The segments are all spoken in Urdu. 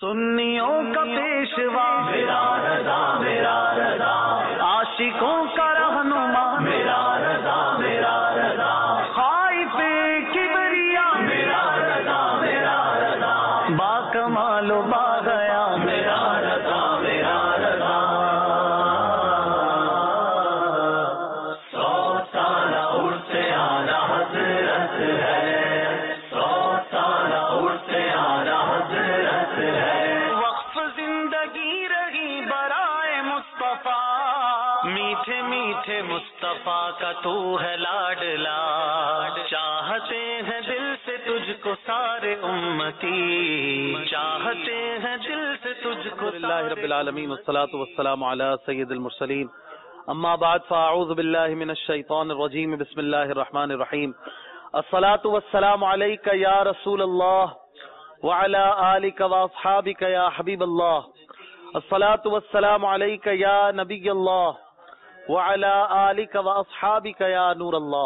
سنیوں کا پیشوا میرا رضا میرا رضا، عاشقوں کا رہنما میرا رضا میرا رضا، خائف کبریا میرا رضا میرا رضا، با کمال و با گیا میرا رضا میرا رضا۔ 100 سالہ عرس اعلیٰ حضرت ہے، 100 سالہ عرس اعلیٰ حضرت ہے، وقف زندگی رہی برائے مصطفیٰ، میٹھے میٹھے مصطفیٰ کا تو ہے لاڈلا، چاہتے ہیں دل سے تجھ کو سارے امتی، چاہتے ہیں دل سے تجھ کو اللہ رب العالمین والصلاة والسلام علی سید المرسلین، اما بعد فاعوذ باللہ من الشیطان الرجیم، بسم اللہ الرحمن الرحیم، الصلاة والسلام علیک یا رسول اللہ وعلی آلک واصحابک یا حبیب اللہ، الصلاة والسلام علیک یا نبی اللہ وعلی آلک واصحابک یا نور اللہ۔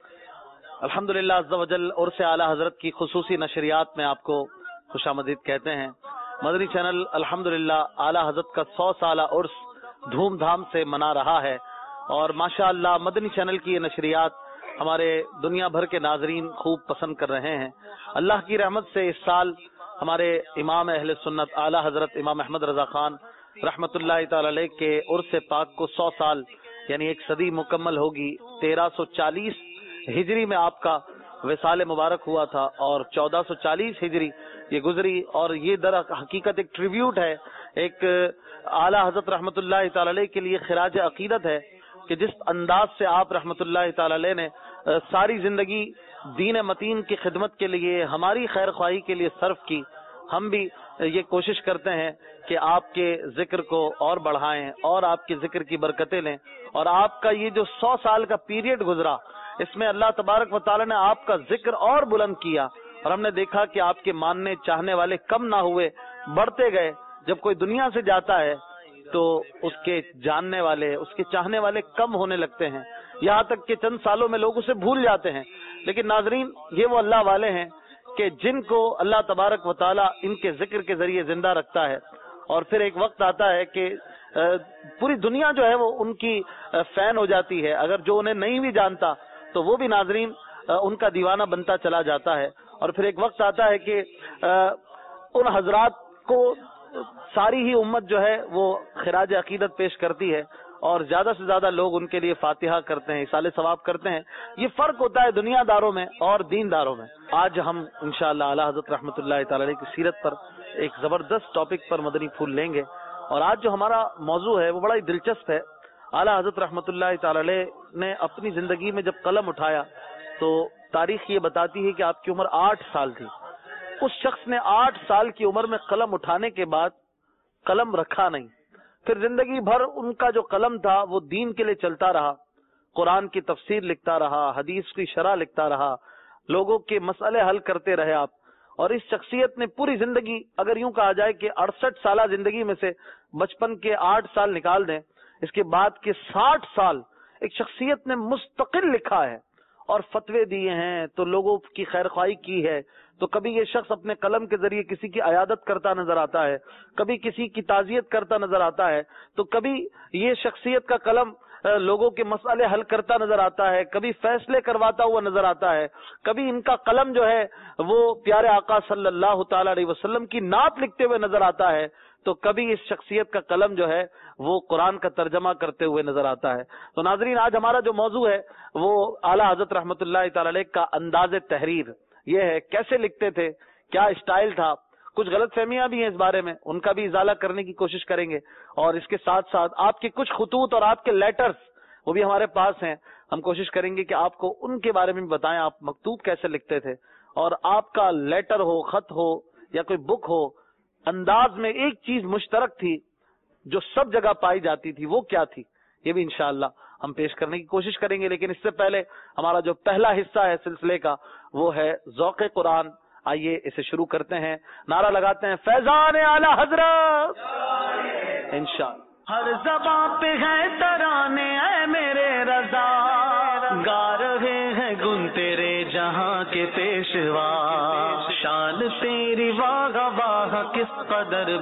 الحمدللہ عز و جل عرس اعلیٰ حضرت کی خصوصی نشریات میں آپ کو خوش آمدید کہتے ہیں۔ مدنی چینل الحمدللہ اعلیٰ حضرت کا 100 سالہ عرس دھوم دھام سے منا رہا ہے، اور ماشاءاللہ مدنی چینل کی یہ نشریات ہمارے دنیا بھر کے ناظرین خوب پسند کر رہے ہیں۔ اللہ کی رحمت سے اس سال ہمارے امام اہل سنت اعلیٰ حضرت امام احمد رضا خان رحمت اللہ تعالی علیہ کے عرس پاک کو 100 سال یعنی ایک صدی مکمل ہوگی۔ 1340 ہجری میں آپ کا وصال مبارک ہوا تھا، اور 1440 ہجری یہ گزری، اور یہ در حقیقت ایک ٹریبیوٹ ہے، ایک اعلیٰ حضرت رحمت اللہ تعالی علیہ کے لیے خراج عقیدت ہے کہ جس انداز سے آپ رحمت اللہ تعالی علیہ نے ساری زندگی دین متین کی خدمت کے لیے، ہماری خیر خواہی کے لیے صرف کی، ہم بھی یہ کوشش کرتے ہیں کہ آپ کے ذکر کو اور بڑھائیں اور آپ کے ذکر کی برکتیں لیں، اور آپ کا یہ جو 100 سال کا پیریڈ گزرا اس میں اللہ تبارک و تعالی نے آپ کا ذکر اور بلند کیا، اور ہم نے دیکھا کہ آپ کے ماننے چاہنے والے کم نہ ہوئے، بڑھتے گئے۔ جب کوئی دنیا سے جاتا ہے تو اس کے جاننے والے، اس کے چاہنے والے کم ہونے لگتے ہیں، یہاں تک کہ چند سالوں میں لوگ اسے بھول جاتے ہیں۔ لیکن ناظرین، یہ وہ اللہ والے ہیں کہ جن کو اللہ تبارک و تعالی ان کے ذکر کے ذریعے زندہ رکھتا ہے، اور پھر ایک وقت آتا ہے کہ پوری دنیا جو ہے وہ ان کی فین ہو جاتی ہے، اگر جو انہیں نہیں بھی جانتا تو وہ بھی ناظرین ان کا دیوانہ بنتا چلا جاتا ہے، اور پھر ایک وقت آتا ہے کہ ان حضرات کو ساری ہی امت جو ہے وہ خراج عقیدت پیش کرتی ہے، اور زیادہ سے زیادہ لوگ ان کے لیے فاتحہ کرتے ہیں، اصال ثواب کرتے ہیں۔ یہ فرق ہوتا ہے دنیا داروں میں اور دین داروں میں۔ آج ہم انشاءاللہ اعلیٰ حضرت رحمۃ اللہ تعالی علیہ کی سیرت پر ایک زبردست ٹاپک پر مدنی پھول لیں گے، اور آج جو ہمارا موضوع ہے وہ بڑا ہی دلچسپ ہے۔ اعلیٰ حضرت رحمۃ اللہ تعالی علیہ نے اپنی زندگی میں جب قلم اٹھایا تو تاریخ یہ بتاتی ہے کہ آپ کی عمر 8 سال تھی۔ اس شخص نے 8 سال کی عمر میں قلم اٹھانے کے بعد قلم رکھا نہیں، پھر زندگی بھر ان کا جو قلم تھا وہ دین کے لیے چلتا رہا، قرآن کی تفسیر لکھتا رہا، حدیث کی شرح لکھتا رہا، لوگوں کے مسئلے حل کرتے رہے آپ۔ اور اس شخصیت نے پوری زندگی، اگر یوں کہا جائے کہ 68 سالہ زندگی میں سے بچپن کے 8 سال نکال دیں، اس کے بعد کے 60 سال ایک شخصیت نے مستقل لکھا ہے اور فتوے دیے ہیں، تو لوگوں کی خیر خواہی کی ہے۔ تو کبھی یہ شخص اپنے قلم کے ذریعے کسی کی عیادت کرتا نظر آتا ہے، کبھی کسی کی تعزیت کرتا نظر آتا ہے، تو کبھی یہ شخصیت کا قلم لوگوں کے مسئلے حل کرتا نظر آتا ہے، کبھی فیصلے کرواتا ہوا نظر آتا ہے، کبھی ان کا قلم جو ہے وہ پیارے آقا صلی اللہ تعالی علیہ وسلم کی نعت لکھتے ہوئے نظر آتا ہے، تو کبھی اس شخصیت کا قلم جو ہے وہ قرآن کا ترجمہ کرتے ہوئے نظر آتا ہے۔ تو ناظرین، آج ہمارا جو موضوع ہے وہ اعلیٰ حضرت رحمۃ اللہ تعالی علیہ کا انداز تحریر یہ ہے، کیسے لکھتے تھے، کیا اسٹائل تھا، کچھ غلط فہمیاں بھی ہیں اس بارے میں، ان کا بھی ازالہ کرنے کی کوشش کریں گے، اور اس کے ساتھ ساتھ آپ کے کچھ خطوط اور آپ کے لیٹرز وہ بھی ہمارے پاس ہیں، ہم کوشش کریں گے کہ آپ کو ان کے بارے میں بھی بتائیں، آپ مکتوب کیسے لکھتے تھے، اور آپ کا لیٹر ہو، خط ہو یا کوئی بک ہو، انداز میں ایک چیز مشترک تھی جو سب جگہ پائی جاتی تھی، وہ کیا تھی، یہ بھی انشاءاللہ ہم پیش کرنے کی کوشش کریں گے۔ لیکن اس سے پہلے ہمارا جو پہلا حصہ ہے سلسلے کا وہ ہے ذوق قرآن۔ آئیے اسے شروع کرتے ہیں، نعرہ لگاتے ہیں فیضان اعلیٰ حضرت انشاءاللہ۔ ہر زباں پہ ہے ترانے اے میرے رضا، گا رہے ہیں گن تیرے جہاں کے پیشوا، شان تیری واہ واہ کے کس قدر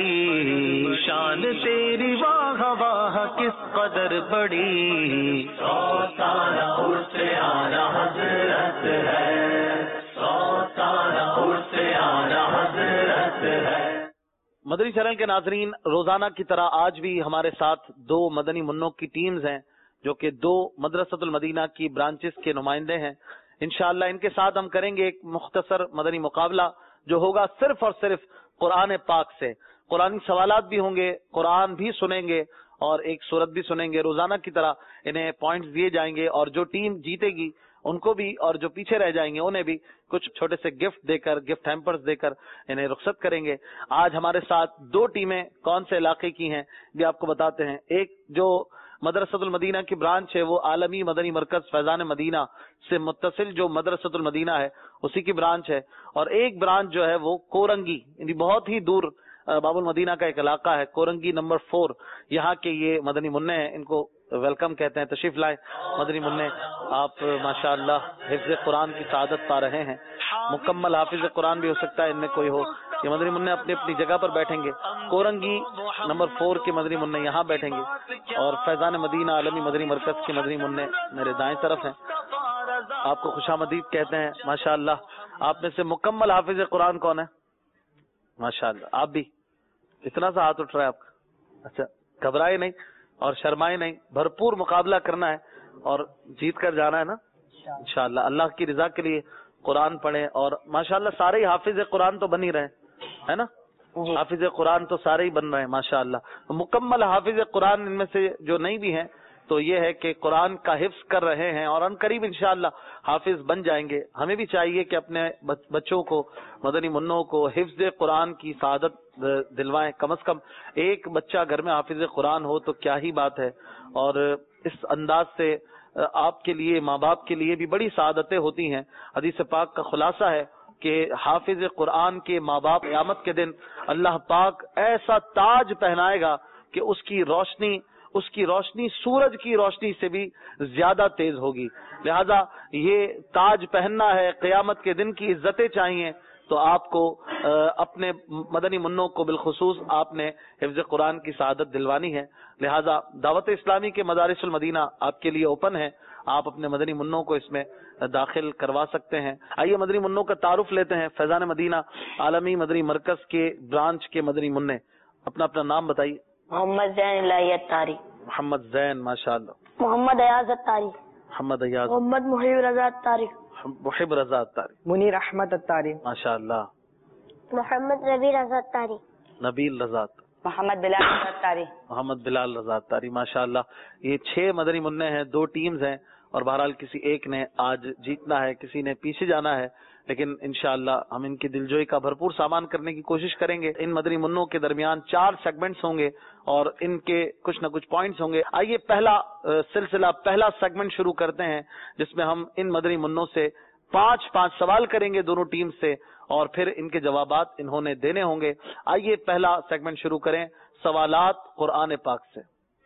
بڑی، شان تیری واہ واہ کس قدر بڑی، 100 سالہ عرس آنا حضرت ہے، 100 سالہ عرس آنا حضرت ہے۔ مدنی چینل کے ناظرین، روزانہ کی طرح آج بھی ہمارے ساتھ 2 مدنی منوں کی ٹیمز ہیں جو کہ 2 مدرسۃ المدینہ کی برانچز کے نمائندے ہیں۔ انشاءاللہ ان کے ساتھ ہم کریں گے ایک مختصر مدنی مقابلہ جو ہوگا صرف اور صرف قرآن پاک سے۔ قرآنی سوالات بھی ہوں گے، قرآن بھی سنیں گے اور ایک سورت بھی سنیں گے۔ روزانہ کی طرح انہیں پوائنٹس دیے جائیں گے اور جو ٹیم جیتے گی ان کو بھی اور جو پیچھے رہ جائیں گے انہیں بھی کچھ چھوٹے سے گفٹ دے کر، گفٹ ہیمپرز دے کر انہیں رخصت کریں گے۔ آج ہمارے ساتھ 2 ٹیمیں کون سے علاقے کی ہیں یہ آپ کو بتاتے ہیں۔ ایک جو مدرسۃ المدینہ کی برانچ ہے وہ عالمی مدنی مرکز فیضان مدینہ سے متصل جو مدرسۃ المدینہ ہے اسی کی برانچ ہے، اور ایک برانچ جو ہے وہ کورنگی، یعنی بہت ہی دور باب المدینہ کا ایک علاقہ ہے، کورنگی نمبر 4، یہاں کے یہ مدنی منع ہیں، ان کو ویلکم کہتے ہیں۔ تشریف لائیں مدنی منع، آپ ماشاءاللہ حفظ قرآن کی سعادت پا رہے ہیں، مکمل حافظ قرآن بھی ہو سکتا ہے ان میں کوئی ہو۔ یہ مدنی منع اپنی اپنی جگہ پر بیٹھیں گے، کورنگی نمبر 4 کے مدنی منع یہاں بیٹھیں گے اور فیضان مدینہ عالمی مدنی مرکز کے مدنی منع میرے دائیں طرف ہیں۔ آپ کو خوش آمدید کہتے ہیں ماشاءاللہ۔ آپ میں سے مکمل حافظ قرآن کون ہے؟ ماشاءاللہ آپ بھی، اتنا سا ہاتھ اٹھ رہا ہے آپ کا؟ اچھا، گھبرائے نہیں اور شرمائے نہیں، بھرپور مقابلہ کرنا ہے اور جیت کر جانا ہے نا انشاءاللہ۔ اللہ کی رضا کے لیے قرآن پڑھیں اور ماشاءاللہ سارے ہی حافظ قرآن تو بن ہی رہے ہے نا، حافظ قرآن تو سارے ہی بن رہے ہیں ماشاءاللہ۔ مکمل حافظ قرآن ان میں سے جو نہیں بھی ہیں تو یہ ہے کہ قرآن کا حفظ کر رہے ہیں اور ان قریب انشاءاللہ حافظ بن جائیں گے۔ ہمیں بھی چاہیے کہ اپنے بچوں کو، مدنی منوں کو حفظ قرآن کی سعادت دلوائیں۔ کم از کم ایک بچہ گھر میں حافظ قرآن ہو تو کیا ہی بات ہے، اور اس انداز سے آپ کے لیے، ماں باپ کے لیے بھی بڑی سعادتیں ہوتی ہیں۔ حدیث پاک کا خلاصہ ہے کہ حافظ قرآن کے ماں باپ قیامت کے دن اللہ پاک ایسا تاج پہنائے گا کہ اس کی روشنی سورج کی روشنی سے بھی زیادہ تیز ہوگی۔ لہذا یہ تاج پہننا ہے، قیامت کے دن کی عزتیں چاہیے، تو آپ کو اپنے مدنی منوں کو بالخصوص آپ نے حفظ قرآن کی سعادت دلوانی ہے۔ لہذا دعوت اسلامی کے مدارس المدینہ آپ کے لیے اوپن ہے، آپ اپنے مدنی منوں کو اس میں داخل کروا سکتے ہیں۔ آئیے مدنی منوں کا تعارف لیتے ہیں۔ فیضان مدینہ عالمی مدنی مرکز کے برانچ کے مدنی منع، اپنا نام بتائیے۔ محمد زین الہی اتاری۔ محمد زین ماشاءاللہ۔ محمد ایاز اتاری۔ محمد ایاز۔ محمد محب رضا اتاری۔ محب رضا اتاری۔ منیر احمد اتاری۔ ماشاءاللہ۔ محمد ربی رضا اتاری۔ نبیل رضا۔ محمد بلال رضا اتاری۔ محمد بلال رضا اتاری ماشاءاللہ۔ یہ 6 مدنی منع ہیں، 2 ٹیمز ہیں اور بہرحال کسی ایک نے آج جیتنا ہے، کسی نے پیچھے جانا ہے، لیکن انشاءاللہ ہم ان کی دلجوئی کا بھرپور سامان کرنے کی کوشش کریں گے۔ ان مدنی منوں کے درمیان 4 سیگمنٹس ہوں گے اور ان کے کچھ نہ کچھ پوائنٹس ہوں گے۔ آئیے پہلا سیگمنٹ شروع کرتے ہیں جس میں ہم ان مدنی منوں سے 5 سوال کریں گے دونوں ٹیم سے اور پھر ان کے جوابات انہوں نے دینے ہوں گے۔ آئیے پہلا سیگمنٹ شروع کریں، سوالات قرآن پاک سے۔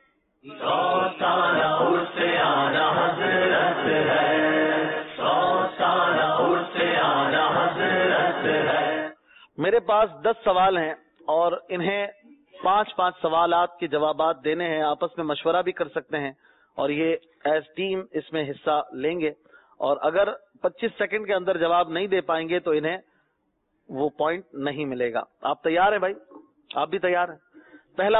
میرے پاس 10 سوال ہیں اور انہیں 5 سوالات کے جوابات دینے ہیں، آپس میں مشورہ بھی کر سکتے ہیں اور یہ ایز ٹیم اس میں حصہ لیں گے، اور اگر 25 سیکنڈ کے اندر جواب نہیں دے پائیں گے تو انہیں وہ پوائنٹ نہیں ملے گا۔ آپ تیار ہیں بھائی؟ آپ بھی تیار ہیں؟ پہلا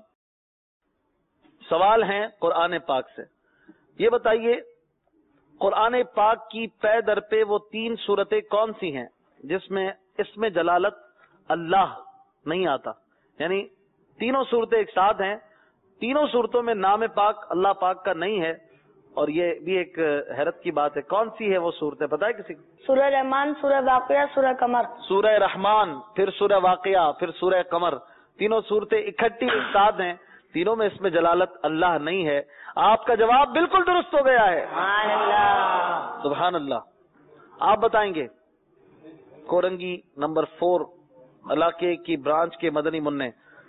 سوال ہیں قرآن پاک سے۔ یہ بتائیے قرآن پاک کی پے در پہ وہ 3 سورتیں کون سی ہیں جس میں اسم جلالت اللہ نہیں آتا، یعنی تینوں صورتیں ایک ساتھ ہیں، تینوں صورتوں میں نام پاک اللہ پاک کا نہیں ہے، اور یہ بھی ایک حیرت کی بات ہے۔ کون سی ہے وہ صورتیں پتہ ہے کسی کو؟ سورہ رحمان، سورہ واقعہ، سورہ قمر۔ سورہ رحمان، پھر سورہ واقعہ، پھر سورہ قمر، تینوں صورتیں اکٹھی ایک ساتھ ہیں، تینوں میں اسم جلالت اللہ نہیں ہے۔ آپ کا جواب بالکل درست ہو گیا ہے، سبحان اللہ، سبحان اللہ۔ آپ بتائیں گے کورنگی نمبر 4 علاقے کی برانچ کے مدنی منع،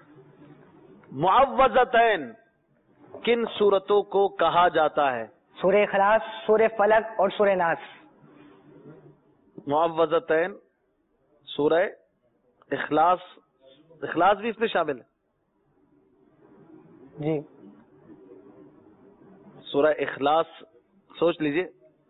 معوذتین کن صورتوں کو کہا جاتا ہے؟ سورہ اخلاص، سورہ فلق اور سورہ ناس۔ معوذتین، سورہ اخلاص، اخلاص بھی اس میں شامل ہے. جی. سورہ اخلاص سوچ لیجئے.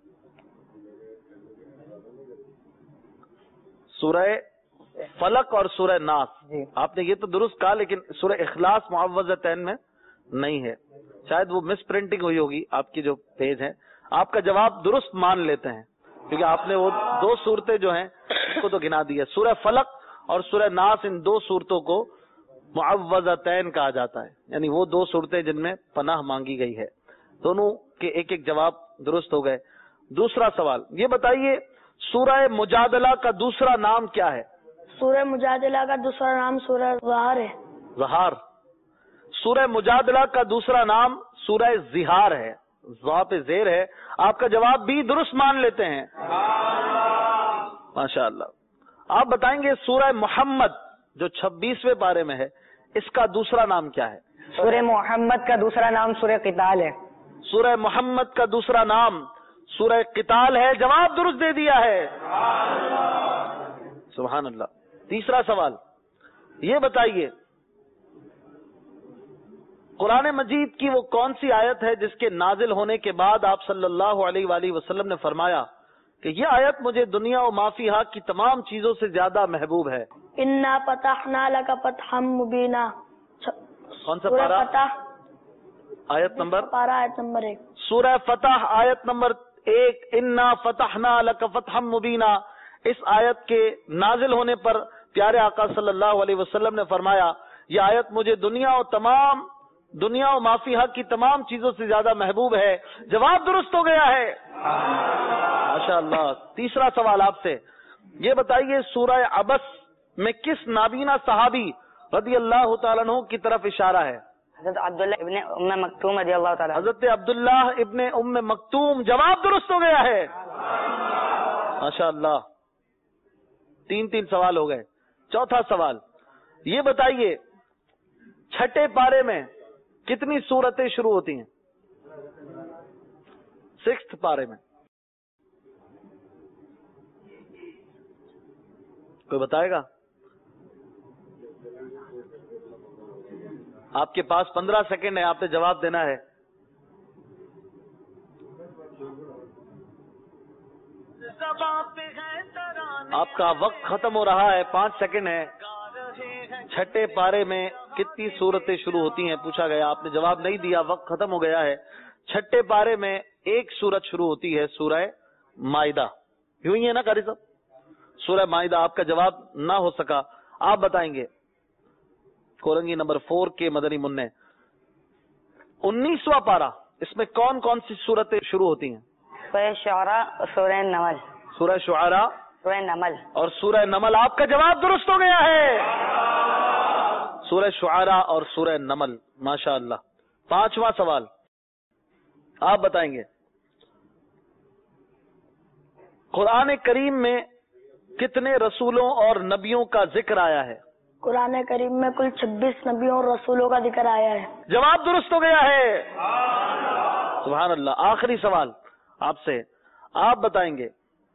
سورہ فلق اور سورہ ناس. جی. آپ نے یہ تو درست کہا لیکن سورہ اخلاص معوذتین میں نہیں ہے. شاید وہ مس پرنٹنگ ہوئی ہوگی آپ کی جو پیج ہے. آپ کا جواب درست مان لیتے ہیں کیونکہ آپ نے وہ دو صورتیں جو ہیں اس کو تو گنا دیا. سورہ فلق اور سورہ ناس ان دو صورتوں کو معوذتین کہا جاتا ہے, یعنی وہ دو صورتیں جن میں پناہ مانگی گئی ہے. دونوں کے ایک ایک جواب درست ہو گئے. دوسرا سوال یہ بتائیے سورہ مجادلہ کا دوسرا نام کیا ہے؟ سورہ مجادلہ کا دوسرا نام سورہ زہار ہے. زہار. سورہ مجادلہ کا دوسرا نام سورہ زہار ہے. زا پہ زیر ہے. آپ کا جواب بھی درست مان لیتے ہیں. ماشاء اللہ. آپ بتائیں گے سورہ محمد جو 26ویں پارے میں ہے اس کا دوسرا نام کیا ہے؟ سورہ محمد کا دوسرا نام سورہ قتال ہے. سورہ محمد کا دوسرا نام سورہ قتال ہے. جواب درست دے دیا ہے. سبحان اللہ. تیسرا سوال یہ بتائیے قرآن مجید کی وہ کون سی آیت ہے جس کے نازل ہونے کے بعد آپ صلی اللہ علیہ وآلہ وسلم نے فرمایا کہ یہ آیت مجھے دنیا و ما فیہا کی تمام چیزوں سے زیادہ محبوب ہے؟ انا فتحنا لک فتحا مبینا. کون سا سورہ پارا؟ فتح آیت نمبر پارا آیت نمبر 1. سورہ فتح آیت نمبر 1. انا فتحنا لک فتحا مبینا. اس آیت کے نازل ہونے پر پیارے آقا صلی اللہ علیہ وسلم نے فرمایا یہ آیت مجھے دنیا و ما فیہا کی تمام چیزوں سے زیادہ محبوب ہے. جواب درست ہو گیا ہے. ماشاء اللہ. تیسرا سوال آپ سے یہ بتائیے سورہ عبس میں کس نابینا صحابی رضی اللہ تعالیٰ عنہ کی طرف اشارہ ہے؟ حضرت عبداللہ ابن ام مکتوم رضی اللہ تعالیٰ. حضرت عبداللہ ابن ام مکتوم. جواب درست ہو گیا ہے. ماشاء اللہ. 3 سوال ہو گئے. چوتھا سوال یہ بتائیے چھٹے پارے میں کتنی سورتیں شروع ہوتی ہیں؟ 6 پارے میں کوئی بتائے گا؟ آپ کے پاس 15 سیکنڈ ہے. آپ نے جواب دینا ہے. آپ کا وقت ختم ہو رہا ہے. 5 سیکنڈ ہے. چھٹے پارے میں کتنی سورتیں شروع ہوتی ہیں پوچھا گیا. آپ نے جواب نہیں دیا. وقت ختم ہو گیا ہے. چھٹے پارے میں ایک سورت شروع ہوتی ہے سورہ مائدہ. یوں ہی ہے نا قاری صاحب؟ سورہ مائدہ. آپ کا جواب نہ ہو سکا. آپ بتائیں گے کورنگی نمبر 4 کے مدنی منع 19واں پارا اس میں کون کون سی سورتیں شروع ہوتی ہیں؟ سورہ شعراء، سورہ نمل. سورہ شعراء، سورہ نمل اور سورہ نمل. آپ کا جواب درست ہو گیا ہے. سورہ شعراء اور سورہ نمل. ماشاء اللہ. 5واں سوال آپ بتائیں گے قرآن کریم میں کتنے رسولوں اور نبیوں کا ذکر آیا ہے؟ قرآن کریم میں کل 26 نبیوں اور رسولوں کا ذکر آیا ہے. جواب درست ہو گیا ہے. سبحان اللہ. آخری سوال آپ سے آپ بتائیں گے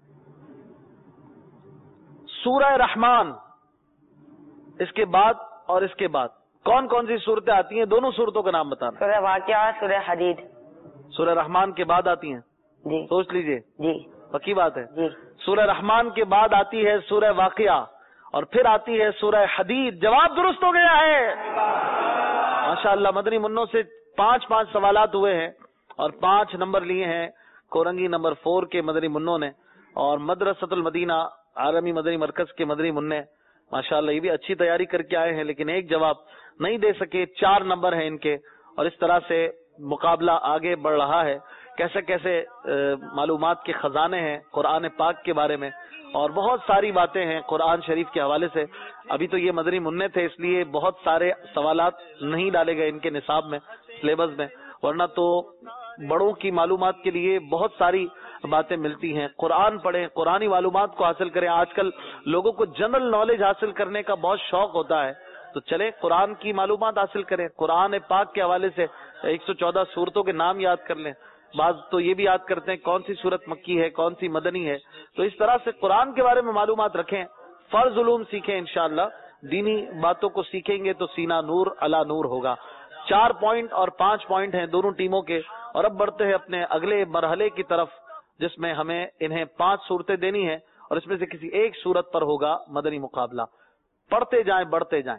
سورہ رحمان اس کے بعد اور اس کے بعد کون کون سی صورتیں آتی ہیں؟ دونوں صورتوں کا نام بتانا. سورہ واقعہ، سورہ حدید. سورہ رحمان کے بعد آتی ہیں. جی سوچ لیجئے. جی پکی بات ہے. جی. سورہ رحمان کے بعد آتی ہے سورہ واقعہ اور پھر آتی ہے سورہ حدید. جواب درست ہو گیا ہے. ماشاءاللہ. مدنی منوں سے 5 سوالات ہوئے ہیں اور 5 نمبر لیے ہیں کورنگی نمبر 4 کے مدنی منوں نے اور مدرسۃ المدینہ عالمی مدنی مرکز کے مدنی منع. ماشاءاللہ یہ بھی اچھی تیاری کر کے آئے ہیں لیکن ایک جواب نہیں دے سکے. 4 نمبر ہیں ان کے اور اس طرح سے مقابلہ آگے بڑھ رہا ہے. کیسے کیسے معلومات کے خزانے ہیں قرآن پاک کے بارے میں اور بہت ساری باتیں ہیں قرآن شریف کے حوالے سے. ابھی تو یہ مدنی منع تھے اس لیے بہت سارے سوالات نہیں ڈالے گئے ان کے نصاب میں سلیبس میں، ورنہ تو بڑوں کی معلومات کے لیے بہت ساری باتیں ملتی ہیں. قرآن پڑھیں، قرآنی معلومات کو حاصل کریں. آج کل لوگوں کو جنرل نالج حاصل کرنے کا بہت شوق ہوتا ہے تو چلے قرآن کی معلومات حاصل کریں. قرآن پاک کے حوالے سے 114 سورتوں کے نام یاد کر لیں. بعض تو یہ بھی یاد کرتے ہیں کون سی سورت مکی ہے کون سی مدنی ہے. تو اس طرح سے قرآن کے بارے میں معلومات رکھیں. فرض علوم سیکھیں انشاءاللہ. دینی باتوں کو سیکھیں گے تو سینہ نور علی نور ہوگا. 4 پوائنٹ اور 5 پوائنٹ ہیں دونوں ٹیموں کے. اور اب بڑھتے ہیں اپنے اگلے مرحلے کی طرف جس میں ہمیں انہیں 5 صورتیں دینی ہیں اور اس میں سے کسی ایک صورت پر ہوگا مدنی مقابلہ. پڑھتے جائیں بڑھتے جائیں.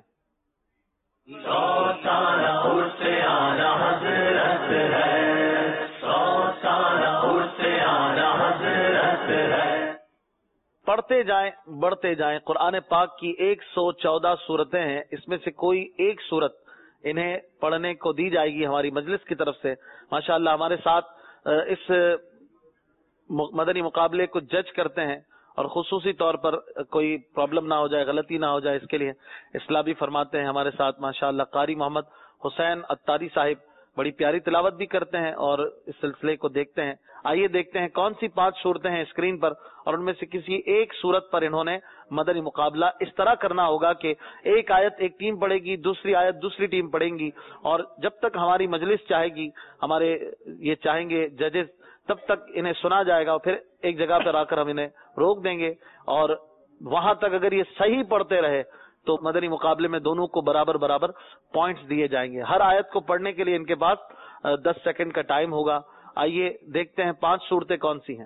پڑھتے جائیں بڑھتے جائیں. قرآن پاک کی 114 صورتیں ہیں. اس میں سے کوئی ایک صورت انہیں پڑھنے کو دی جائے گی ہماری مجلس کی طرف سے. ماشاءاللہ ہمارے ساتھ اس مدنی مقابلے کو جج کرتے ہیں اور خصوصی طور پر کوئی پرابلم نہ ہو جائے، غلطی نہ ہو جائے، اس کے لیے اصلاح بھی فرماتے ہیں ہمارے ساتھ ماشاءاللہ قاری محمد حسین اتاری صاحب. بڑی پیاری تلاوت بھی کرتے ہیں اور اس سلسلے کو دیکھتے ہیں. آئیے دیکھتے ہیں کون سی 5 صورتیں ہیں اسکرین پر اور ان میں سے کسی ایک صورت پر انہوں نے مدنی مقابلہ اس طرح کرنا ہوگا کہ ایک آیت ایک ٹیم پڑھے گی، دوسری آیت دوسری ٹیم پڑھیں گی، اور جب تک ہماری مجلس چاہے گی، ہمارے یہ چاہیں گے ججز، تب تک انہیں سنا جائے گا. اور پھر ایک جگہ پر آ کر ہم انہیں روک دیں گے اور وہاں تک اگر یہ صحیح پڑھتے رہے تو مدنی مقابلے میں دونوں کو برابر برابر پوائنٹس دیے جائیں گے. ہر آیت کو پڑھنے کے لیے ان کے پاس 10 سیکنڈ کا ٹائم ہوگا. آئیے دیکھتے ہیں 5 صورتیں کون سی ہیں.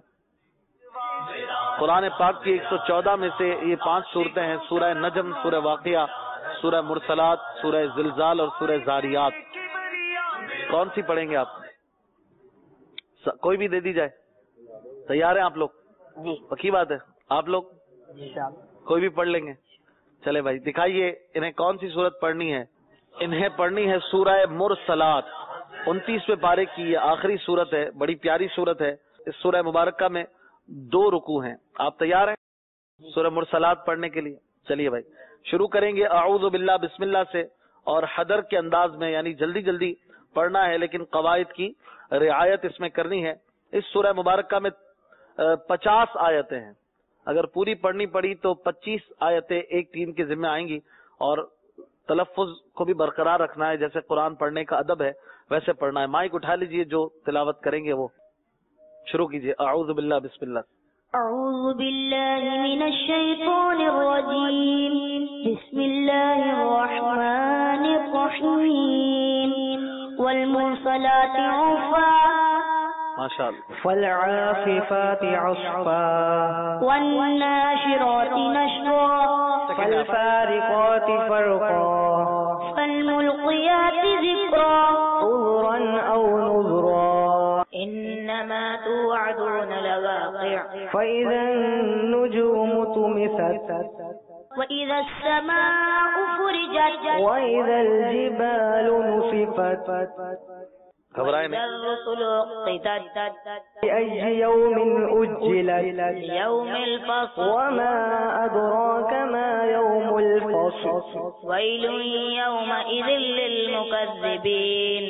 قرآن پاک کی 114 میں سے یہ 5 صورتیں ہیں. سورہ نجم، سورہ واقعہ، سورہ مرسلات، سورہ زلزال اور سورہ زاریات. کون سی پڑھیں گے آپ؟ کوئی بھی دے دی جائے. تیار ہیں آپ لوگ؟ جی پکی بات ہے. آپ لوگ کوئی بھی پڑھ لیں گے؟ چلے بھائی دکھائیے انہیں کون سی صورت پڑھنی ہے. انہیں پڑھنی ہے سورہ مرسلات. 29ویں پارے کی یہ آخری صورت ہے. بڑی پیاری صورت ہے. اس سورہ مبارکہ میں 2 رکوع ہیں. آپ تیار ہیں سورہ مرسلات پڑھنے کے لیے؟ چلیے بھائی شروع کریں گے اعوذ باللہ بسم اللہ سے، اور حدر کے انداز میں، یعنی جلدی جلدی پڑھنا ہے لیکن قواعد کی رعایت اس میں کرنی ہے. اس سورہ مبارکہ میں 50 آیتیں ہیں. اگر پوری پڑھنی پڑی تو 25 آیتیں ایک ٹیم کے ذمہ آئیں گی، اور تلفظ کو بھی برقرار رکھنا ہے. جیسے قرآن پڑھنے کا ادب ہے ویسے پڑھنا ہے. مائک اٹھا لیجئے، جو تلاوت کریں گے وہ شروع کیجئے. اعوذ باللہ بسم اللہ. اعوذ باللہ من الشیطان الرجیم. بسم اللہ الرحمن الرحیم. والمرسلات عرفا ماشاءاللہ. فالعاصفات عصفا والناشرات نشرا فالفارقات فرقا فالملقيات ذكرا عذرا أو نذرا إنما توعدون لواقع فإذا النجوم طمست وإذا السماء فرجت وإذا الجبال نصفت گھبرائے وإذا نہیں. الرسل اقتتت لأي يوم أجلت ليوم الفصل وما أدراك ما يوم الفصل ويل يومئذ للمكذبين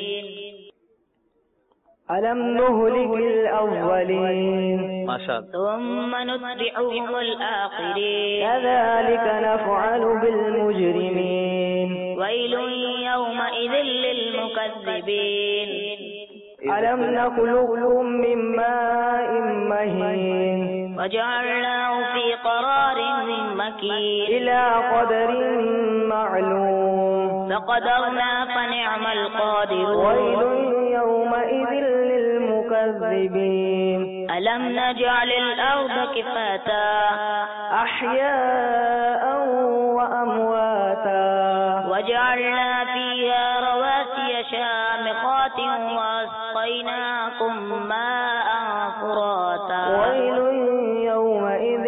ألم نهلك الأولين ماشاءاللہ. ثم نتبعهم الآخرين كذلك نفعل بالمجرمين ويل يومئذ للمكذبين ألم نخلقكم من ماء مهين وجعلناه في قرار مكين إلى قدر معلوم فقدرنا فنعم القادرون ويل يومئذ للمكذبين ألم نجعل الأرض كفاتا أحياء وأمواتا وجعلنا فيها رواسي شامخات وأسقيناكم ماء فراتا ويل يومئذ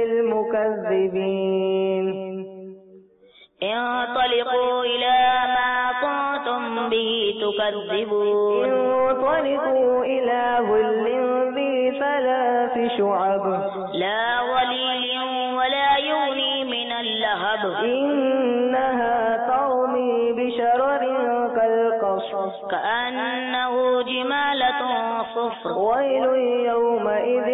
للمكذبين انطلقوا إلى ما كنتم به تكذبون انطلقوا إلى ظل ذي 3 شعب لا ظليل ولا يغني من اللهب إنها ترمي بشرر كالقصر كأنه جمالة صفر ويل يومئذ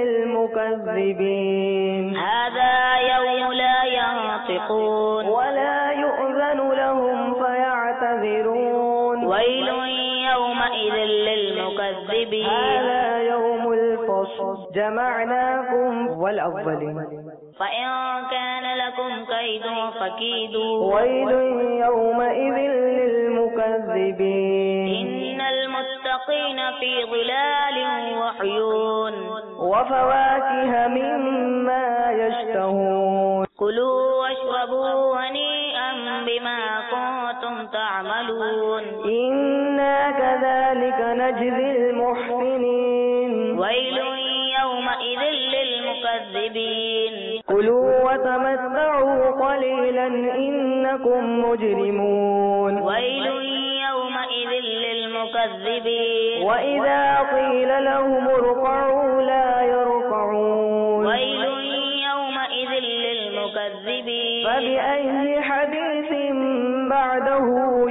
للمكذبين هذا يوم لا ينطقون ولا يؤذن لهم فيعتذرون ويل يومئذ للمكذبين هذا يوم الفصل جمعناكم والأولين فإن كان لكم كيد فكيدون ويل يومئذ للمكذبين إن المتقين في ظلال وعيون وفواكه مما يشتهون كلوا واشربوا هنيئا بما كنتم تعملون إنا كذلك نجزي المحسنين ويل يومئذ للمكذبين كلوا وتمتعوا قليلا إنكم مجرمون ويل يومئذ للمكذبين وإذا قيل لهم اركعوا لا يركعون ويل يومئذ للمكذبين فبأي حديث بعده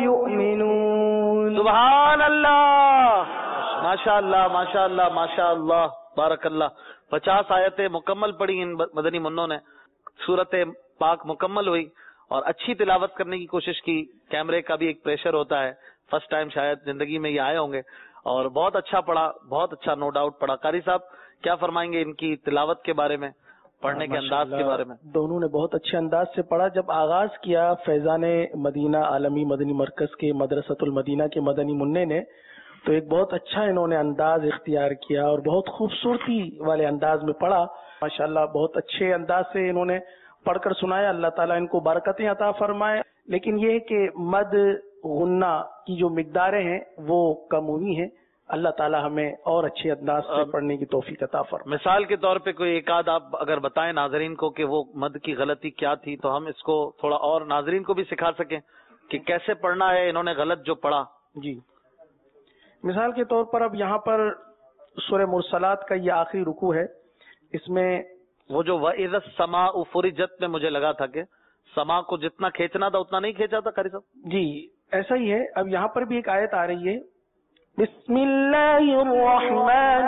يؤمنون سبحان اللہ، ماشاء اللہ ماشاء اللہ ماشاء اللہ، بارک اللہ۔ 50 آیتیں مکمل پڑھی ان مدنی منوں نے، سورت پاک مکمل ہوئی اور اچھی تلاوت کرنے کی کوشش کی۔ کیمرے کا بھی ایک پریشر ہوتا ہے، فرسٹ ٹائم شاید زندگی میں یہ آئے ہوں گے، اور بہت اچھا پڑھا، بہت اچھا، نو ڈاؤٹ پڑھا۔ قاری صاحب کیا فرمائیں گے ان کی تلاوت کے بارے میں، پڑھنے کے انداز کے بارے میں؟ دونوں نے بہت اچھے انداز سے پڑھا۔ جب آغاز کیا فیضان مدینہ عالمی مدنی مرکز کے مدرسۃ المدینہ کے مدنی منع نے، تو ایک بہت اچھا انہوں نے انداز اختیار کیا اور بہت خوبصورتی والے انداز میں پڑھا۔ ماشاءاللہ بہت اچھے انداز سے انہوں نے پڑھ کر سنایا۔ اللہ تعالیٰ ان کو برکتیں عطا فرمائے۔ لیکن یہ ہے کہ مد غنہ کی جو مقداریں ہیں وہ کم ہوئی ہیں۔ اللہ تعالیٰ ہمیں اور اچھے انداز سے پڑھنے کی توفیق عطا فرمائے۔ مثال کے طور پہ کوئی ایک آدھ آپ اگر بتائیں ناظرین کو کہ وہ مد کی غلطی کیا تھی، تو ہم اس کو تھوڑا اور ناظرین کو بھی سکھا سکیں کہ کیسے پڑھنا ہے، انہوں نے غلط جو پڑھا۔ جی، مثال کے طور پر اب یہاں پر سورہ مرسلات کا یہ آخری رکوع ہے، اس میں وہ جو وَإِذَا السَّمَاءُ فُرِجَتْ میں مجھے لگا تھا کہ سما کو جتنا کھینچنا تھا اتنا نہیں کھینچا تھا قاری صاحب؟ جی ایسا ہی ہے۔ اب یہاں پر بھی ایک آیت آ رہی ہے، بسم اللہ الرحمن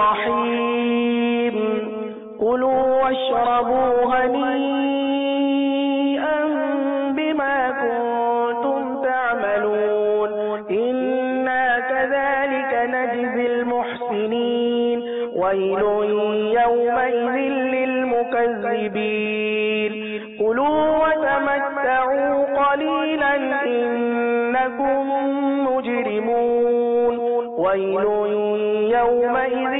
الرحیم کلوا واشربوا ہنیئا بما کنتم تعملون انا كذلك نجزی المحسنین ویل یومئذ للمکذبین كلوا وتمتعوا قليلا إنكم مجرمون ويل يومئذ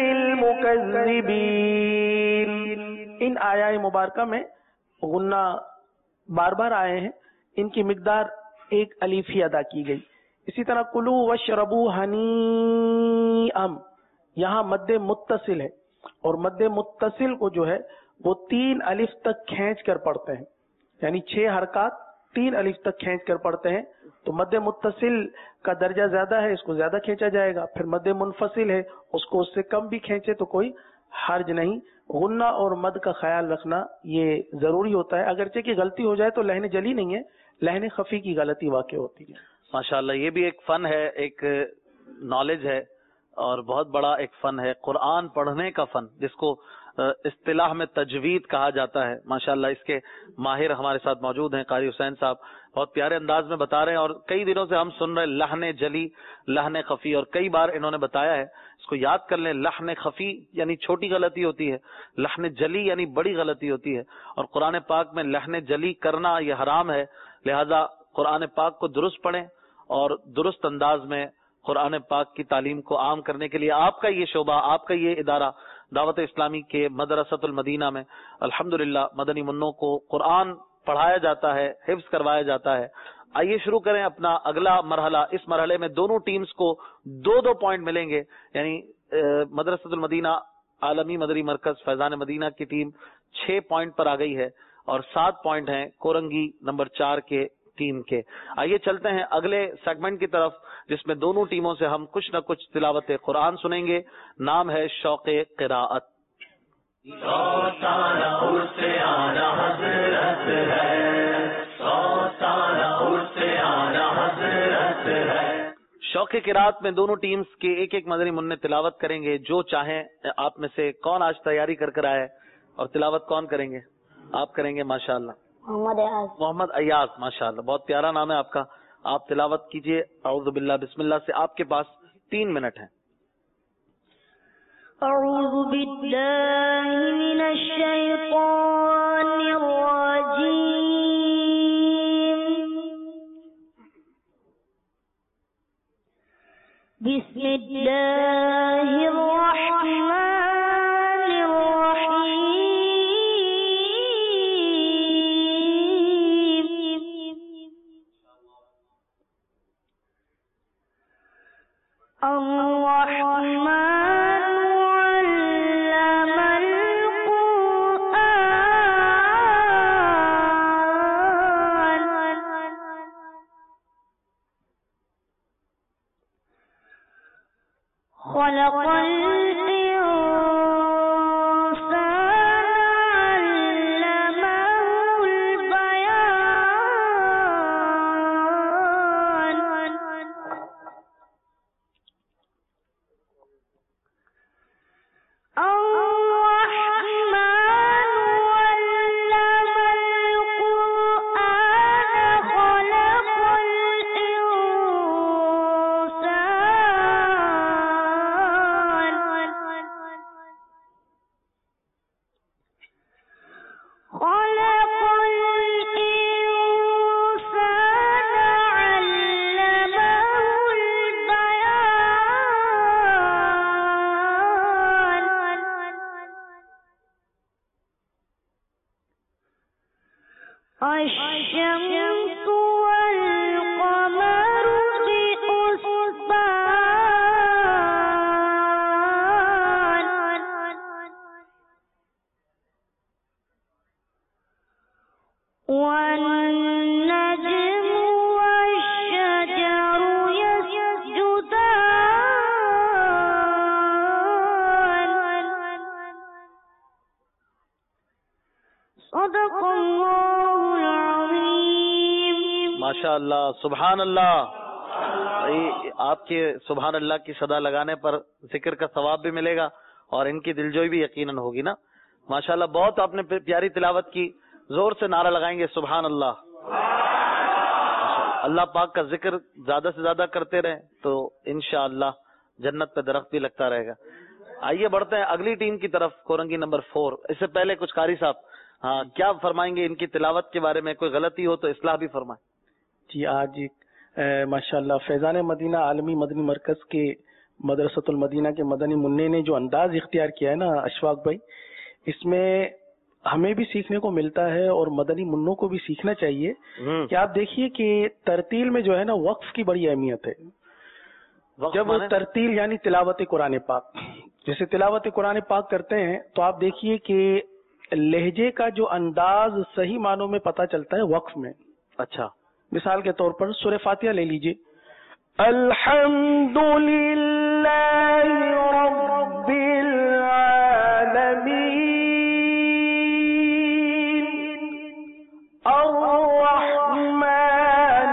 للمكذبين۔ ان آیات مبارکہ میں غنہ بار بار آئے ہیں، ان کی مقدار ایک الف ہی ادا کی گئی۔ اسی طرح کلوا واشربوا ہنیئا، یہاں مد متصل ہے، اور مد متصل کو جو ہے وہ 3 الف تک کھینچ کر پڑھتے ہیں، یعنی 6 حرکات 3 الف تک کھینچ کر پڑھتے ہیں۔ تو مد متصل کا درجہ زیادہ ہے، اس کو زیادہ کھینچا جائے گا۔ پھر مد منفصل ہے، اس کو اس سے کم بھی کھینچے تو کوئی حرج نہیں۔ غنہ اور مد کا خیال رکھنا یہ ضروری ہوتا ہے، اگرچہ کہ غلطی ہو جائے تو لہن جلی نہیں ہے، لہن خفی کی غلطی واقع ہوتی ہے۔ ماشاءاللہ، یہ بھی ایک فن ہے، ایک نالج ہے، اور بہت بڑا ایک فن ہے، قرآن پڑھنے کا فن، جس کو اصطلاح میں تجوید کہا جاتا ہے۔ ماشاءاللہ اس کے ماہر ہمارے ساتھ موجود ہیں، قاری حسین صاحب بہت پیارے انداز میں بتا رہے ہیں، اور کئی دنوں سے ہم سن رہے ہیں لحن جلی، لحن خفی، اور کئی بار انہوں نے بتایا ہے، اس کو یاد کر لیں۔ لحن خفی یعنی چھوٹی غلطی ہوتی ہے، لحن جلی یعنی بڑی غلطی ہوتی ہے، اور قرآن پاک میں لحن جلی کرنا یہ حرام ہے۔ لہذا قرآن پاک کو درست پڑھیں اور درست انداز میں قرآن پاک کی تعلیم کو عام کرنے کے لیے آپ کا یہ شعبہ، آپ کا یہ ادارہ دعوت اسلامی کے مدرسۃ المدینہ میں الحمدللہ مدنی منوں کو قرآن پڑھایا جاتا ہے، حفظ کروایا جاتا ہے۔ آئیے شروع کریں اپنا اگلا مرحلہ۔ اس مرحلے میں دونوں ٹیمز کو 2-2 پوائنٹ ملیں گے، یعنی مدرسۃ المدینہ عالمی مدنی مرکز فیضان مدینہ کی ٹیم 6 پوائنٹ پر آ گئی ہے، اور 7 پوائنٹ ہیں کورنگی نمبر 4 کے ٹیم کے۔ آئیے چلتے ہیں اگلے سیگمنٹ کی طرف، جس میں دونوں ٹیموں سے ہم کچھ نہ کچھ تلاوت قرآن سنیں گے۔ نام ہے شوق قراءت۔ شوق قراءت میں دونوں ٹیمز کے ایک ایک مدنی منع تلاوت کریں گے۔ جو چاہیں آپ میں سے کون آج تیاری کر کر آئے اور تلاوت کون کریں گے؟ آپ کریں گے ماشاءاللہ۔ محمد ایاز، ماشاءاللہ بہت پیارا نام ہے آپ کا۔ آپ تلاوت کیجئے اعوذ باللہ بسم اللہ سے، آپ کے پاس 3 منٹ ہیں۔ اعوذ باللہ من الشیطان الرجیم بسم الله الرحمن الرحيم الرحمن علم القرآن خلق الإنسان علمه البيان الرحمن علم القرآن خلق الشمس والقمر بحسبان والنجم والشجر يسجدان صدق الله العظيم. ماشاء اللہ، سبحان اللہ. آپ کے سبحان اللہ کی صدا لگانے پر ذکر کا ثواب بھی ملے گا اور ان کی دلجوئی بھی یقیناً ہوگی نا. ماشاء اللہ، بہت آپ نے پیاری تلاوت کی. زور سے نعرہ لگائیں گے سبحان اللہ. اللہ پاک کا ذکر زیادہ سے زیادہ کرتے رہیں تو انشاءاللہ جنت پہ درخت بھی لگتا رہے گا. آئیے بڑھتے ہیں اگلی ٹیم کی طرف، کورنگی نمبر 4. اس سے پہلے کچھ قاری صاحب ہاں کیا فرمائیں گے ان کی تلاوت کے بارے میں؟ کوئی غلطی ہو تو اصلاح بھی فرمائیں. جی آج ماشاءاللہ فیضان مدینہ عالمی مدنی مرکز کے مدرسۃ المدینہ کے مدنی منع نے جو انداز اختیار کیا ہے نا اشفاق بھائی، اس میں ہمیں بھی سیکھنے کو ملتا ہے اور مدنی منوں کو بھی سیکھنا چاہیے کہ آپ دیکھیے کہ ترتیل میں جو ہے نا وقف کی بڑی اہمیت ہے. جب ترتیل یعنی تلاوت قرآن پاک، جیسے تلاوت قرآن پاک کرتے ہیں تو آپ دیکھیے کہ لہجے کا جو انداز صحیح معنوں میں پتہ چلتا ہے وقف میں. اچھا، مثال کے طور پر سورہ فاتحہ لے لیجئے. الحمدللہ رب العالمین الرحمن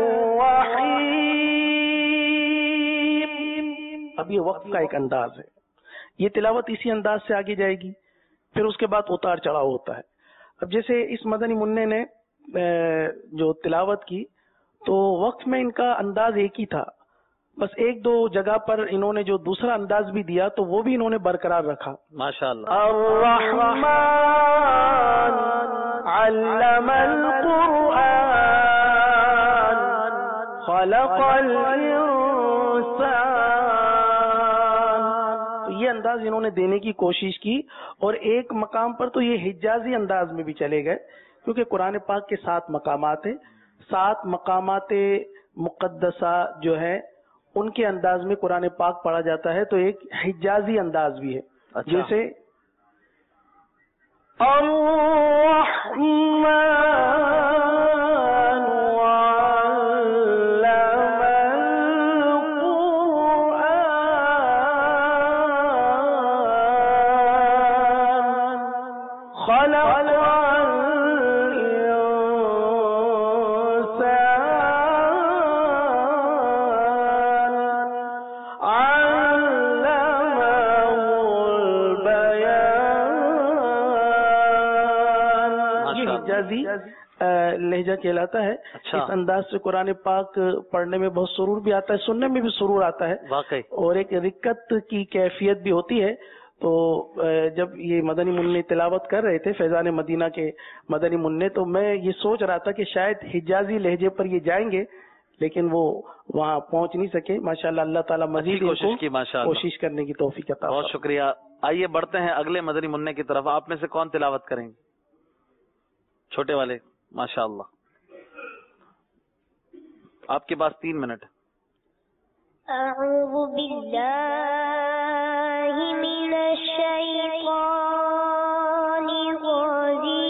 الرحیم. اب یہ وقت کا ایک انداز ہے. یہ تلاوت اسی انداز سے آگے جائے گی، پھر اس کے بعد اتار چڑھاؤ ہوتا ہے. اب جیسے اس مدنی منع نے جو تلاوت کی تو وقت میں ان کا انداز ایک ہی تھا، بس ایک دو جگہ پر انہوں نے جو دوسرا انداز بھی دیا تو وہ بھی انہوں نے برقرار رکھا. ماشاءاللہ. الرحمن علم القرآن خلق الانسان. یہ انداز انہوں نے دینے کی کوشش کی اور ایک مقام پر تو یہ حجازی انداز میں بھی چلے گئے، کیونکہ قرآن پاک کے 7 مقامات ہیں. 7 مقامات مقدسہ جو ہے ان کے انداز میں قرآن پاک پڑھا جاتا ہے، تو ایک حجازی انداز بھی ہے. جیسے لہجہ کہلاتا ہے. اچھا. اس انداز سے قرآن پاک پڑھنے میں بہت سرور بھی آتا ہے، سننے میں بھی سرور آتا ہے واقعی، اور ایک رکت کی کیفیت بھی ہوتی ہے. تو جب یہ مدنی منع تلاوت کر رہے تھے فیضان مدینہ کے مدنی منع، تو میں یہ سوچ رہا تھا کہ شاید حجازی لہجے پر یہ جائیں گے لیکن وہ وہاں پہنچ نہیں سکے. ماشاءاللہ اللہ تعالیٰ مزید ان کوشش کو کی ماشاءاللہ. کوشش کرنے کی توفیق عطا بہت شکریہ. آئیے بڑھتے ہیں اگلے مدنی منع کی طرف. آپ میں سے کون تلاوت کریں گے؟ چھوٹے والے. ماشاءاللہ آپ کے پاس 3 منٹ. اعوذ باللہ من الشیطان الرجیم.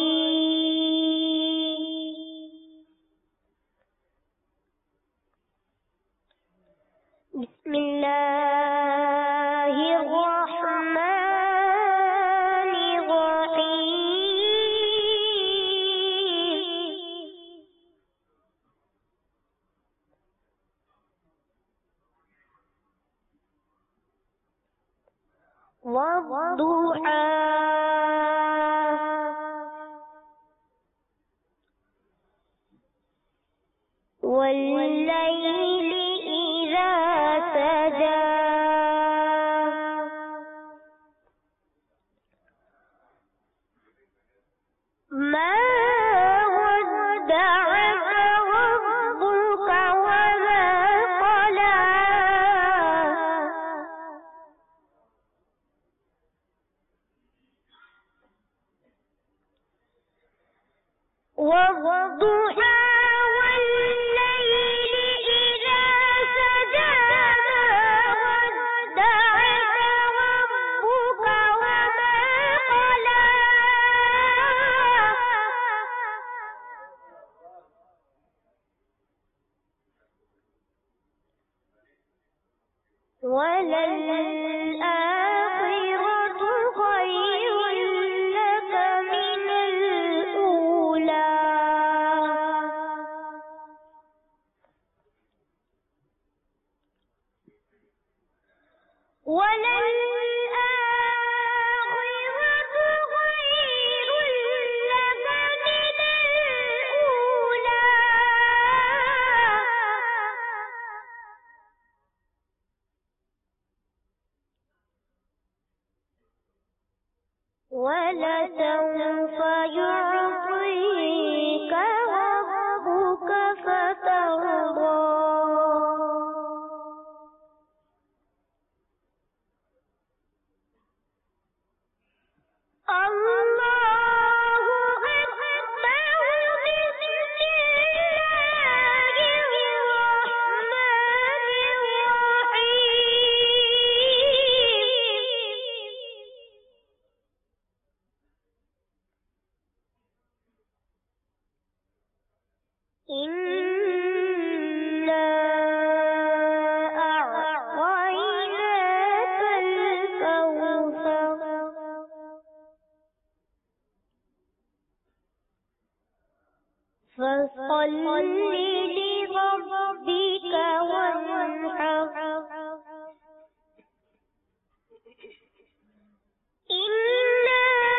بسم اللہ الرحمن الرحیم. والضحى والليل إذا سجى ما ودعك ربك وما قلى والضحى والليل إذا سجى ما ودعك ربك وما قلى وللآخرة خير لك من الأولى وللآخرة خير لك من الأولى ولسوف يعطيك ربك فترضى الله أكبر. بسم الله الرحمن الرحيم. إنا أعطيناك الكوثر فصل لربك وانحر إنا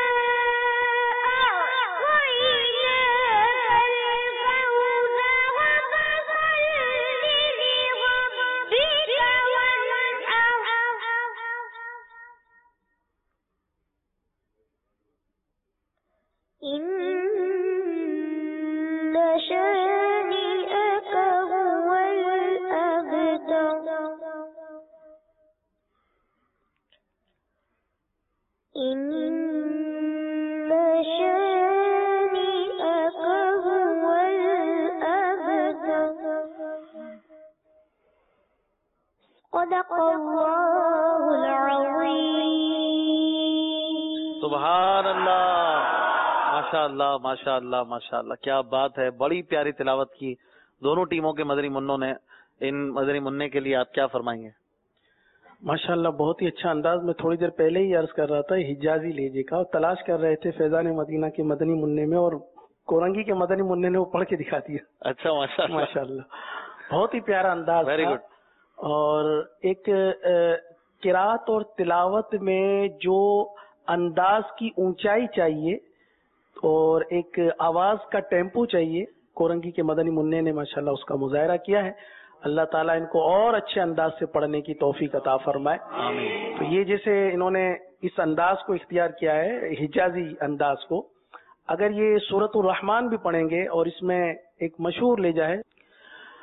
أعطيناك الكوثر فصل لربك وانحر إن شانئك هو الأبتر. إن شانئك هو الأبتر. صدق الله العظيم. سبحان اللہ. ماشاءاللہ ماشاءاللہ ماشاءاللہ. کیا بات ہے. بڑی پیاری تلاوت کی دونوں ٹیموں کے مدنی منوں نے. ان مدنی منع کے لیے آپ کیا فرمائیں گے؟ ماشاءاللہ بہت ہی اچھا انداز. میں تھوڑی دیر پہلے ہی عرض کر رہا تھا حجازی لہجے کا تلاش کر رہے تھے فیضان مدینہ کے مدنی منع میں, اور کورنگی کے مدنی منع نے وہ پڑھ کے دکھا دیا. اچھا ماشاءاللہ ماشاءاللہ بہت ہی پیارا انداز. Very good. اور ایک قرات اور تلاوت میں جو انداز کی اونچائی چاہیے اور ایک آواز کا ٹیمپو چاہیے, کورنگی کے مدنی منع نے ماشاءاللہ اس کا مظاہرہ کیا ہے. اللہ تعالیٰ ان کو اور اچھے انداز سے پڑھنے کی توفیق عطا فرمائے. آمین. تو یہ جیسے انہوں نے اس انداز کو اختیار کیا ہے, حجازی انداز کو, اگر یہ سورۃ الرحمن بھی پڑھیں گے اور اس میں ایک مشہور لہجہ ہے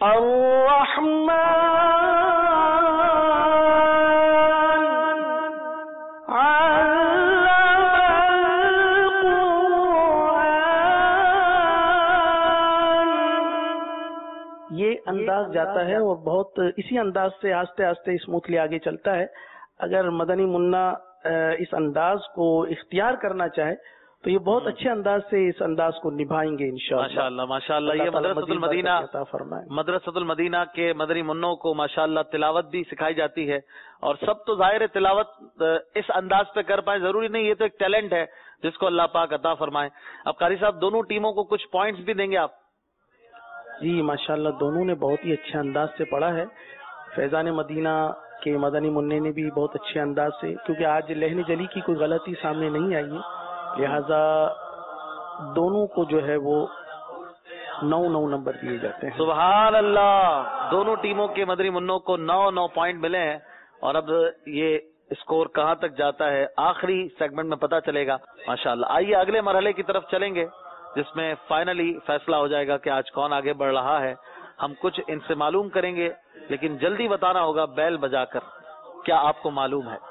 یہ انداز جاتا ہے اور بہت اسی انداز سے آہستہ آہستہ اسموتھلی آگے چلتا ہے. اگر مدنی منا اس انداز کو اختیار کرنا چاہے تو یہ بہت اچھے انداز سے اس انداز کو نبھائیں گے انشاءاللہ. ماشاءاللہ. یہ مدرسۃ المدینہ کے مدنی منوں کو ماشاءاللہ تلاوت بھی سکھائی جاتی ہے، اور سب تو ظاہر تلاوت اس انداز پہ کر پائیں ضروری نہیں، یہ تو ایک ٹیلنٹ ہے جس کو اللہ پاک عطا فرمائے. اب قاری صاحب دونوں ٹیموں کو کچھ پوائنٹس بھی دیں گے آپ؟ جی ماشاءاللہ دونوں نے بہت ہی اچھے انداز سے پڑھا ہے. فیضان مدینہ کے مدنی منع نے بھی بہت اچھے انداز سے، کیونکہ آج لہن جلی کی کوئی غلطی سامنے نہیں آئی ہے، لہذا دونوں کو جو ہے وہ 9 نمبر دیے جاتے ہیں. سبحان اللہ. دونوں ٹیموں کے مدنی منوں کو 9 پوائنٹ ملے ہیں، اور اب یہ اسکور کہاں تک جاتا ہے آخری سیگمنٹ میں پتہ چلے گا ماشاءاللہ. آئیے اگلے مرحلے کی طرف چلیں گے جس میں فائنلی فیصلہ ہو جائے گا کہ آج کون آگے بڑھ رہا ہے. ہم کچھ ان سے معلوم کریں گے، لیکن جلدی بتانا ہوگا بیل بجا کر. کیا آپ کو معلوم ہے؟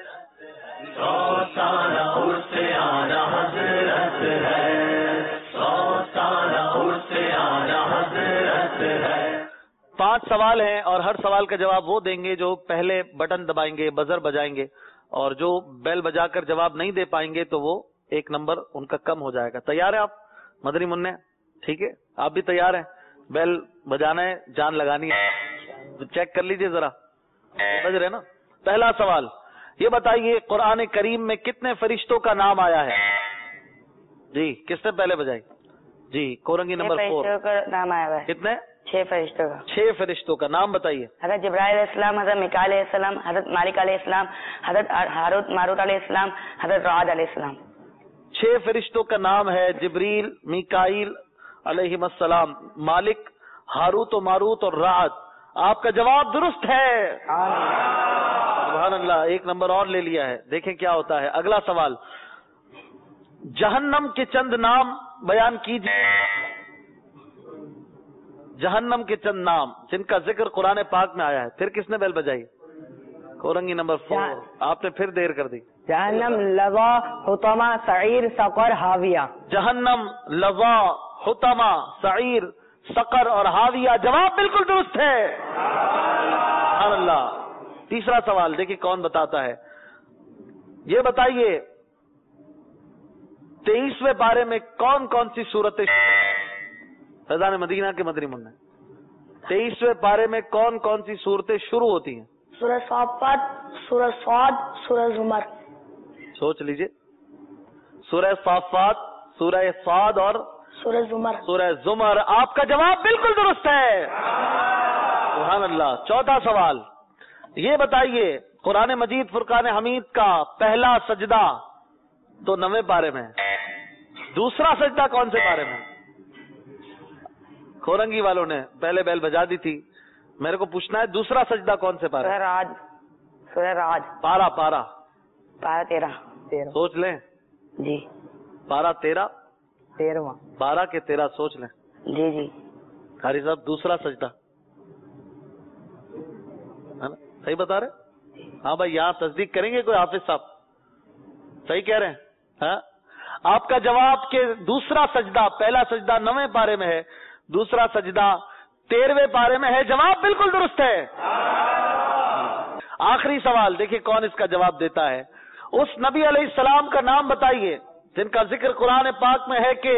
5 سوال ہیں، اور ہر سوال کا جواب وہ دیں گے جو پہلے بٹن دبائیں گے، بزر بجائیں گے، اور جو بیل بجا کر جواب نہیں دے پائیں گے تو وہ 1 نمبر ان کا کم ہو جائے گا. تیار ہیں آپ مدنی منع؟ ٹھیک ہے، آپ بھی تیار ہیں؟ بیل بجانا ہے، جان لگانی ہے. چیک کر لیجئے ذرا، بج رہے نا. پہلا سوال یہ بتائیے، قرآن کریم میں کتنے فرشتوں کا نام آیا ہے؟ جی کس نے پہلے بجائی؟ جی کورنگی نمبر 4 کا نام آیا ہے. کتنے؟ 6 فرشتوں کا. 6 فرشتوں کا نام بتائیے. حضرت جبرائیل علیہ السلام، حضرت میکائیل علیہ السلام، حضرت مالک علیہ السلام، حضرت ہاروت ماروت علیہ السلام، حضرت رعد علیہ السلام. 6 فرشتوں کا نام ہے جبریل، میکائیل علیہ السلام، مالک، ہاروت و ماروت اور رعد. آپ کا جواب درست ہے. سبحان اللہ. 1 نمبر اور لے لیا ہے. دیکھیں کیا ہوتا ہے. اگلا سوال، جہنم کے چند نام بیان کیجیے. جہنم کے چند نام جن کا ذکر قرآن پاک میں آیا ہے. پھر کس نے بیل بجائی؟ کورنگی نمبر 4. آپ نے پھر دیر کر دی. جہنم، لظا، حطمہ، سعیر، سقر، حاویہ. جہنم، لظا، حطمہ، سعیر، سقر اور حاویہ. جواب بالکل درست ہے. سبحان اللہ. تیسرا سوال دیکھیں کون بتاتا ہے. یہ بتائیے 23ویں پارے میں کون کون سی صورتیں فیضان مدینہ کے مدنی منع 23ویں پارے میں کون کون سی صورتیں شروع ہوتی ہیں؟ سورہ صافات، سورہ صاد، سورہ زمر. سوچ لیجئے. سورہ صافات، سورہ صاد اور سورہ زمر. سورہ زمر. آپ کا جواب بالکل درست ہے. سبحان اللہ. چوتھا سوال یہ بتائیے، قرآن مجید فرقان حمید کا پہلا سجدہ تو 9ویں پارے میں ہے، دوسرا سجدہ کون سے پارے میں؟ کورنگی والوں نے پہلے بیل بجا دی تھی، میرے کو پوچھنا ہے دوسرا سجدہ کون سے پارے؟ سورہ رعد. پارا 13. سوچ لیں. جی پارا 13، 13واں. 12 کے 13 سوچ لیں. جی قاری صاحب دوسرا سجدہ ہے نا؟ صحیح بتا رہے؟ ہاں بھائی یہاں تصدیق کریں گے کوئی حافظ صاحب؟ صحیح کہہ رہے ہیں. ہاں آپ کا جواب کہ دوسرا سجدہ، پہلا سجدہ 9ویں پارے میں ہے، دوسرا سجدہ 13ویں پارے میں ہے. جواب بالکل درست ہے. آخری سوال دیکھیں کون اس کا جواب دیتا ہے. اس نبی علیہ السلام کا نام بتائیے جن کا ذکر قرآن پاک میں ہے کہ،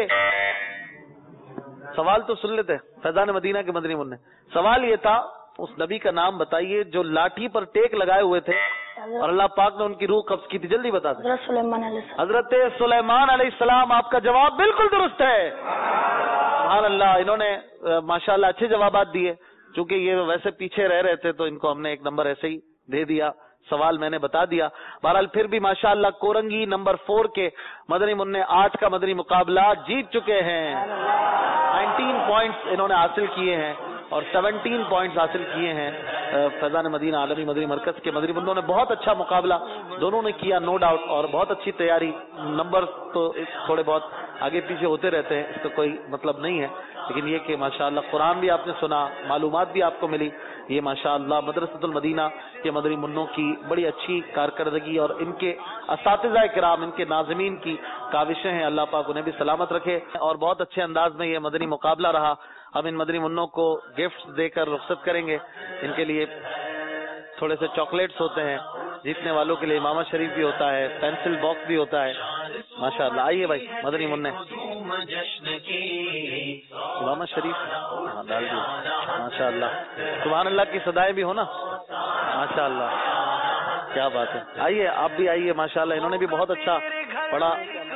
سوال تو سن لیتے فیضان مدینہ کے مدنی منع. سوال یہ تھا اس نبی کا نام بتائیے جو لاٹھی پر ٹیک لگائے ہوئے تھے اور اللہ پاک نے ان کی روح قبض کی تھی. جلدی بتا دیں. حضرت سلیمان علیہ السلام. حضرت سلیمان علیہ السلام. آپ کا جواب بالکل درست ہے. سبحان اللہ. انہوں نے ماشاءاللہ اچھے جوابات دیے. چونکہ یہ ویسے پیچھے رہ رہے تھے تو ان کو ہم نے 1 نمبر ایسے ہی دے دیا. سوال میں نے بتا دیا. بہرحال پھر بھی ماشاءاللہ کورنگی نمبر 4 کے مدنی منع 8 کا مدنی مقابلہ جیت چکے ہیں. 19 پوائنٹس انہوں نے حاصل کیے ہیں اور 17 پوائنٹس حاصل کیے ہیں. فیضان مدینہ عالمی مدنی مرکز کے مدنی منوں نے بہت اچھا مقابلہ دونوں نے کیا نو ڈاؤٹ، اور بہت اچھی تیاری. نمبر تو تھوڑے بہت آگے پیچھے ہوتے رہتے ہیں، اس کا کوئی مطلب نہیں ہے، لیکن یہ کہ ماشاءاللہ قرآن بھی آپ نے سنا، معلومات بھی آپ کو ملی، یہ ماشاءاللہ مدرسۃ المدینہ کے مدنی منوں کی بڑی اچھی کارکردگی اور ان کے اساتذہ کرام، ان کے ناظمین کی کاوشیں ہیں، اللہ پاک انہیں بھی سلامت رکھے۔ اور بہت اچھے انداز میں یہ مدنی مقابلہ رہا۔ ہم ان مدنی منوں کو گفٹس دے کر رخصت کریں گے۔ ان کے لیے تھوڑے سے چاکلیٹس ہوتے ہیں، جیتنے والوں کے لیے امامہ شریف بھی ہوتا ہے، پینسل باکس بھی ہوتا ہے ماشاءاللہ۔ آئیے بھائی مدنی منع امامہ شریف ڈال دیے ماشاءاللہ، سبحان اللہ کی صدائیں بھی ہو نا ماشاءاللہ، کیا بات ہے۔ آئیے آپ بھی آئیے ماشاءاللہ، انہوں نے بھی بہت اچھا پڑھا،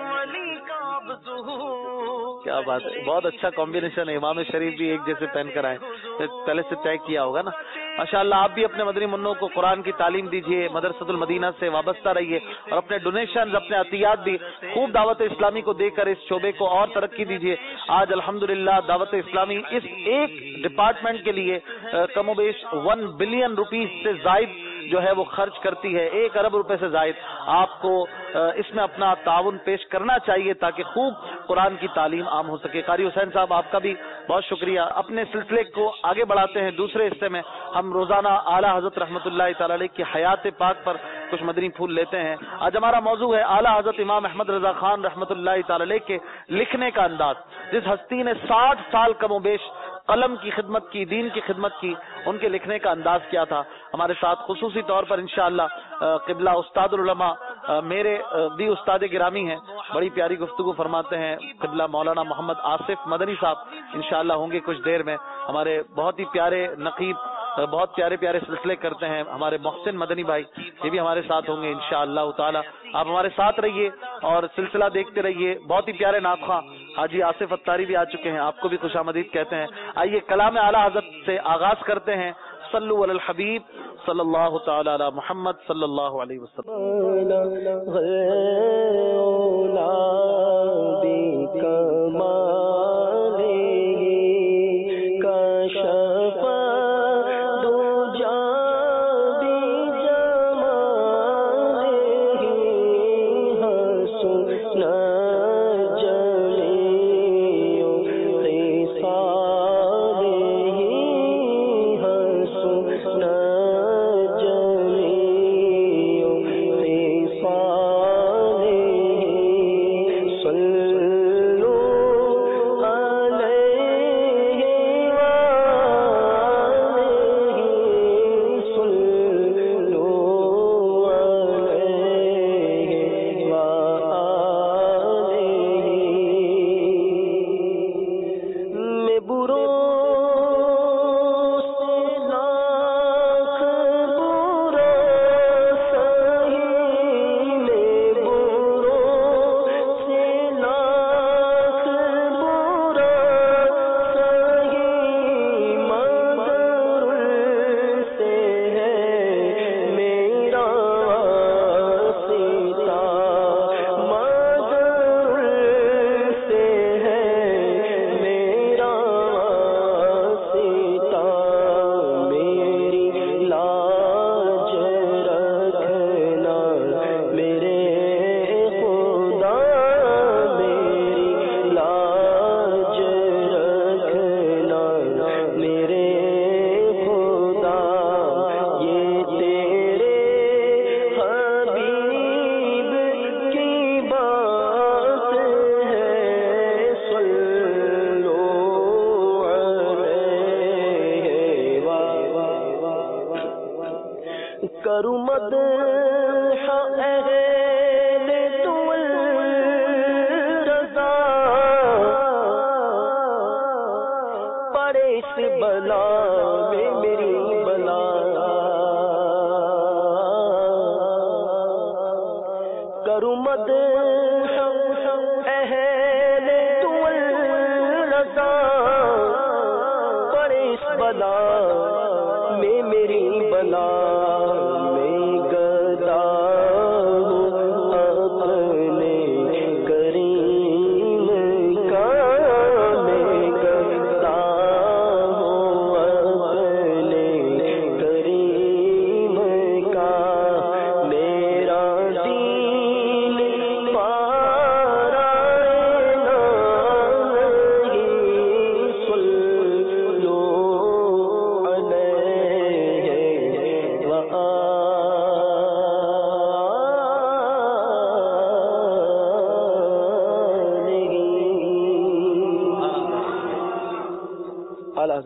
کیا بات ہے، بہت اچھا کمبینیشن ہے، امام شریف بھی ایک جیسے پہن کر آئے، پہلے سے طے کیا ہوگا نا ماشاءاللہ۔ آپ بھی اپنے مدنی منوں کو قرآن کی تعلیم دیجیے، مدرسۃ المدینہ سے وابستہ رہیے، اور اپنے ڈونیشنز، اپنے عطیات بھی خوب دعوت اسلامی کو دے کر اس شعبے کو اور ترقی دیجیے۔ آج الحمدللہ دعوت اسلامی اس ایک ڈپارٹمنٹ کے لیے کم و بیش 1 بلین روپیز سے زائد جو ہے وہ خرچ کرتی ہے، 1 ارب روپے سے زائد۔ آپ کو اس میں اپنا تعاون پیش کرنا چاہیے تاکہ خوب قرآن کی تعلیم عام ہو سکے۔ قاری حسین صاحب آپ کا بھی بہت شکریہ۔ اپنے سلسلے کو آگے بڑھاتے ہیں، دوسرے حصے میں ہم روزانہ اعلیٰ حضرت رحمۃ اللہ تعالی علیہ کی حیات پاک پر کچھ مدنی پھول لیتے ہیں۔ آج ہمارا موضوع ہے اعلیٰ حضرت امام احمد رضا خان رحمۃ اللہ تعالی علیہ کے لکھنے کا انداز۔ جس ہستی نے 60 سال کم و بیش قلم کی خدمت کی، دین کی خدمت کی، ان کے لکھنے کا انداز کیا تھا۔ ہمارے ساتھ خصوصی طور پر انشاءاللہ قبلہ استاد العلماء میرے بھی استاد گرامی ہیں، بڑی پیاری گفتگو فرماتے ہیں، قبلہ مولانا محمد آصف مدنی صاحب انشاءاللہ ہوں گے کچھ دیر میں۔ ہمارے بہت ہی پیارے نقیب، بہت پیارے پیارے سلسلے کرتے ہیں ہمارے محسن مدنی بھائی، یہ بھی ہمارے ساتھ ہوں گے انشاءاللہ تعالی۔ آپ ہمارے ساتھ رہیے اور سلسلہ دیکھتے رہیے۔ بہت ہی پیارے ناطق خواں حاجی آصف اتاری بھی آ چکے ہیں، آپ کو بھی خوش آمدید کہتے ہیں۔ آئیے کلام اعلیٰ حضرت سے آغاز کرتے ہیں۔ صلو علی الحبیب صلی اللہ تعالی علی محمد صلی اللہ علیہ وسلم۔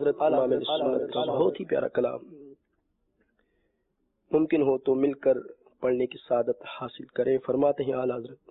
حضرت امام سنت کا بہت ہی پیارا کلام، ممکن ہو تو مل کر پڑھنے کی سعادت حاصل کریں۔ فرماتے ہیں اعلیٰ حضرت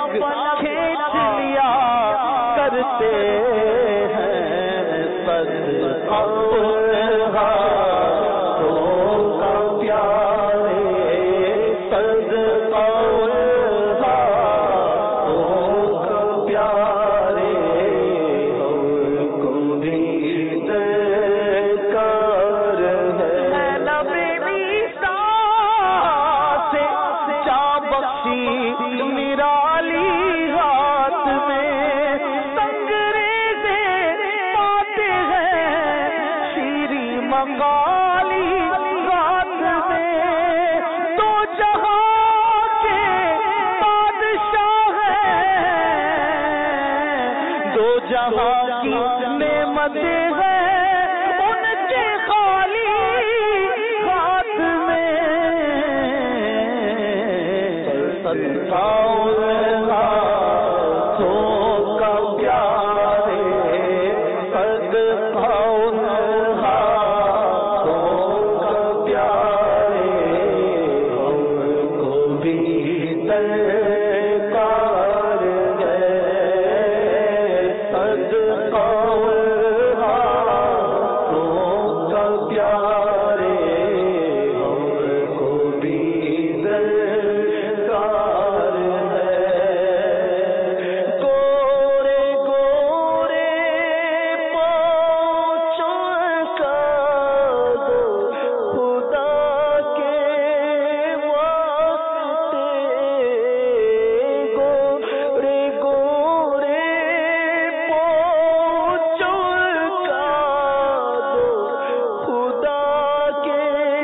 کھینچ لیا کرتے ہیں صدقہ کا پیارے صدقہ کا پیارے ہم کو بھی درکار ہے نبی عیسیٰ سے جا بخشی نرالی ہاتھ میں سنگریزے پاتے ہیں شیریں مقالی رات میں تو جہاں کے بادشاہ ہیں دو جہاں کی نعمتیں ہیں ان کے خالی ہاتھ میں صدقہ کا پیارے صدقہ کا پیارے ہم کو بھی درکار ہے صدقہ کا پیارے ہم کو بھی درکار ہے گورے گورے پہنچ کا دو خدا کے واسطے گورے گورے پہنچ کا دو خدا کے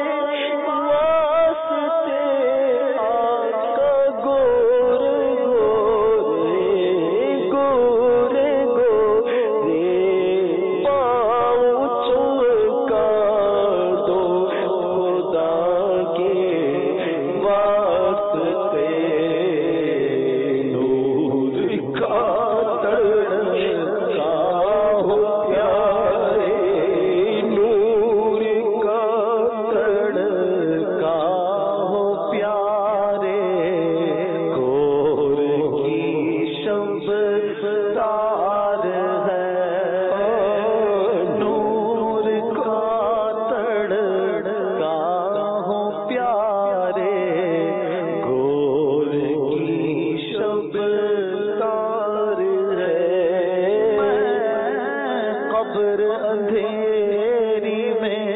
واسطے آقا گورے گورے پہنچ کا دو خدا کے واسطے نور کا تڑکا ہو پیارے نور کا تڑکا ہو پیارے گور کی شب تار ہے نور کا تڑکا ہو پیارے گور کی شب تار ہے قبر اندھیری میں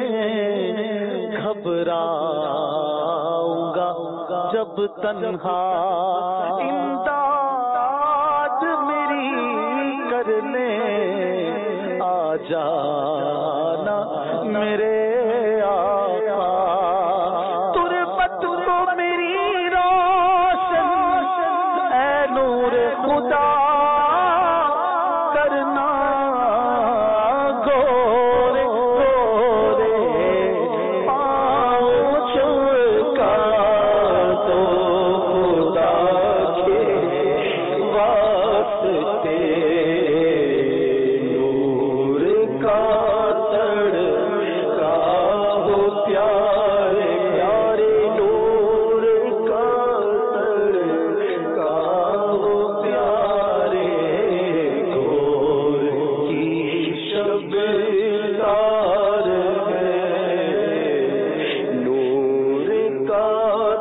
گھبراؤں گا جب تنہا امداد میری کرنے آ جانا میرے آقا تربت کو میری روشن اے نور خدا کرنا گورے گورے پاؤں کا تو خدا کے واسطے نور کا تڑکا ہو پیارے پیارے نور کا تڑکا ہو پیارے گور کی شب تار ہے نور کا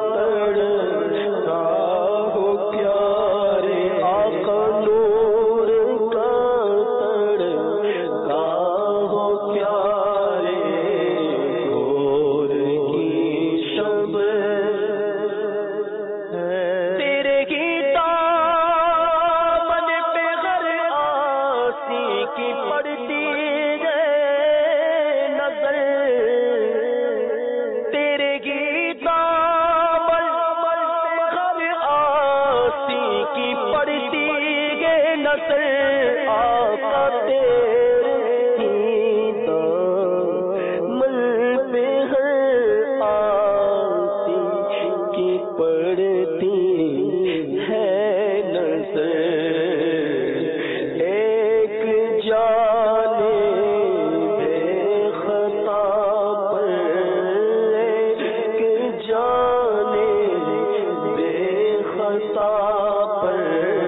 تڑکا ہو پیارے آقا نور کا تڑکا ہو پیارے گور کی شب تیرے گیتا من پہ غر آسی کی پڑتی ہے نظر تیرے گیتا من غر آسی کی پڑتی ہے نظر آقا تیرے گیتا من پہ غر آسی کی پڑتی ہے نظر ایک جانے بے خطا پر ایک جانے بے خطا پر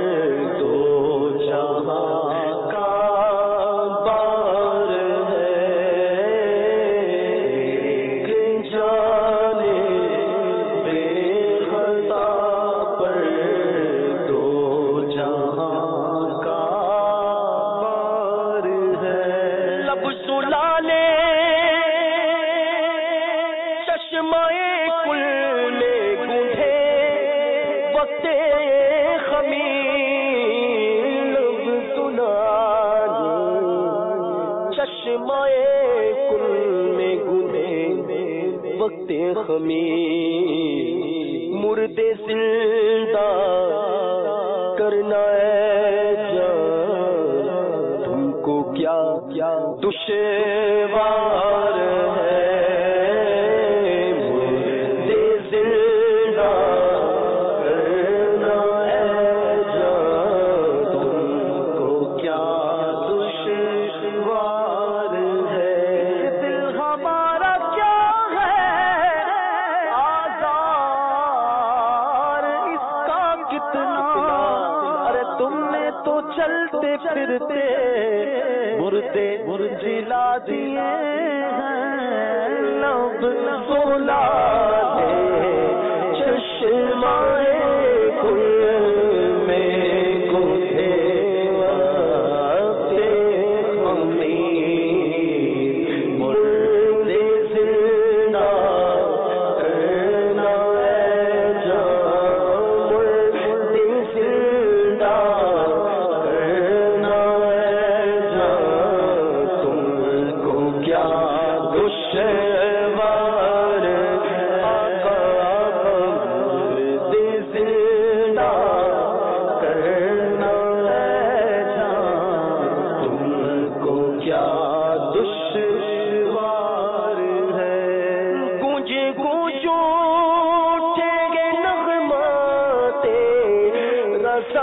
چشمائے کل میں گنے وقت خمیر مردے زندہ کرنا ہے جان تم کو کیا دشوار ہے مردے زندہ کرنا ہے جان تم کو کیا دشوار ہے دل ہمارا کیا ہے آزار اس کا کتنا ارے تم نے تو چلتے پھرتے مردے جلا دیے ہیں لب بولا دے چشمائے کل میں گھے وقت خمیر مردے زندہ کرنا ہے جان مردے زندہ کرنا ہے جان تم کو کیا دشوار آقا مردے زندہ کرنا ہے جان تم کو کیا دشوار ہے گونجے گونجو اٹھے گے نغمات رسا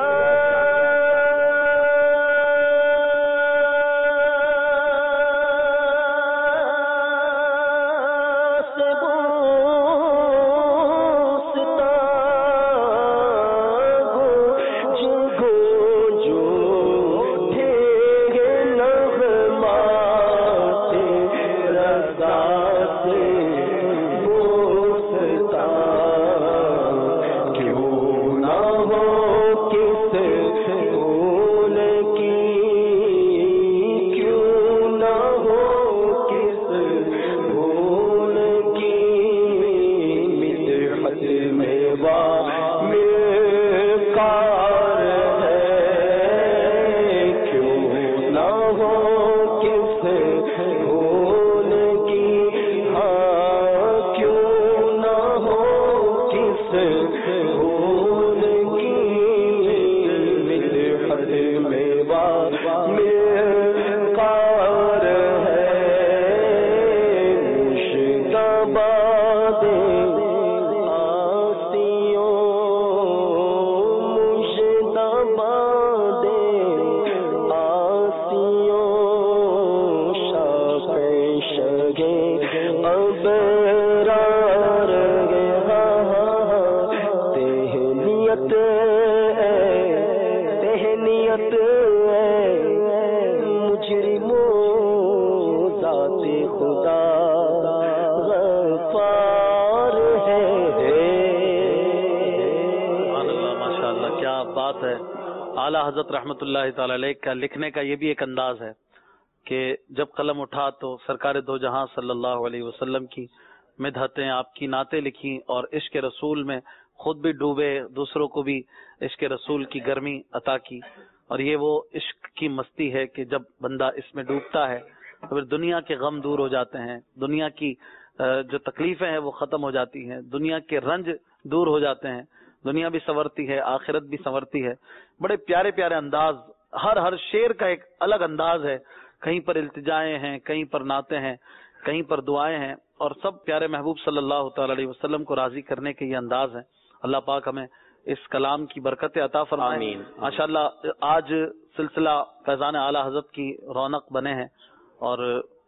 اعلیٰ حضرت رحمۃ اللہ تعالی علیہ کا لکھنے کا یہ بھی ایک انداز ہے کہ جب قلم اٹھا تو سرکار دو جہاں صلی اللہ علیہ وسلم کی مدحتیں آپ کی نعتیں لکھی اور عشق رسول میں خود بھی ڈوبے دوسروں کو بھی عشق رسول کی گرمی عطا کی اور یہ وہ عشق کی مستی ہے کہ جب بندہ اس میں ڈوبتا ہے تو پھر دنیا کے غم دور ہو جاتے ہیں دنیا کی جو تکلیفیں ہیں وہ ختم ہو جاتی ہیں دنیا کے رنج دور ہو جاتے ہیں دنیا بھی سنورتی ہے آخرت بھی سنورتی ہے بڑے پیارے پیارے انداز ہر شعر کا ایک الگ انداز ہے کہیں پر التجائیں ہیں کہیں پر نعتیں ہیں کہیں پر دعائیں ہیں اور سب پیارے محبوب صلی اللہ تعالی علیہ وسلم کو راضی کرنے کے یہ انداز ہیں اللہ پاک ہمیں اس کلام کی برکت عطا فرمائے ماشاءاللہ آج سلسلہ فیضان اعلی حضرت کی رونق بنے ہیں اور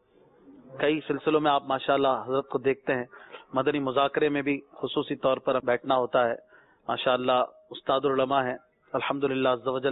کئی سلسلوں میں آپ ماشاءاللہ حضرت کو دیکھتے ہیں مدنی مذاکرے میں بھی خصوصی طور پر بیٹھنا ہوتا ہے ماشاءاللہ استاد العلماء ہیں الحمدللہ عز و جل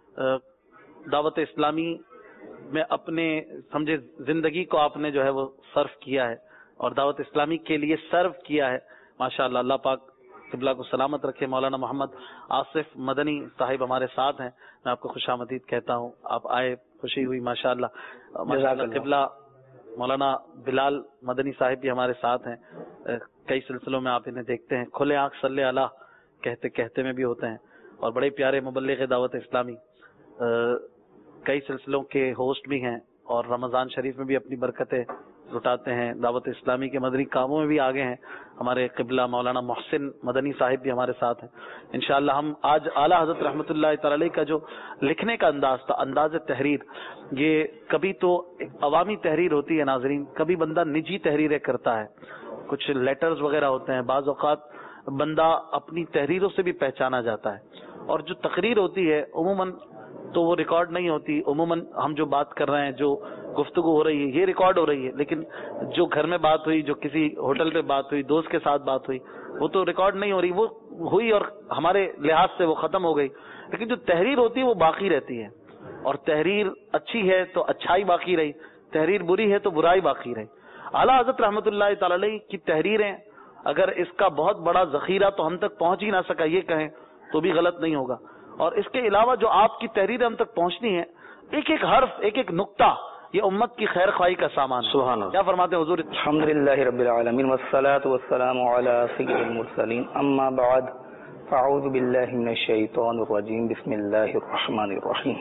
دعوت اسلامی میں اپنے سمجھے زندگی کو آپ نے جو ہے وہ صرف کیا ہے اور دعوت اسلامی کے لیے سرو کیا ہے ماشاءاللہ اللہ پاک قبلہ کو سلامت رکھے مولانا محمد آصف مدنی صاحب ہمارے ساتھ ہیں میں آپ کو خوش آمدید کہتا ہوں آپ آئے خوشی ہوئی ماشاءاللہ قبلہ مولانا بلال مدنی صاحب بھی ہمارے ساتھ ہیں کئی سلسلوں میں آپ انہیں دیکھتے ہیں کھلے آنکھ صلی اللہ کہتے کہتے میں بھی ہوتے ہیں اور بڑے پیارے مبلغ دعوت اسلامی کئی سلسلوں کے ہوسٹ بھی ہیں اور رمضان شریف میں بھی اپنی برکتیں لٹاتے ہیں. دعوت اسلامی کے مدنی کاموں میں بھی آگے ہیں. ہمارے قبلہ مولانا محسن مدنی صاحب بھی ہمارے ساتھ ہیں. انشاءاللہ ہم آج اعلیٰ حضرت رحمۃ اللہ تعالی علیہ کا جو لکھنے کا انداز تھا، انداز تحریر، یہ کبھی تو عوامی تحریر ہوتی ہے ناظرین، کبھی بندہ نجی تحریریں کرتا ہے، کچھ لیٹرز وغیرہ ہوتے ہیں، بعض اوقات بندہ اپنی تحریروں سے بھی پہچانا جاتا ہے. اور جو تقریر ہوتی ہے عموماً تو وہ ریکارڈ نہیں ہوتی. عموماً ہم جو بات کر رہے ہیں، جو گفتگو ہو رہی ہے، یہ ریکارڈ ہو رہی ہے، لیکن جو گھر میں بات ہوئی، جو کسی ہوٹل پہ بات ہوئی، دوست کے ساتھ بات ہوئی، وہ تو ریکارڈ نہیں ہو رہی. وہ ہوئی اور ہمارے لحاظ سے وہ ختم ہو گئی. لیکن جو تحریر ہوتی ہے وہ باقی رہتی ہے، اور تحریر اچھی ہے تو اچھائی باقی رہی، تحریر بری ہے تو برائی باقی رہی. اعلیٰ حضرت رحمۃ اللہ تعالی علیہ کی تحریریں، اگر اس کا بہت بڑا ذخیرہ تو ہم تک پہنچ ہی نہ سکا یہ کہیں تو بھی غلط نہیں ہوگا. اور اس کے علاوہ جو آپ کی تحریریں ہم تک پہنچنی ہیں، ایک ایک حرف، ایک ایک نقطہ، یہ امت کی خیر خواہی کا سامان ہے. سبحان اللہ. کیا فرماتے ہیں حضور؟ الحمدللہ رب العالمین والصلاة والسلام علی سید المرسلین، اما بعد فاعوذ باللہ من الشیطان الرجیم، بسم اللہ الرحمن الرحیم.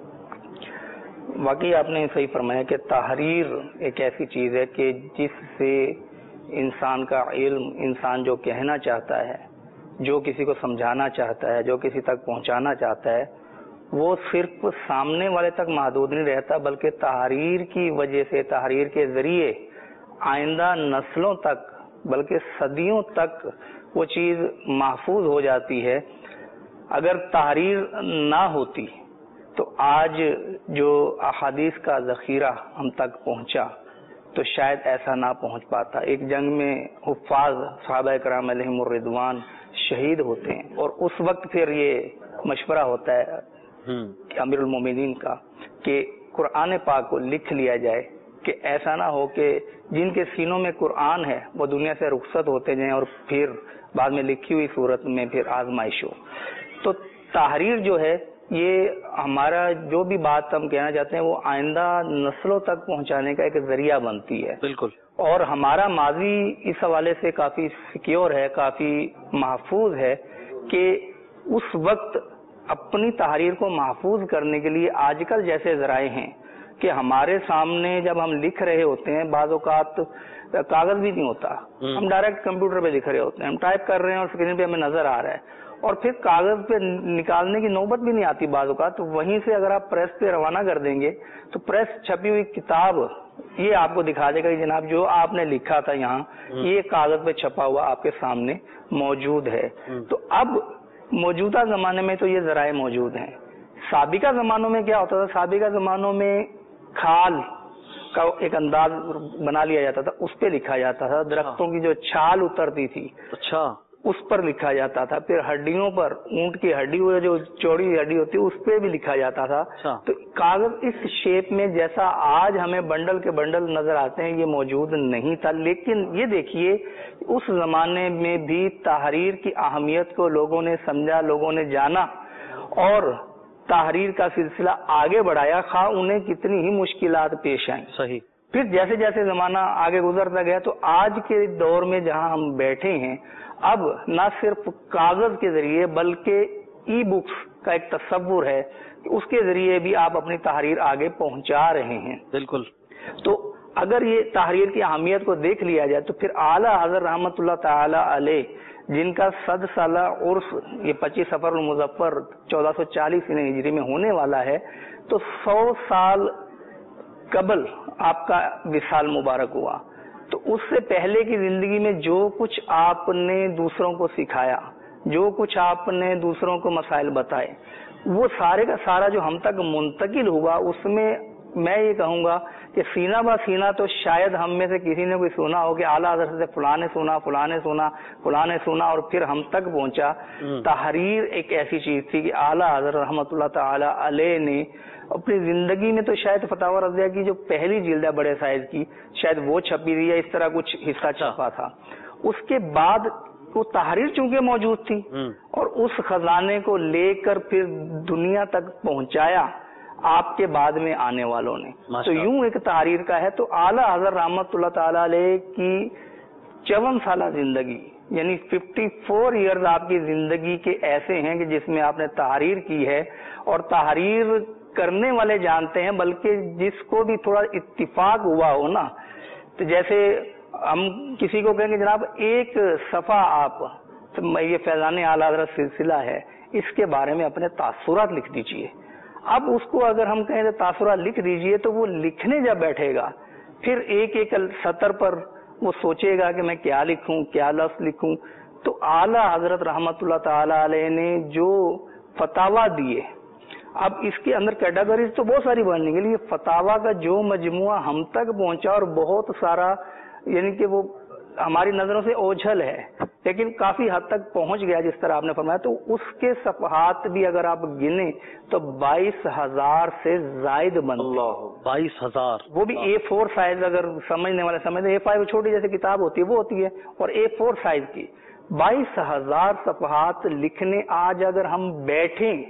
واقعی آپ نے صحیح فرمایا کہ تحریر ایک ایسی چیز ہے کہ جس سے انسان کا علم، انسان جو کہنا چاہتا ہے، جو کسی کو سمجھانا چاہتا ہے، جو کسی تک پہنچانا چاہتا ہے، وہ صرف سامنے والے تک محدود نہیں رہتا، بلکہ تحریر کی وجہ سے، تحریر کے ذریعے آئندہ نسلوں تک، بلکہ صدیوں تک وہ چیز محفوظ ہو جاتی ہے. اگر تحریر نہ ہوتی تو آج جو احادیث کا ذخیرہ ہم تک پہنچا تو شاید ایسا نہ پہنچ پاتا. ایک جنگ میں حفاظ صحابہ کرام علیہم الرضوان شہید ہوتے ہیں، اور اس وقت پھر یہ مشورہ ہوتا ہے امیر المومنین کا کہ قرآن پاک کو لکھ لیا جائے، کہ ایسا نہ ہو کہ جن کے سینوں میں قرآن ہے وہ دنیا سے رخصت ہوتے جائیں اور پھر بعد میں لکھی ہوئی صورت میں پھر آزمائش ہو. تو تحریر جو ہے، یہ ہمارا جو بھی بات ہم کہنا چاہتے ہیں وہ آئندہ نسلوں تک پہنچانے کا ایک ذریعہ بنتی ہے. بالکل. اور ہمارا ماضی اس حوالے سے کافی سیکیور ہے، کافی محفوظ ہے کہ اس وقت اپنی تحریر کو محفوظ کرنے کے لیے آج کل جیسے ذرائع ہیں کہ ہمارے سامنے جب ہم لکھ رہے ہوتے ہیں، بعض اوقات کاغذ بھی نہیں ہوتا، ہم ڈائریکٹ کمپیوٹر پہ لکھ رہے ہوتے ہیں، ہم ٹائپ کر رہے ہیں اور اسکرین پہ ہمیں نظر آ رہا ہے، اور پھر کاغذ پہ نکالنے کی نوبت بھی نہیں آتی بعض اوقات. تو وہیں سے اگر آپ پریس پہ روانہ کر دیں گے تو پریس چھپی ہوئی کتاب یہ آپ کو دکھا دے گا کہ جناب جو آپ نے لکھا تھا یہاں، یہ کاغذ پہ چھپا ہوا آپ کے سامنے موجود ہے. تو اب موجودہ زمانے میں تو یہ ذرائع موجود ہیں. سابقہ زمانوں میں کیا ہوتا تھا؟ سابقہ زمانوں میں کھال کا ایک انداز بنا لیا جاتا تھا، اس پہ لکھا جاتا تھا. درختوں کی جو چھال اترتی تھی، اچھا، اس پر لکھا جاتا تھا. پھر ہڈیوں پر، اونٹ کی ہڈی ہوئی جو چوڑی ہڈی ہوتی ہے اس پہ بھی لکھا جاتا تھا. تو کاغذ اس شیپ میں جیسا آج ہمیں بنڈل کے بنڈل نظر آتے ہیں یہ موجود نہیں تھا. لیکن یہ دیکھیے اس زمانے میں بھی تحریر کی اہمیت کو لوگوں نے سمجھا، لوگوں نے جانا اور تحریر کا سلسلہ آگے بڑھایا، خواہ انہیں کتنی ہی مشکلات پیش آئیں. صحیح. پھر جیسے جیسے زمانہ آگے گزرتا گیا تو آج کے دور میں جہاں ہم بیٹھے ہیں، اب نہ صرف کاغذ کے ذریعے بلکہ ای بکس کا ایک تصور ہے کہ اس کے ذریعے بھی آپ اپنی تحریر آگے پہنچا رہے ہیں. بالکل. تو اگر یہ تحریر کی اہمیت کو دیکھ لیا جائے تو پھر اعلیٰ حضرت رحمۃ اللہ تعالی علیہ جن کا 100 سالہ عرس یہ 25 صفر المظفر 1440 ہجری میں ہونے والا ہے، تو 100 سال قبل آپ کا وصال مبارک ہوا. تو اس سے پہلے کی زندگی میں جو کچھ آپ نے دوسروں کو سکھایا، جو کچھ آپ نے دوسروں کو مسائل بتائے، وہ سارے کا سارا جو ہم تک منتقل ہوا، اس میں میں یہ کہوں گا کہ سینہ بہ سینہ تو شاید ہم میں سے کسی نے کوئی سنا ہو کہ اعلیٰ حضرت سے فلاں نے سنا، فلاں نے سنا، فلاں نے سنا اور پھر ہم تک پہنچا. تحریر ایک ایسی چیز تھی کہ اعلیٰ حضرت رحمۃ اللہ تعالی علیہ نے اپنی زندگی میں تو شاید فتاوی رضیہ کی جو پہلی جلد ہے بڑے سائز کی، شاید وہ چھپی رہی ہے، اس طرح کچھ حصہ چھپا تھا. اس کے بعد وہ تحریر چونکہ موجود تھی اور اس خزانے کو لے کر پھر دنیا تک پہنچایا آپ کے بعد میں آنے والوں نے. تو یوں ایک تحریر کا ہے. تو اعلیٰ حضرت رحمۃ اللہ تعالی علیہ کی 54 سالہ زندگی، یعنی 54 ایئرز آپ کی زندگی کے ایسے ہیں کہ جس میں آپ نے تحریر کی ہے، اور تحریر کرنے والے جانتے ہیں، بلکہ جس کو بھی تھوڑا اتفاق ہوا ہو نا، تو جیسے ہم کسی کو کہیں گے جناب ایک صفحہ آپ، یہ فیضان اعلی حضرت سلسلہ ہے، اس کے بارے میں اپنے تاثرات لکھ دیجئے. اب اس کو اگر ہم کہیں تاثرات لکھ دیجئے تو وہ لکھنے جب بیٹھے گا پھر ایک ایک سطر پر وہ سوچے گا کہ میں کیا لکھوں، کیا لفظ لکھوں. تو اعلی حضرت رحمت اللہ تعالی علیہ نے جو فتاوا دیے، اب اس کے اندر کیٹیگریز تو بہت ساری بننے کے لیے فتاوا کا جو مجموعہ ہم تک پہنچا اور بہت سارا یعنی کہ وہ ہماری نظروں سے اوجھل ہے لیکن کافی حد تک پہنچ گیا جس طرح آپ نے فرمایا، تو اس کے صفحات بھی اگر آپ گنیں تو 22,000 سے زائد بنتے ہیں. 22,000 وہ بھی A4 سائز، اگر سمجھنے والے سمجھتے A5 چھوٹی جیسے کتاب ہوتی ہے وہ ہوتی ہے، اور A4 سائز کی 22,000 صفحات لکھنے آج اگر ہم بیٹھیں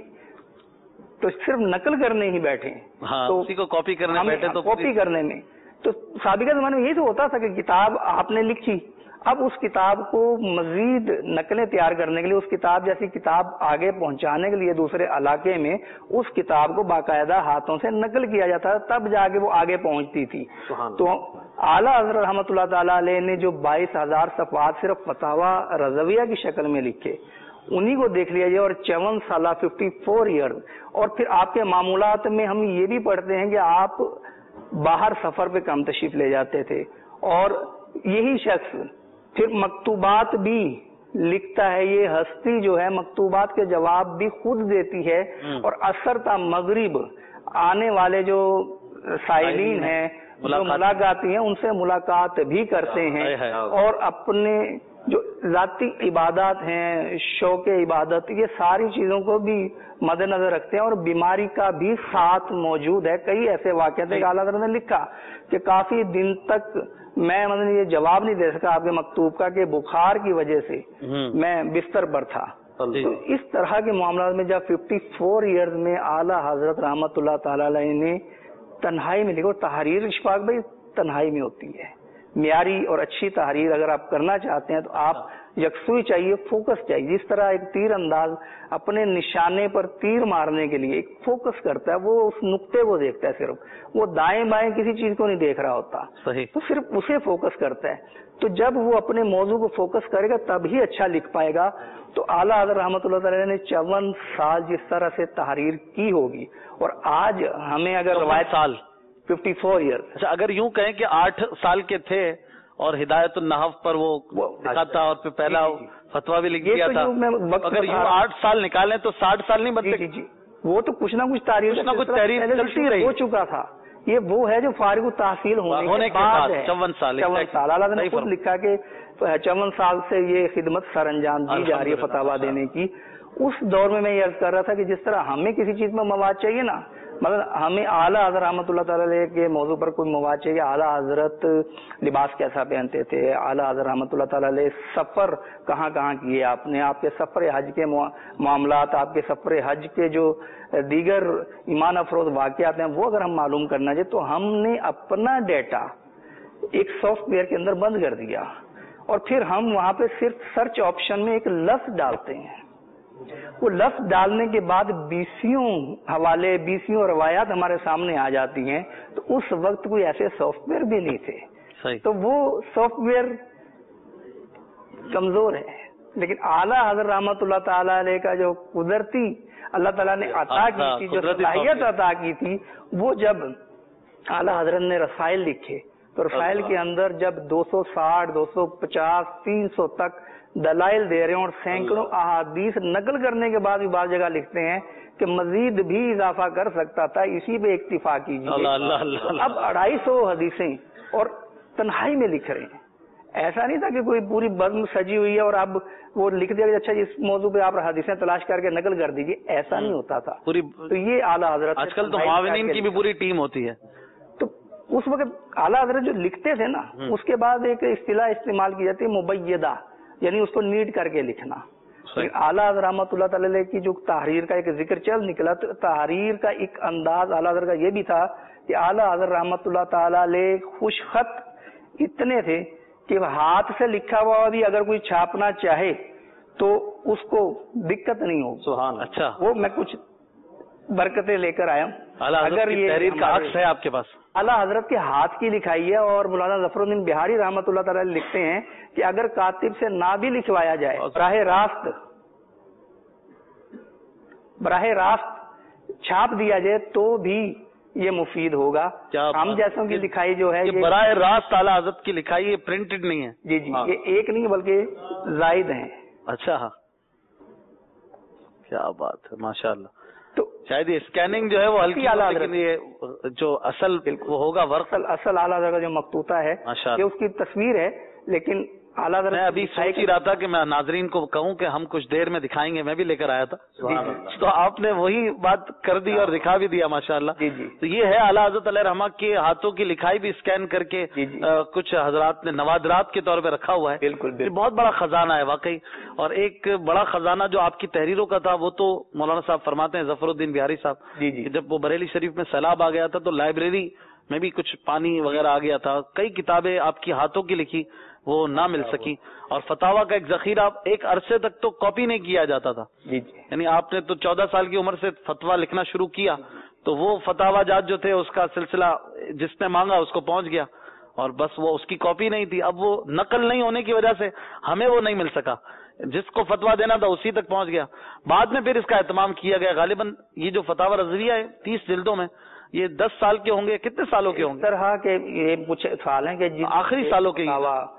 تو صرف نقل کرنے ہی بیٹھیں، تو اسی کو کاپی کرنے بیٹھے تو کاپی کرنے میں تو سابقہ زمانے میں یہی تو ہوتا تھا کہ کتاب آپ نے لکھی، اب اس کتاب کو مزید نقلیں تیار کرنے کے لیے، اس کتاب جیسی کتاب آگے پہنچانے کے لیے دوسرے علاقے میں اس کتاب کو باقاعدہ ہاتھوں سے نقل کیا جاتا تھا، تب جا کے وہ آگے پہنچتی تھی. تو اعلیٰ حضرت رحمۃ اللہ تعالیٰ علیہ نے جو 22,000 صفحات صرف فتاوا رضویہ کی شکل میں لکھے، انہی کو دیکھ لیا جائے. اور 54 سالہ 54 ایئر. اور پھر آپ کے معمولات میں ہم یہ بھی پڑھتے ہیں کہ آپ باہر سفر پہ کم تشریف لے جاتے تھے، اور یہی شخص پھر مکتوبات بھی لکھتا ہے. یہ ہستی جو ہے مکتوبات کے جواب بھی خود دیتی ہے، اور اثر تا مغرب آنے والے جو سائلین ہیں، جو ملاقاتی ہیں، ان سے ملاقات بھی کرتے ہیں، اور اپنے جو ذاتی عبادات ہیں، شوق عبادت، یہ ساری چیزوں کو بھی مد نظر رکھتے ہیں، اور بیماری کا بھی ساتھ موجود ہے. کئی ایسے واقعات ہیں کہ اعلیٰ حضرت نے لکھا کہ کافی دن تک میں یہ جواب نہیں دے سکا آپ کے مکتوب کا کہ بخار کی وجہ سے میں بستر پر تھا. تو اس طرح کے معاملات میں جب 54 ایئرز میں اعلیٰ حضرت رحمت اللہ تعالی علیہ نے تنہائی میں لکھو، تحریر اشفاق بھائی تنہائی میں ہوتی ہے. معیاری اور اچھی تحریر اگر آپ کرنا چاہتے ہیں تو آپ یکسوئی چاہیے، فوکس چاہیے. جس طرح ایک تیر انداز اپنے نشانے پر تیر مارنے کے لیے ایک فوکس کرتا ہے، وہ اس نقطے کو دیکھتا ہے، صرف وہ دائیں بائیں کسی چیز کو نہیں دیکھ رہا ہوتا، تو صرف اسے فوکس کرتا ہے. تو جب وہ اپنے موضوع کو فوکس کرے گا تب ہی اچھا لکھ پائے گا. تو اعلیٰ حضرت رحمۃ اللہ تعالی نے 54 سال جس طرح سے تحریر کی ہوگی، اور آج ہمیں اگر روایت سال 54 ایئرز. اچھا، اگر یوں کہیں کہ 8 سال کے تھے اور ہدایت النحو پر وہ لکھا تھا اور پھر پہلا فتوا بھی لکھ دیا تھا، اگر یوں 8 سال نکالیں تو 60 سال نہیں بنتے؟ جی وہ تو کچھ نہ کچھ تحریر چلتی رہی، ہو چکا تھا. یہ وہ ہے جو فارغ التحصیل ہونے کے بعد ہے. 54 سال اعلیٰ نے خود لکھا کہ 54 سال سے یہ خدمت سر انجام دی جا رہی ہے فتاوا دینے کی. اس دور میں یہ عرض کر رہا تھا کہ جس طرح ہمیں کسی چیز میں مواد چاہیے نا، مطلب ہمیں اعلیٰ حضرت رحمۃ اللہ تعالی علیہ کے موضوع پر کوئی مواد چاہیے. اعلیٰ حضرت لباس کیسا پہنتے تھے، اعلیٰ حضرت رحمۃ اللہ تعالی علیہ سفر کہاں کہاں کیے آپ نے، آپ کے سفر حج کے معاملات، آپ کے سفر حج کے جو دیگر ایمان افروز واقعات ہیں، وہ اگر ہم معلوم کرنا چاہیے تو ہم نے اپنا ڈیٹا ایک سافٹ ویئر کے اندر بند کر دیا، اور پھر ہم وہاں پہ صرف سرچ آپشن میں ایک لفظ ڈالتے ہیں. وہ لفظ ڈالنے کے بعد 20 حوالے 20 روایات ہمارے سامنے آ جاتی ہیں. تو اس وقت کوئی ایسے سافٹ ویئر بھی نہیں تھے، تو وہ سافٹ ویئر کمزور ہے. لیکن اعلیٰ حضرت رحمۃ اللہ تعالی علیہ کا جو قدرتی اللہ تعالیٰ نے عطا کی تھی، جو صلاحیت عطا کی تھی، وہ جب اعلیٰ حضرت نے رسائل لکھے تو رسائل کے اندر جب 260 250 300 تک دلائل دے رہے ہیں، اور سینکڑوں احادیث نقل کرنے کے بعد بھی بعض جگہ لکھتے ہیں کہ مزید بھی اضافہ کر سکتا تھا، اسی پہ اکتفا کیجیے. اب 250 حدیثیں اور تنہائی میں لکھ رہے ہیں. ایسا نہیں تھا کہ کوئی پوری بزم سجی ہوئی ہے اور اب وہ لکھ دیا کہ اچھا اس موضوع پہ آپ حدیثیں تلاش کر کے نقل کر دیجیے، ایسا نہیں ہوتا تھا. تو یہ اعلیٰ حضرت آج کل تو معاونین کی بھی پوری ٹیم ہوتی ہے. تو اس وقت اعلیٰ حضرت جو لکھتے تھے نا، اس کے بعد ایک اصطلاح استعمال کی جاتی ہے مبیدہ، یعنی اس کو نیٹ کر کے لکھنا. اعلیٰ حضرت رحمۃ اللہ تعالی علیہ کی جو تحریر کا ایک ذکر چل نکلا، تو تحریر کا ایک انداز اعلیٰ حضرت کا یہ بھی تھا کہ اعلیٰ حضرت رحمۃ اللہ تعالی علیہ خوش خط اتنے تھے کہ ہاتھ سے لکھا ہوا بھی اگر کوئی چھاپنا چاہے تو اس کو دقت نہیں ہو. سبحان. اچھا، وہ میں کچھ برکتیں لے کر آیا ہوں. اگر یہ تحریر کا عکس ہے آپ کے پاس، اعلیٰ حضرت کے ہاتھ کی لکھائی ہے، اور مولانا ظفر الدین بہاری رحمۃ اللہ تعالی لکھتے ہیں کہ اگر کاتب سے نہ بھی لکھوایا جائے، براہ راست چھاپ دیا جائے تو بھی یہ مفید ہوگا. ہم جیسوں کی لکھائی جو ہے یہ براہ راست اعلیٰ حضرت کی لکھائی، یہ پرنٹڈ نہیں ہے. جی جی، یہ ایک نہیں بلکہ زائد ہیں. اچھا، ہاں، کیا بات ہے، ماشاء اللہ. تو شاید یہ اسکیننگ جو ہے وہ ہلکی، لیکن یہ جو اصل وہ ہوگا ورق، اصل اعلیٰ حضرت کا جو مقطوطہ ہے یہ اس کی تصویر ہے، لیکن اعلیٰ حضرت میں ابھی سوچ ہی رہا تھا کہ میں ناظرین کو کہوں کہ ہم کچھ دیر میں دکھائیں گے، میں بھی لے کر آیا تھا تو آپ نے وہی بات کر دی اور دکھا بھی دیا ماشاء اللہ. جی جی، تو یہ ہے اعلیٰ حضرت علیہ رحمہ کے ہاتھوں کی لکھائی بھی اسکین کر کے کچھ حضرات نے نوادرات کے طور پہ رکھا ہوا ہے. بالکل یہ بہت بڑا خزانہ ہے واقعی. اور ایک بڑا خزانہ جو آپ کی تحریروں کا تھا وہ تو مولانا صاحب فرماتے ہیں، ظفر الدین بہاری صاحب، جب وہ بریلی شریف میں سیلاب آ گیا تھا تو لائبریری میں بھی کچھ پانی وغیرہ آ گیا تھا، کئی کتابیں آپ کی ہاتھوں کی لکھی وہ نہ مل سکی، اور فتاوا کا ایک ذخیرہ ایک عرصے تک تو کاپی نہیں کیا جاتا تھا. یعنی آپ نے تو 14 سال کی عمر سے فتوا لکھنا شروع کیا تو وہ فتاوا جات جو تھے اس کا سلسلہ جس نے مانگا اس کو پہنچ گیا، اور بس وہ اس کی کاپی نہیں تھی. اب وہ نقل نہیں ہونے کی وجہ سے ہمیں وہ نہیں مل سکا، جس کو فتوا دینا تھا اسی تک پہنچ گیا. بعد میں پھر اس کا اہتمام کیا گیا. غالباً یہ جو فتاوا رضویہ ہے 30 جلدوں میں، یہ 10 سال کے ہوں گے، کتنے سالوں کے ہوں گے؟ طرح کے یہ کچھ سال ہیں کہ آخری سالوں کے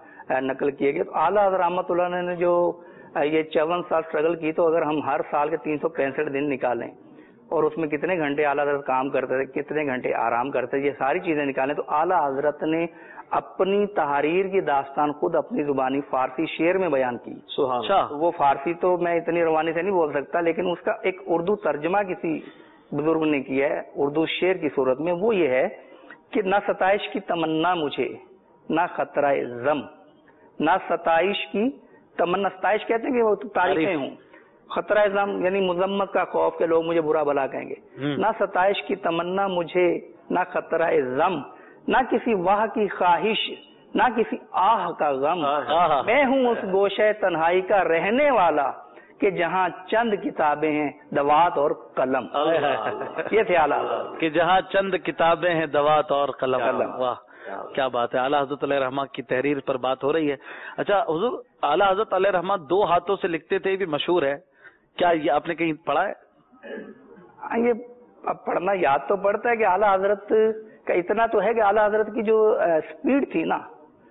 نقل کیے گئے. تو اعلیٰ حضرت رحمۃ اللہ نے جو یہ 54 سال اسٹرگل کی، تو اگر ہم ہر سال کے 365 دن نکالیں اور اس میں کتنے گھنٹے اعلیٰ حضرت کام کرتے تھے، کتنے گھنٹے آرام کرتے تھے، یہ ساری چیزیں نکالیں تو اعلیٰ حضرت نے اپنی تحریر کی داستان خود اپنی زبانی فارسی شعر میں بیان کی. وہ فارسی تو میں اتنی روانی سے نہیں بول سکتا، لیکن اس کا ایک اردو ترجمہ کسی بزرگ نے کیا ہے اردو شعر کی صورت میں. وہ یہ ہے کہ نہ ستائش کی تمنا مجھے، نہ خطرہ غم، نہ ستائش کی تمنا، ستائش کہتے ہیں کہ وہ تعریفیں ہوں، خطرہ غم یعنی مذمت کا خوف کہ لوگ مجھے برا بھلا کہیں گے. نہ ستائش کی تمنا مجھے، نہ خطرہ غم، نہ کسی واہ کی خواہش، نہ کسی آہ کا غم. میں ہوں اس گوشہ تنہائی کا رہنے والا کہ جہاں چند کتابیں ہیں دوات اور قلم. یہ تھے اعلیٰ کہ جہاں چند کتابیں ہیں دوات اور قلم. واہ کیا بات ہے. اعلیٰ حضرت علیہ رحمہ کی تحریر پر بات ہو رہی ہے. اچھا حضور، اعلیٰ حضرت علیہ رحمہ 2 ہاتھوں سے لکھتے تھے، یہ بھی مشہور ہے، کیا یہ آپ نے کہیں پڑھا ہے؟ یہ اب پڑھنا یاد تو پڑتا ہے کہ اعلیٰ حضرت کا اتنا تو ہے کہ اعلیٰ حضرت کی جو اسپیڈ تھی نا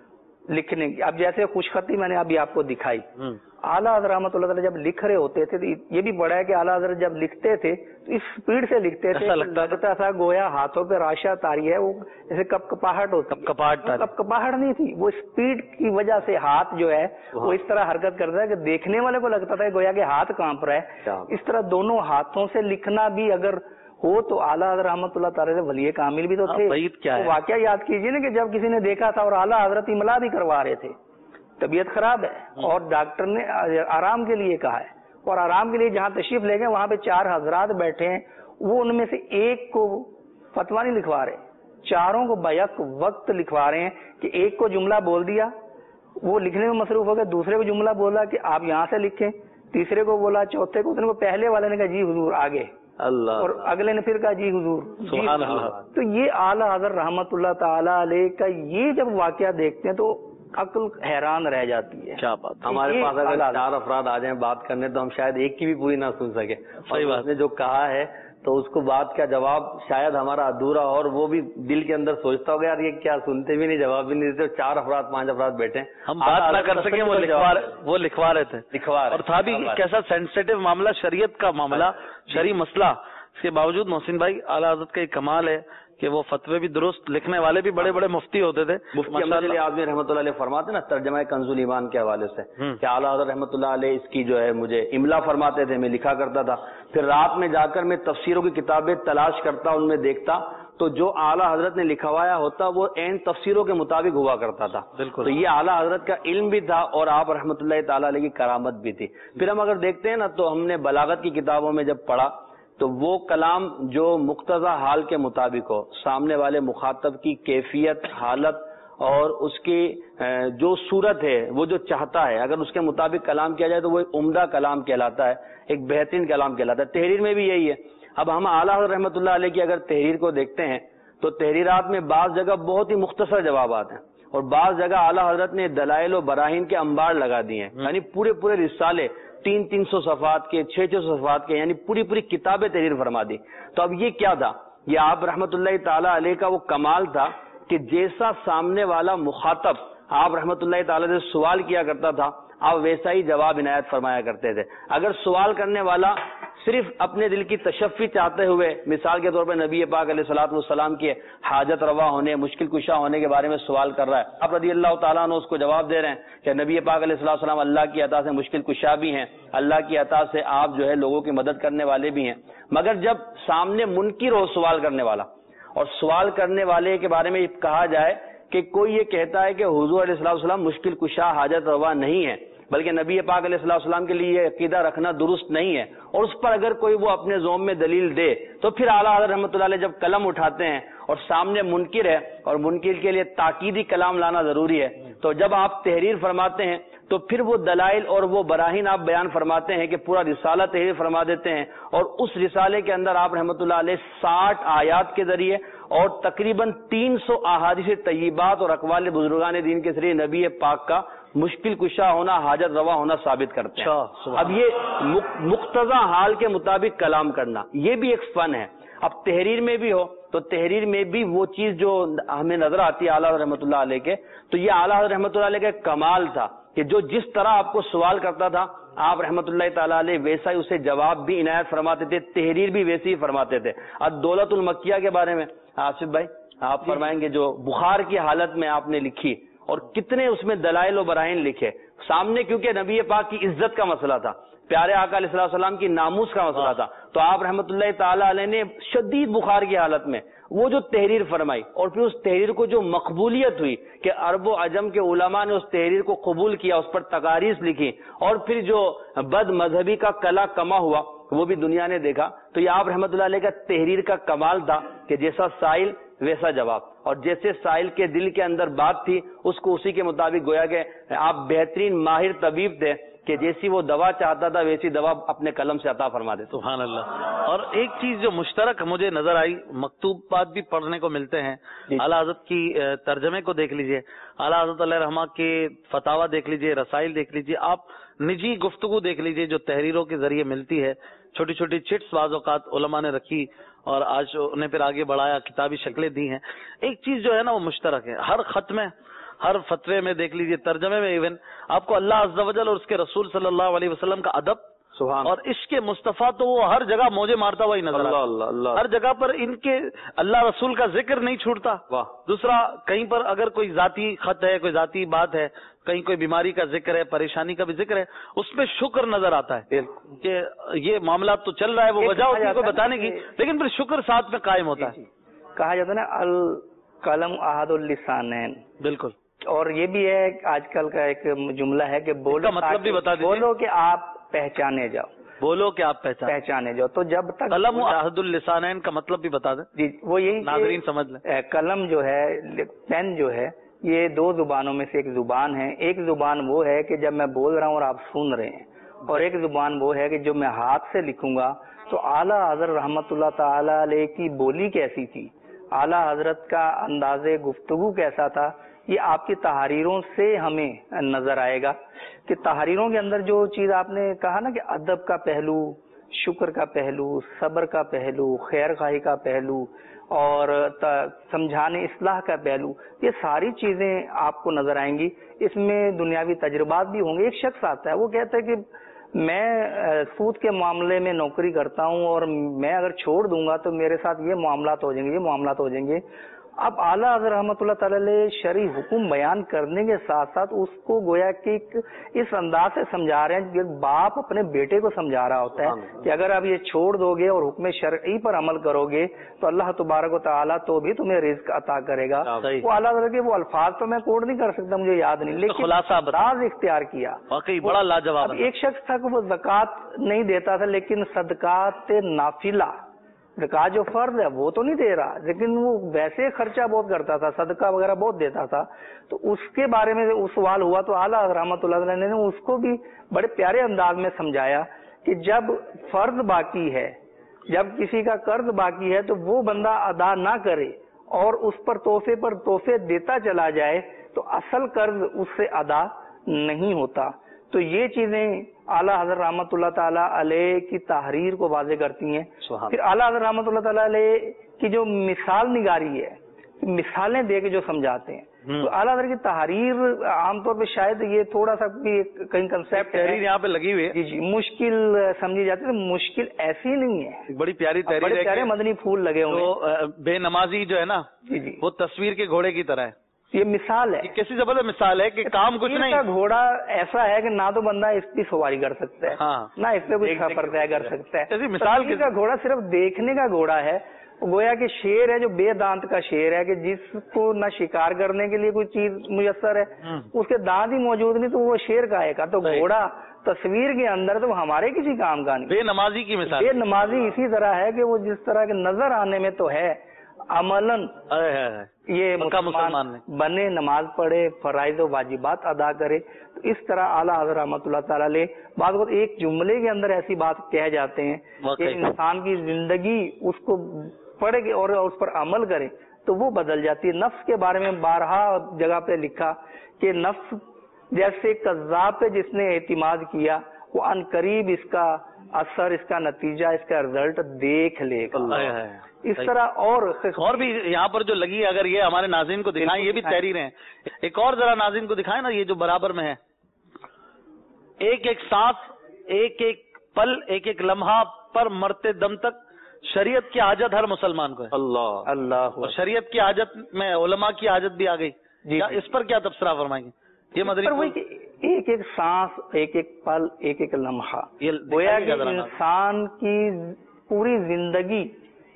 لکھنے کی، اب جیسے خوش خطی میں نے ابھی آپ کو دکھائی، اعلیٰ حضرت رحمۃ اللہ تعالی جب لکھ رہے ہوتے تھے تو یہ بھی پڑھا ہے کہ اعلیٰ حضرت جب لکھتے تھے تو اس اسپیڈ سے لکھتے تھے، لگتا تھا گویا ہاتھوں پہ راشا تاری ہے، وہ جیسے کپ کپاہٹ ہوتی. کپ کپاہٹ نہیں تھی، وہ اسپیڈ کی وجہ سے ہاتھ جو ہے وہ اس طرح حرکت کرتا ہے کہ دیکھنے والے کو لگتا تھا گویا کہ ہاتھ کانپ رہا ہے. اس طرح دونوں ہاتھوں سے لکھنا بھی اگر ہو تو اعلیٰ حضرت رحمۃ اللہ تعالی ولی کامل بھی تو تھے. واقعہ یاد کیجیے نا کہ جب کسی نے دیکھا تھا اور اعلیٰ حضرت املا بھی کروا رہے تھے، طبیعت خراب ہے اور ڈاکٹر نے آرام کے لیے کہا ہے، اور آرام کے لیے جہاں تشریف لے گئے وہاں پہ 4 حضرات بیٹھے ہیں، وہ ان میں سے ایک کو فتوا نہیں لکھوا رہے، چاروں کو بیک وقت لکھوا رہے ہیں کہ ایک کو جملہ بول دیا، وہ لکھنے میں مصروف ہو گئے، دوسرے کو جملہ بولا کہ آپ یہاں سے لکھیں، تیسرے کو بولا، چوتھے کو پہلے والے نے کہا جی حضور آگے، اور اگلے نے پھر کہا جی حضور. سبحان اللہ. تو یہ اعلیٰ حضرت رحمت اللہ تعالی علیہ کا یہ جب واقعہ دیکھتے ہیں تو عقل حیران رہ جاتی ہے. کیا بات. ہمارے پاس اگر 4 افراد آ جائیں بات کرنے تو ہم شاید ایک کی بھی پوری نہ سن سکے. صحیح بات نے جو کہا ہے تو اس کو بات کا جواب شاید ہمارا ادھورا، اور وہ بھی دل کے اندر سوچتا ہوگا یار یہ کیا سنتے بھی نہیں، جواب بھی نہیں دیتے. 4 افراد 5 افراد بیٹھے ہم بات نہ کر سکیں، وہ لکھوا رہے تھے، اور تھا بھی کیسا سینسیٹیو معاملہ، شریعت کا معاملہ، شرعی مسئلہ. اس کے باوجود محسن بھائی اعلیٰ حضرت کا ایک کمال ہے کہ وہ فتوے بھی درست، لکھنے والے بھی بڑے بڑے مفتی ہوتے تھے. مفتی احمد علی اعظمی رحمۃ اللہ علیہ فرماتے نا ترجمہ کنز الایمان کے حوالے سے کہ اعلیٰ حضرت رحمۃ اللہ علیہ اس کی جو ہے مجھے املا فرماتے تھے، میں لکھا کرتا تھا، پھر رات میں جا کر میں تفسیروں کی کتابیں تلاش کرتا، ان میں دیکھتا تو جو اعلیٰ حضرت نے لکھوایا ہوتا وہ عین تفسیروں کے مطابق ہوا کرتا تھا. بالکل. تو یہ اعلیٰ حضرت کا علم بھی تھا اور آپ رحمۃ اللہ تعالی علیہ کی کرامت بھی تھی. پھر ہم اگر دیکھتے ہیں نا تو ہم نے بلاغت کی کتابوں میں جب پڑھا تو وہ کلام جو مقتضی حال کے مطابق ہو، سامنے والے مخاطب کی کیفیت، حالت اور اس کی جو صورت ہے، وہ جو چاہتا ہے، اگر اس کے مطابق کلام کیا جائے تو وہ ایک عمدہ کلام کہلاتا ہے، ایک بہترین کلام کہلاتا ہے. تحریر میں بھی یہی ہے. اب ہم اعلیٰ حضرت رحمۃ اللہ علیہ کی اگر تحریر کو دیکھتے ہیں تو تحریرات میں بعض جگہ بہت ہی مختصر جوابات ہیں، اور بعض جگہ اعلیٰ حضرت نے دلائل و براہین کے انبار لگا دیے ہیں، یعنی پورے رسالے 300 صفحات کے 600 صفحات کے، یعنی پوری کتابیں تحریر فرما دی. تو اب یہ کیا تھا؟ یہ آپ رحمۃ اللہ تعالی علیہ کا وہ کمال تھا کہ جیسا سامنے والا مخاطب آپ رحمۃ اللہ تعالی سے سوال کیا کرتا تھا، آپ ویسا ہی جواب عنایت فرمایا کرتے تھے. اگر سوال کرنے والا صرف اپنے دل کی تشفی چاہتے ہوئے، مثال کے طور پر نبی پاک علیہ الصلوۃ والسلام کے حاجت روا ہونے، مشکل کشا ہونے کے بارے میں سوال کر رہا ہے، آپ رضی اللہ تعالیٰ عنہ اس کو جواب دے رہے ہیں کہ نبی پاک علیہ الصلوۃ والسلام اللہ کی عطا سے مشکل کشا بھی ہیں، اللہ کی عطا سے آپ جو ہے لوگوں کی مدد کرنے والے بھی ہیں. مگر جب سامنے منکر ہو سوال کرنے والا، اور سوال کرنے والے کے بارے میں کہا جائے کہ کوئی یہ کہتا ہے کہ حضور علیہ الصلوۃ والسلام مشکل کشا حاجت روا نہیں ہے، بلکہ نبی پاک علیہ الصلوۃ والسلام کے لیے یہ عقیدہ رکھنا درست نہیں ہے، اور اس پر اگر کوئی وہ اپنے ذوم میں دلیل دے، تو پھر اعلیٰ حضرت رحمۃ اللہ علیہ جب قلم اٹھاتے ہیں اور سامنے منکر ہے اور منکر کے لیے تاکیدی کلام لانا ضروری ہے، تو جب آپ تحریر فرماتے ہیں تو پھر وہ دلائل اور وہ براہین آپ بیان فرماتے ہیں کہ پورا رسالہ تحریر فرما دیتے ہیں، اور اس رسالے کے اندر آپ رحمۃ اللہ علیہ 60 آیات کے ذریعے اور تقریباً 300 احادیث طیبات اور اقوال بزرگان دین کے ذریعے نبی پاک کا مشکل کشا ہونا، حاجت روا ہونا ثابت کرتے ہیں. اب یہ مقتضا حال کے مطابق کلام کرنا یہ بھی ایک فن ہے. اب تحریر میں بھی ہو تو تحریر میں بھی وہ چیز جو ہمیں نظر آتی ہے اعلیٰ رحمۃ اللہ علیہ کے، تو یہ اعلیٰ رحمۃ اللہ علیہ کا کمال تھا کہ جو جس طرح آپ کو سوال کرتا تھا آپ رحمۃ اللہ تعالیٰ علیہ ویسا ہی اسے جواب بھی عنایت فرماتے تھے، تحریر بھی ویسی ہی فرماتے تھے. الدولۃ المکیہ کے بارے میں آصف بھائی آپ فرمائیں گے، جو بخار کی حالت میں آپ نے لکھی اور کتنے اس میں دلائل و براہین لکھے سامنے، کیونکہ نبی پاک کی عزت کا مسئلہ تھا، پیارے آقا علیہ السلام کی ناموس کا مسئلہ تھا، تو آپ رحمۃ اللہ تعالی علیہ نے شدید بخار کی حالت میں وہ جو تحریر فرمائی، اور پھر اس تحریر کو جو مقبولیت ہوئی کہ عرب و عجم کے علماء نے اس تحریر کو قبول کیا، اس پر تقاریض لکھی، اور پھر جو بد مذہبی کا کلا کما ہوا وہ بھی دنیا نے دیکھا. تو یہ آپ رحمۃ اللہ علیہ کا تحریر کا کمال تھا کہ جیسا سائل ویسا جواب، اور جیسے سائل کے دل کے اندر بات تھی اس کو اسی کے مطابق گویا کہ آپ بہترین ماہر طبیب تھے کہ جیسی وہ دوا چاہتا تھا ویسی دوا اپنے قلم سے عطا فرما دیتے. سبحان اللہ. اور ایک چیز جو مشترک مجھے نظر آئی، مکتوبات بھی پڑھنے کو ملتے ہیں، اعلیٰ حضرت کی ترجمے کو دیکھ لیجئے، اعلیٰ حضرت علیہ رحمہ کے فتاوی دیکھ لیجئے، رسائل دیکھ لیجئے، آپ نجی گفتگو دیکھ لیجئے جو تحریروں کے ذریعے ملتی ہے، چھوٹی چھوٹی چٹس بعض اوقات علماء نے رکھی اور آج انہیں پھر آگے بڑھایا، کتابی شکلیں دی ہیں. ایک چیز جو ہے نا وہ مشترک ہے، ہر خط میں، ہر فتوے میں دیکھ لیجئے، ترجمے میں ایون آپ کو اللہ عز و جل اور اس کے رسول صلی اللہ علیہ وسلم کا ادب اور عشق مصطفیٰ تو وہ ہر جگہ موجے مارتا ہوا ہی نظر آتا ہے. ہر جگہ پر ان کے اللہ رسول کا ذکر نہیں چھوٹتا. دوسرا کہیں پر اگر کوئی ذاتی خط ہے، کوئی ذاتی بات ہے، کہیں کوئی بیماری کا ذکر ہے، پریشانی کا بھی ذکر ہے، اس میں شکر نظر آتا ہے کہ یہ معاملات تو چل رہا ہے، وہ وجہ ہوتی ہے کوئی بتانے کی، لیکن پھر شکر ساتھ میں قائم ہوتا ہے. کہا جاتا ہے نا القلم احد اللسانین. بالکل. اور یہ بھی ہے آج کل کا ایک جملہ ہے کہ بولو، مطلب بھی بتا دیجیے. بولو کہ آپ پہچانے جاؤ، بولو کہ آپ پہچانے جاؤ. تو جب تک قلم احد اللسانین کا مطلب بھی بتا دیں. جی وہ یہی ناظرین سمجھ لیں. قلم جو ہے، پین جو ہے، یہ دو زبانوں میں سے ایک زبان ہے. ایک زبان وہ ہے کہ جب میں بول رہا ہوں اور آپ سن رہے ہیں، اور ایک زبان وہ ہے کہ جو میں ہاتھ سے لکھوں گا. تو اعلیٰ حضرت رحمۃ اللہ تعالی علیہ کی بولی کیسی تھی، اعلیٰ حضرت کا انداز گفتگو کیسا تھا، یہ آپ کی تحریروں سے ہمیں نظر آئے گا. کہ تحریروں کے اندر جو چیز آپ نے کہا نا کہ ادب کا پہلو، شکر کا پہلو، صبر کا پہلو، خیر خواہی کا پہلو، اور سمجھانے اصلاح کا پہلو، یہ ساری چیزیں آپ کو نظر آئیں گی. اس میں دنیاوی تجربات بھی ہوں گے. ایک شخص آتا ہے وہ کہتا ہے کہ میں سود کے معاملے میں نوکری کرتا ہوں اور میں اگر چھوڑ دوں گا تو میرے ساتھ یہ معاملات ہو جائیں گے، یہ معاملات ہو جائیں گے. اب اعلیٰ حضرت رحمۃ اللہ تعالی علیہ شرعی حکم بیان کرنے کے ساتھ ساتھ اس کو گویا کہ اس انداز سے سمجھا رہے ہیں کہ باپ اپنے بیٹے کو سمجھا رہا ہوتا ہے کہ اگر آپ یہ چھوڑ دو گے اور حکم شرعی پر عمل کرو گے تو اللہ تبارک و تعالیٰ تو بھی تمہیں رزق عطا کرے گا. وہ اعلیٰ حضرت کے وہ الفاظ تو میں کوٹ نہیں کر سکتا، مجھے یاد نہیں، لیکن خلاصہ انداز اختیار کیا. واقعی بڑا لاجواب. ایک شخص تھا کہ وہ زکوٰۃ نہیں دیتا تھا، لیکن صدقات نافلہ، زکوٰۃ جو فرض ہے وہ تو نہیں دے رہا، لیکن وہ ویسے خرچہ بہت کرتا تھا، صدقہ وغیرہ بہت دیتا تھا. تو اس کے بارے میں سوال ہوا تو اعلیٰ رحمۃ اللہ علیہ نے اس کو بھی بڑے پیارے انداز میں سمجھایا کہ جب فرض باقی ہے جب کسی کا قرض باقی ہے تو وہ بندہ ادا نہ کرے اور اس پر تحفے دیتا چلا جائے تو اصل قرض اس سے ادا نہیں ہوتا. تو یہ چیزیں اعلیٰ حضرت رحمۃ اللہ تعالیٰ علیہ کی تحریر کو واضح کرتی ہیں. پھر اعلیٰ حضرت رحمۃ اللہ تعالیٰ علیہ کی جو مثال نگاری ہے، مثالیں دے کے جو سمجھاتے ہیں، تو اعلیٰ حضرت کی تحریر عام طور پہ شاید یہ تھوڑا سا کہیں کنسیپٹ تحریر یہاں پہ لگی ہوئی ہے، جی مشکل سمجھی جاتی ہے. مشکل ایسی نہیں ہے، بڑی پیاری تحریر، بڑے پیارے مدنی پھول لگے ہوئے. تو بے نمازی جو ہے نا، جی وہ تصویر کے گھوڑے کی طرح ہے. یہ مثال ہے، کیسی زبردست مثال ہے کہ کام کچھ نہیں. کا گھوڑا ایسا ہے کہ نہ تو بندہ اس کی سواری کر سکتا ہے، نہ اس پہ کچھ سفر طے کر سکتا ہے. مثال کا گھوڑا صرف دیکھنے کا گھوڑا ہے. گویا کہ شیر ہے جو بے دانت کا شیر ہے، کہ جس کو نہ شکار کرنے کے لیے کوئی چیز میسر ہے، اس کے دانت ہی موجود نہیں تو وہ شیر کا ہے. تو گھوڑا تصویر کے اندر تو ہمارے کسی کام کا نہیں. بے نمازی کی مثال، بے نمازی اسی طرح ہے کہ وہ جس طرح کے نظر آنے میں تو ہے، عملاً یہ مسلمان بنے، نماز پڑھے، فرائض و واجبات ادا کرے. تو اس طرح اعلیٰ حضرت رحمۃ اللہ تعالیٰ علیہ بعض وقت ایک جملے کے اندر ایسی بات کہہ جاتے ہیں کہ انسان کی زندگی اس کو پڑھے گی اور اس پر عمل کرے تو وہ بدل جاتی ہے. نفس کے بارے میں بارہا جگہ پہ لکھا کہ نفس جیسے کذاب پہ جس نے اعتماد کیا وہ ان قریب اس کا اثر، اس کا نتیجہ، اس کا رزلٹ دیکھ لے گا. اس طرح اور بھی یہاں پر جو لگی، اگر یہ ہمارے ناظرین کو دکھائیں، یہ بھی تحریر ہیں. ایک اور ذرا ناظرین کو دکھائیں نا، یہ جو برابر میں ہے، ایک ایک سانس، ایک ایک پل، ایک ایک لمحہ پر مرتے دم تک شریعت کی حاجت ہر مسلمان کو ہے. اللہ اللہ. اور شریعت کی حاجت میں علماء کی حاجت بھی آ گئی. اس پر کیا تبصرہ فرمائیں گے؟ یہ مدری ایک ایک سانس، ایک ایک پل، ایک ایک لمحہ، گویا کہ انسان کی پوری زندگی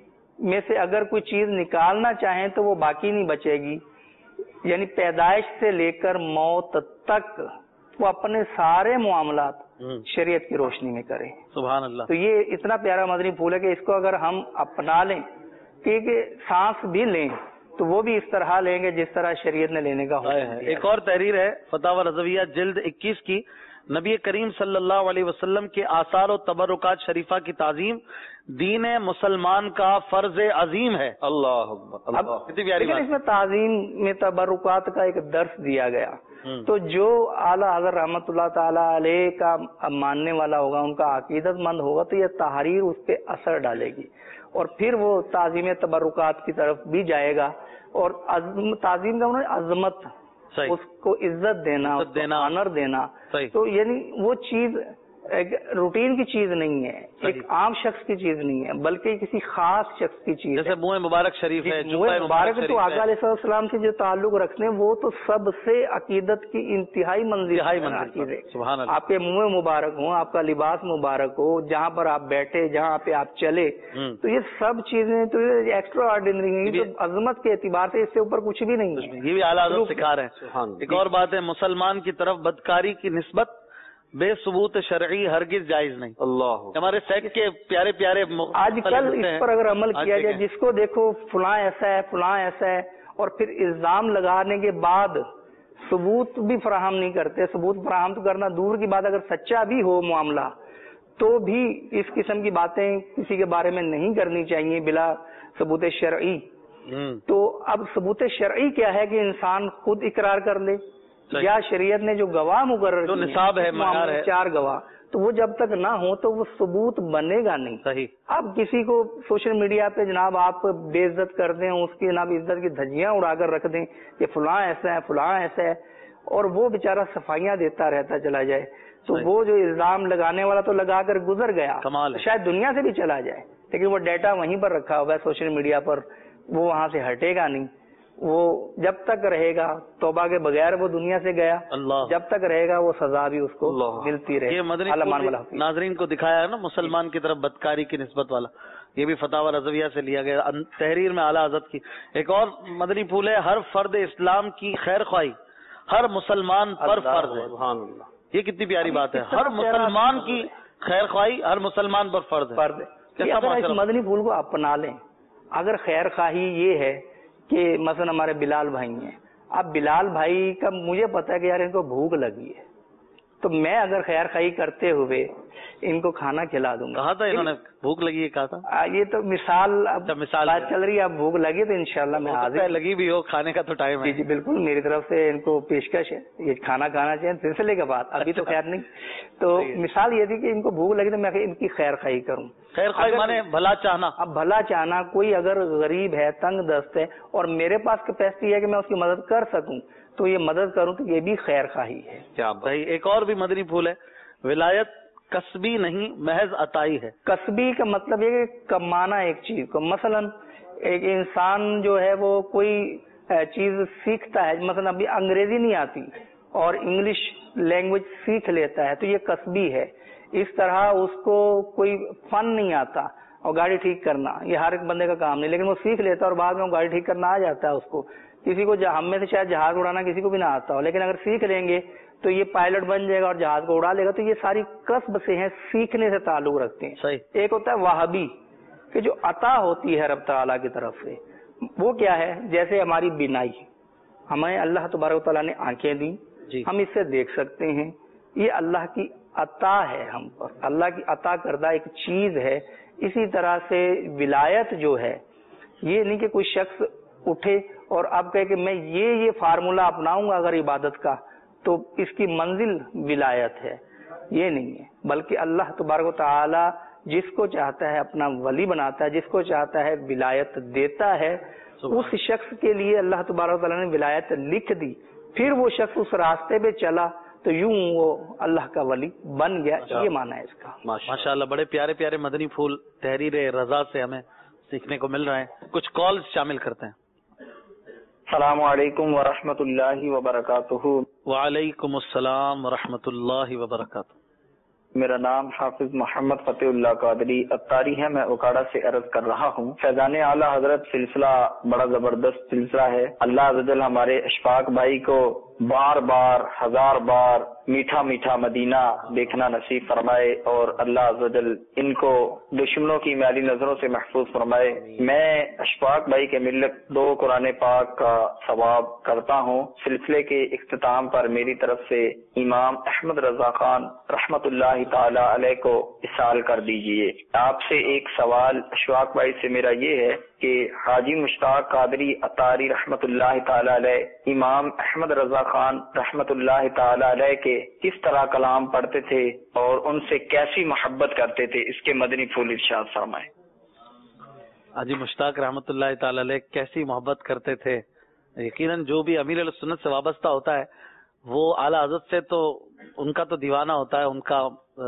میں سے اگر کوئی چیز نکالنا چاہیں تو وہ باقی نہیں بچے گی. یعنی پیدائش سے لے کر موت تک وہ اپنے سارے معاملات شریعت کی روشنی میں کریں. سبحان اللہ. تو یہ اتنا پیارا مدنی پھول ہے کہ اس کو اگر ہم اپنا لیں کہ سانس بھی لیں تو وہ بھی اس طرح لیں گے جس طرح شریعت نے لینے کا حکم دیا. ایک اور تحریر ہے فتاوی رضویہ جلد 21 کی، نبی کریم صلی اللہ علیہ وسلم کے آثار و تبرکات شریفہ کی تعظیم دین مسلمان کا فرض عظیم ہے. اللہ کتنی پیاری بات. اس میں تعظیم میں تبرکات کا ایک درس دیا گیا. تو جو اعلیٰ حضرت رحمۃ اللہ تعالی علیہ کا ماننے والا ہوگا، ان کا عقیدت مند ہوگا، تو یہ تحریر اس پہ اثر ڈالے گی اور پھر وہ تعظیم تبرکات کی طرف بھی جائے گا. اور تعظیم کا عظمت، اس کو عزت دینا، آنر دینا. تو یعنی وہ چیز ایک روٹین کی چیز نہیں ہے، ایک عام شخص کی چیز نہیں ہے، بلکہ کسی خاص شخص کی چیز. جیسے منہ مبارک شریف ہے، منہ مبارک تو آقا علیہ السلام سے جو تعلق رکھتے ہیں وہ تو سب سے عقیدت کی انتہائی منزل چیز ہے. آپ کے منہ مبارک ہوں، آپ کا لباس مبارک ہو، جہاں پر آپ بیٹھے، جہاں پہ آپ چلے، تو یہ سب چیزیں تو ایکسٹرا آرڈینری ہیں. تو عظمت کے اعتبار سے اس سے اوپر کچھ بھی نہیں ہے. یہ بھی اعلیٰ حضرت سکھا رہے ہیں. ایک اور بات ہے، مسلمان کی طرف بدکاری کی نسبت بے ثبوت شرعی ہرگز جائز نہیں. اللہ. ہمارے سیٹ کے پیارے پیارے آج کل اس پر اگر عمل کیا جائے، جس کو دیکھو فلاں ایسا ہے، فلاں ایسا ہے، اور پھر الزام لگانے کے بعد ثبوت بھی فراہم نہیں کرتے. ثبوت فراہم تو کرنا دور کی بات، اگر سچا بھی ہو معاملہ تو بھی اس قسم کی باتیں کسی کے بارے میں نہیں کرنی چاہیے بلا ثبوت شرعی. تو اب ثبوت شرعی کیا ہے کہ انسان خود اقرار کر لے، یا شریعت نے جو گواہ مقرر جو نصاب ہے، معیار ہے، 4 گواہ، تو وہ جب تک نہ ہو تو وہ ثبوت بنے گا نہیں. صحیح. اب کسی کو سوشل میڈیا پہ جناب آپ بے عزت کر دیں، اس کی جناب عزت کی دھجیاں اڑا کر رکھ دیں کہ فلاں ایسا ہے، فلاں ایسا ہے، اور وہ بیچارہ صفائیاں دیتا رہتا چلا جائے، تو وہ جو الزام لگانے والا تو لگا کر گزر گیا، شاید دنیا سے بھی چلا جائے، لیکن وہ ڈیٹا وہیں پر رکھا ہوا ہے سوشل میڈیا پر، وہ وہاں سے ہٹے گا نہیں. وہ جب تک رہے گا توبہ کے بغیر وہ دنیا سے گیا، جب تک رہے گا وہ سزا بھی اس کو ملتی رہے. یہ مدنی ناظرین کو دکھایا ہے نا مسلمان کی طرف بدکاری کی نسبت والا، یہ بھی فتاوی رضویہ سے لیا گیا تحریر میں اعلیٰ حضرت کی. ایک اور مدنی پھول ہے، ہر فرد اسلام کی خیر خواہی ہر مسلمان پر فرض ہے. یہ کتنی پیاری بات ہے، ہر مسلمان کی خیر خواہی ہر مسلمان پر فرض ہے. اس مدنی پھول کو اپنا لیں. اگر خیر خواہی یہ ہے کہ مثلا ہمارے بلال بھائی ہیں، اب بلال بھائی کا مجھے پتا ہے کہ یار ان کو بھوک لگی ہے، تو میں اگر خیر خواہی کرتے ہوئے ان کو کھانا کھلا دوں گا. کہا تھا انہوں نے بھوک لگی ہے، کہا تھا. یہ تو مثال مثال بات چل رہی ہے. اب بھوک لگی تو انشاءاللہ میں حاضر. لگی بھی ہو، کھانے کا تو ٹائم ہے. جی بالکل، میری طرف سے ان کو پیشکش ہے، یہ کھانا کھانا چاہیے سلسلے کے بعد، ابھی تو خیر نہیں. تو مثال یہ تھی کہ ان کو بھوک لگی تو میں ان کی خیر خواہی کروں. خیر خواہی مانے بھلا چاہنا. اب بھلا چاہنا، کوئی اگر غریب ہے، تنگ دست ہے اور میرے پاس کیپیسٹی ہے کہ میں اس کی مدد کر سکوں تو یہ مدد کروں، تو یہ بھی خیر خواہی ہے. کیا صحیح. ایک اور بھی مدنی پھول ہے، ولایت کسبی نہیں محض عطائی ہے. کسبی کا مطلب یہ کہ کمانا ایک چیز کو. مثلا ایک انسان جو ہے وہ کوئی چیز سیکھتا ہے، مثلا ابھی انگریزی نہیں آتی اور انگلش لینگویج سیکھ لیتا ہے تو یہ کسبی ہے. اس طرح اس کو کوئی فن نہیں آتا اور گاڑی ٹھیک کرنا، یہ ہر ایک بندے کا کام نہیں، لیکن وہ سیکھ لیتا ہے اور بعد میں وہ گاڑی ٹھیک کرنا آ جاتا ہے اس کو. کسی کو ہم میں سے شاید جہاز اڑانا کسی کو بھی نہ آتا ہو، لیکن اگر سیکھ لیں گے تو یہ پائلٹ بن جائے گا اور جہاز کو اڑا لے گا. تو یہ ساری کسب سے ہیں، سیکھنے سے تعلق رکھتے ہیں. صحیح. ایک ہوتا ہے وہابی کہ جو عطا ہوتی ہے رب تعالیٰ کی طرف سے، وہ کیا ہے؟ جیسے ہماری بینائی، ہمیں اللہ تبارک و تعالیٰ نے آنکھیں دی، ہم اس سے دیکھ سکتے ہیں، یہ اللہ کی عطا ہے ہم پر، اللہ کی عطا کردہ ایک چیز ہے. اسی طرح سے ولایت جو ہے، یہ نہیں کہ کوئی شخص اٹھے اور اب کہے کہ میں یہ فارمولہ اپناؤں گا اگر عبادت کا تو اس کی منزل ولایت ہے. یہ نہیں ہے، بلکہ اللہ تبارک و تعالی جس کو چاہتا ہے اپنا ولی بناتا ہے، جس کو چاہتا ہے ولایت دیتا ہے. اس شخص کے لیے اللہ تبارک و تعالی نے ولایت لکھ دی، پھر وہ شخص اس راستے پہ چلا تو یوں وہ اللہ کا ولی بن گیا. یہ معنی ہے اس کا. ماشاءاللہ، بڑے پیارے پیارے مدنی پھول تحریر رضا سے ہمیں سیکھنے کو مل رہے ہیں. کچھ کالز شامل کرتے ہیں. السلام علیکم ورحمۃ اللہ وبرکاتہ. وعلیکم السلام ورحمۃ اللہ وبرکاتہ. میرا نام حافظ محمد فتح اللہ قادری اتاری ہے، میں اوکاڑا سے عرض کر رہا ہوں. فیضان اعلیٰ حضرت سلسلہ بڑا زبردست سلسلہ ہے. اللہ عز و جل ہمارے اشفاق بھائی کو بار بار ہزار بار میٹھا میٹھا مدینہ دیکھنا نصیب فرمائے اور اللہ عز و جل ان کو دشمنوں کی میلی نظروں سے محفوظ فرمائے. میں اشفاق بھائی کے ملک 2 قرآن پاک کا ثواب کرتا ہوں. سلسلے کے اختتام پر میری طرف سے امام احمد رضا خان رحمت اللہ تعالی علیہ کو اصال کر دیجئے. آپ سے ایک سوال اشفاق بھائی سے میرا یہ ہے کہ حاجی مشتاق قادری اتاری رحمت اللہ تعالی علیہ امام احمد رضا خان رحمت اللہ تعالی علیہ کے کس طرح کلام پڑھتے تھے اور ان سے کیسی محبت کرتے تھے، اس کے مدنی پھول ارشاد فرمائیں. حاجی مشتاق رحمت اللہ تعالی علیہ کیسی محبت کرتے تھے. یقیناً جو بھی امیر علیہ سنت سے وابستہ ہوتا ہے وہ اعلیٰ حضرت سے تو ان کا تو دیوانہ ہوتا ہے، ان کا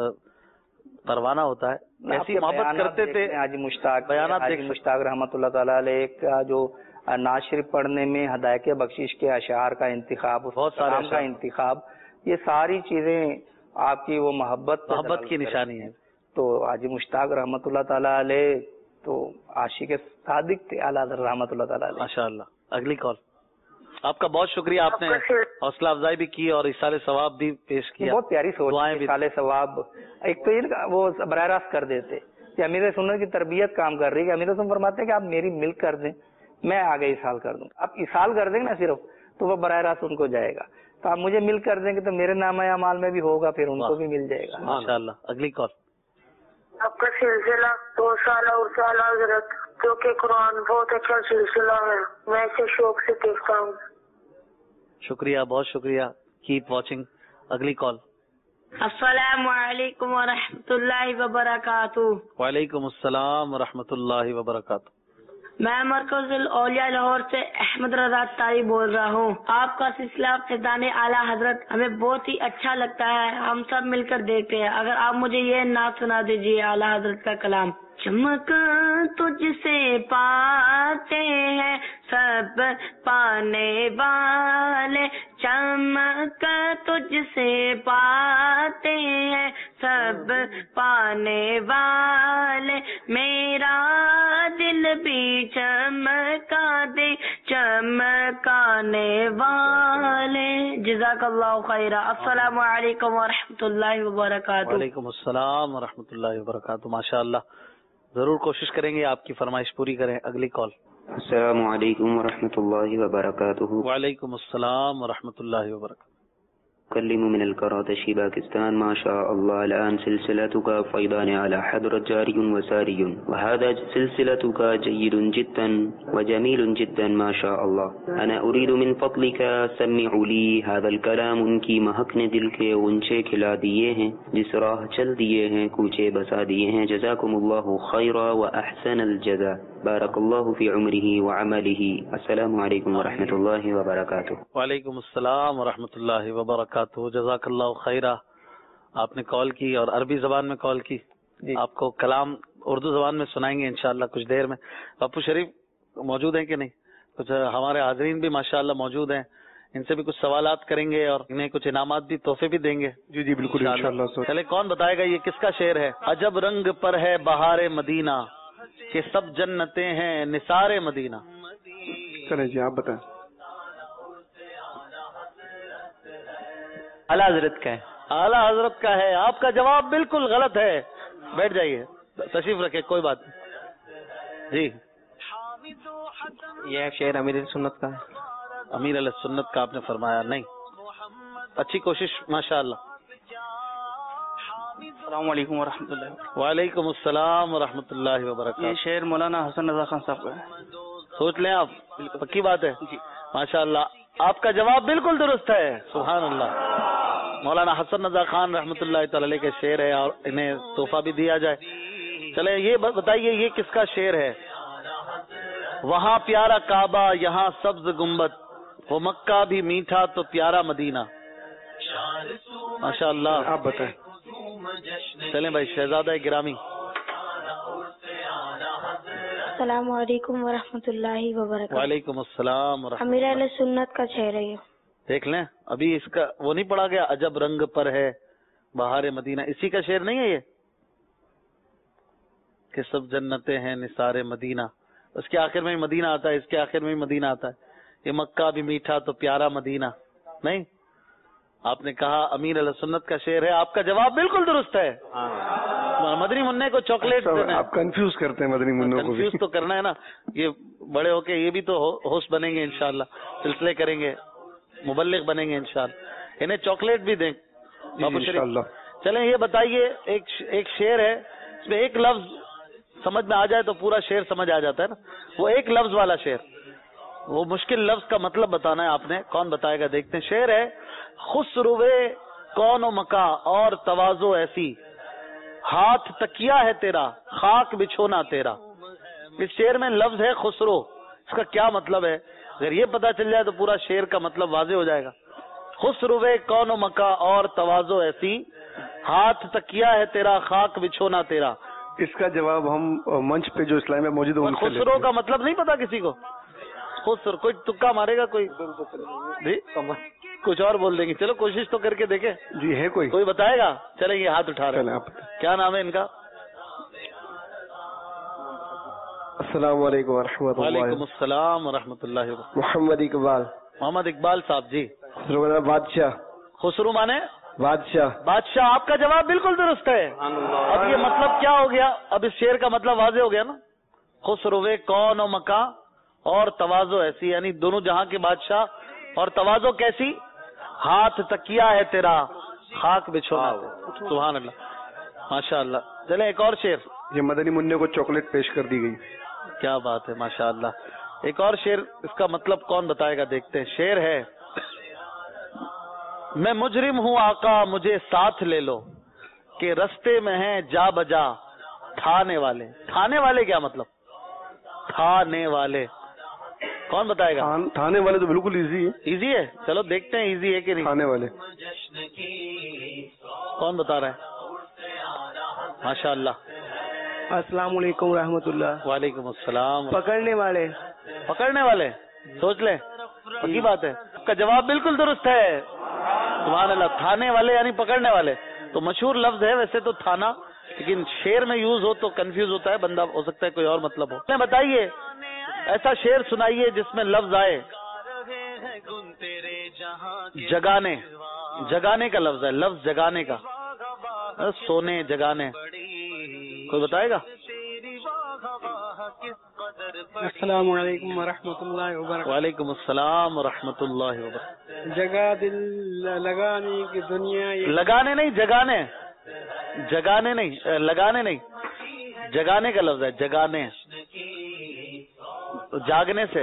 پروانہ ہوتا ہے. ایسی محبت کرتے تھے. حاجی مشتاق رحمت اللہ تعالی علیہ کا جو نعت شریف پڑھنے میں ہدایت بخشش کے اشعار کا انتخاب، بہت سارے کا انتخاب، یہ ساری چیزیں آپ کی وہ محبت کی نشانی ہے. تو حاجی مشتاق رحمت اللہ تعالی علیہ تو عاشق صادق تھے اعلیٰ حضرت رحمت اللہ تعالی علیہ. ماشاء اللہ. اگلی کال. آپ کا بہت شکریہ، آپ نے حوصلہ افزائی بھی کی اور اصال ثواب بھی پیش کیا. بہت پیاری سوچ ہے. اصال ثواب ایک تو یہ وہ براہ راست کر دیتے کہ امیر سنت کی تربیت کام کر رہی ہے. امیر سنت فرماتے ہیں کہ آپ میری ملک کر دیں، میں آگے اصال کر دوں. آپ اصال کر دیں گے نا صرف تو وہ براہ راست ان کو جائے گا. تو آپ مجھے مل کر دیں گے تو میرے نام اعمال میں بھی ہوگا، پھر ان کو بھی مل جائے گا. ماشاءاللہ. اگلی کال. آپ کا سلسلہ 2 سال اور سال حضرت جو کہ قرآن بہت اچھا سلسلہ ہے، میں اسے شوق سے دیکھتا ہوں. شکریہ، بہت شکریہ. Keep watching. اگلی کال. السلام علیکم ورحمۃ اللہ وبرکاتہ. وعلیکم السلام ورحمۃ اللہ وبرکاتہ. میں مرکز الاولیاء لاہور سے احمد رضا تاری بول رہا ہوں. آپ کا سلسلہ فیضان اعلیٰ حضرت ہمیں بہت ہی اچھا لگتا ہے، ہم سب مل کر دیکھتے ہیں. اگر آپ مجھے یہ نعت سنا دیجیے اعلیٰ حضرت کا کلام. چمک تجھ سے پاتے ہیں سب پانے والے، چمک تجھ سے پاتے ہیں سب پانے والے، میرا دل بھی چمکا دے چمکانے والے. جزاک اللہ خیرہ. السلام علیکم ورحمۃ اللہ وبرکاتہ. وعلیکم السلام ورحمۃ اللہ وبرکاتہ. ماشاء اللہ، ضرور کوشش کریں گے آپ کی فرمائش پوری کریں. اگلی کال. السلام علیکم ورحمۃ اللہ وبرکاتہ. وعلیکم السلام ورحمۃ اللہ وبرکاتہ. تكلم من الكراتش باكستان ما شاء الله. الآن سلسلتك فيضان على حضرة جاري وساري، وهذا سلسلتك جيد جدا وجميل جدا ما شاء الله. أنا أريد من فضلك سمع لي هذا الكلام. ان کی مہک نے دل کے غنچے کھلا دیے ہیں، جس راہ چل دیے ہیں کوچے بسا دیے ہیں. جزاكم الله خيرا وأحسن الجزاء. بارك الله في عمره وعمله. السلام علیکم ورحمۃ اللہ وبرکاتہ. وعلیکم السلام ورحمۃ اللہ وبرکاتہ. جزاک اللہ خیرہ. آپ نے کال کی اور عربی زبان میں کال کی. آپ کو کلام اردو زبان میں سنائیں گے انشاءاللہ کچھ دیر میں. باپو شریف موجود ہیں کہ نہیں؟ کچھ ہمارے حاضرین بھی ماشاءاللہ موجود ہیں، ان سے بھی کچھ سوالات کریں گے اور انہیں کچھ انعامات بھی تحفے بھی دیں گے. جی جی بالکل انشاءاللہ. چلے کون بتائے گا یہ کس کا شعر ہے؟ عجب رنگ پر ہے بہار مدینہ کہ سب جنتیں ہیں نثار مدینہ. چلے جی آپ بتائیں. اعلیٰ حضرت کا ہے. اعلیٰ حضرت کا ہے. آپ کا جواب بالکل غلط ہے. بیٹھ جائیے، تشریف رکھے، کوئی بات نہیں. جی یہ شعر امیر سنت کا ہے. امیر علیہ سنت کا آپ نے فرمایا نہیں. اچھی کوشش ماشاءاللہ. السلام علیکم ورحمۃ اللہ. وعلیکم السلام ورحمۃ اللہ وبرکاتہ. یہ شعر مولانا حسن رضا خان صاحب کا ہے. سوچ لیں آپ، پکی بات ہے. ماشاءاللہ آپ کا جواب بالکل درست ہے. سبحان اللہ. مولانا حسن رضا خان رحمۃ اللہ تعالی علیہ کے شعر ہے اور انہیں تحفہ بھی دیا جائے. چلے یہ بتائیے یہ کس کا شعر ہے؟ وہاں پیارا کعبہ یہاں سبز گنبد، وہ مکہ بھی میٹھا تو پیارا مدینہ. ماشاءاللہ. آپ بتائیں. چلیں بھائی شہزادہ گرامی. السلام علیکم ورحمۃ اللہ وبرکاتہ. وعلیکم السلام ورحمۃ امیر اللہ. علیہ سنت کا شعر ہے یہ. دیکھ لیں ابھی اس کا وہ نہیں پڑھا گیا، عجب رنگ پر ہے بہار مدینہ. اسی کا شعر نہیں ہے یہ کہ سب جنتیں ہیں نثار مدینہ؟ اس کے آخر میں مدینہ آتا ہے، اس کے آخر میں مدینہ آتا ہے. یہ مکہ بھی میٹھا تو پیارا مدینہ نہیں. آپ نے کہا امیر علیہ سنت کا شعر ہے. آپ کا جواب بالکل درست ہے. مدنی منع کو چاکلیٹ آپ کنفیوز کرتے ہیں مدنی منوں کو. کنفیوز تو کرنا ہے نا. یہ بڑے ہو کے یہ بھی تو ہوسٹ بنیں گے انشاءاللہ، سلسلے کریں گے، مبلغ بنیں گے انشاءاللہ. انہیں چاکلیٹ بھی دیں انشاءاللہ. چلیں یہ بتائیے ایک شعر ہے، اس میں ایک لفظ سمجھ میں آ جائے تو پورا شعر سمجھ آ جاتا ہے نا. وہ ایک لفظ والا شعر، وہ مشکل لفظ کا مطلب بتانا ہے آپ نے. کون بتائے گا؟ دیکھتے ہیں. شعر ہے خسروے کون و مکاں اور تواضع ایسی، ہاتھ تکیا ہے تیرا خاک بچھونا تیرا. اس شعر میں لفظ ہے خسرو. اس کا کیا مطلب ہے؟ اگر یہ پتا چل جائے تو پورا شعر کا مطلب واضح ہو جائے گا. خسروے کون و مکاں اور تواضع ایسی، ہاتھ تکیا ہے تیرا خاک بچھونا تیرا. اس کا جواب ہم منچ پہ جو اسلام میں موجود ہے. خسرو کا مطلب نہیں پتا کسی کو؟ خسر کوئی تکا مارے گا کوئی؟ جی کچھ اور بول دیں گے. چلو کوشش تو کر کے دیکھیں. جی ہے کوئی بتائے گا؟ چلیں یہ ہاتھ اٹھا رہے ہیں. کیا نام ہے ان کا؟ السلام علیکم ورحمۃ اللہ. وعلیکم السلام ورحمۃ اللہ. محمد اقبال. محمد اقبال صاحب. جی بادشاہ. خسرو مانے بادشاہ. بادشاہ. آپ کا جواب بالکل درست ہے. اب یہ مطلب کیا ہو گیا؟ اب اس شعر کا مطلب واضح ہو گیا نا. خسروے کون و مکاں اور تواضع ایسی، یعنی دونوں جہاں کے بادشاہ. اور تواضع کیسی؟ ہاتھ تکیا ہے تیرا خاک بچھونا. سبحان اللہ ماشاء اللہ. چلیں ایک اور شعر. یہ مدنی منع کو چاکلیٹ پیش کر دی گئی. کیا بات ہے ماشاء اللہ. ایک اور شعر، اس کا مطلب کون بتائے گا؟ دیکھتے ہیں. شعر ہے میں مجرم ہوں آقا مجھے ساتھ لے لو کہ رستے میں ہیں جا بجا تھانے والے. تھانے والے کیا مطلب؟ تھانے والے کون بتائے گا؟ تھانے والے تو بالکل ایزی ہے. ایزی ہے. چلو دیکھتے ہیں ایزی ہے کہ نہیں. تھانے والے کون بتا رہا ہے؟ ماشاء اللہ. السلام علیکم ورحمۃ اللہ. وعلیکم السلام. پکڑنے والے. پکڑنے والے سوچ لیں. پکی بات ہے. آپ کا جواب بالکل درست ہے. سبحان اللہ. تھانے والے یعنی پکڑنے والے تو مشہور لفظ ہے ویسے تو تھانہ، لیکن شعر میں یوز ہو تو کنفیوز ہوتا ہے بندہ. ہو سکتا ہے کوئی اور مطلب ہو. بتائیے ایسا شعر سنائیے جس میں لفظ آئے جگانے. جگانے کا لفظ ہے. لفظ جگانے کا، سونے جگانے. کوئی بتائے گا؟ السلام علیکم ورحمۃ اللہ وبرکاتہ. وعلیکم السلام ورحمۃ اللہ وبرکاتہ. जगा दिल लगाने की दुनिया लगाने नहीं, जगाने, जगाने नहीं, लगाने नहीं, जगाने का लफ्ज है, जगाने, तो जागने से।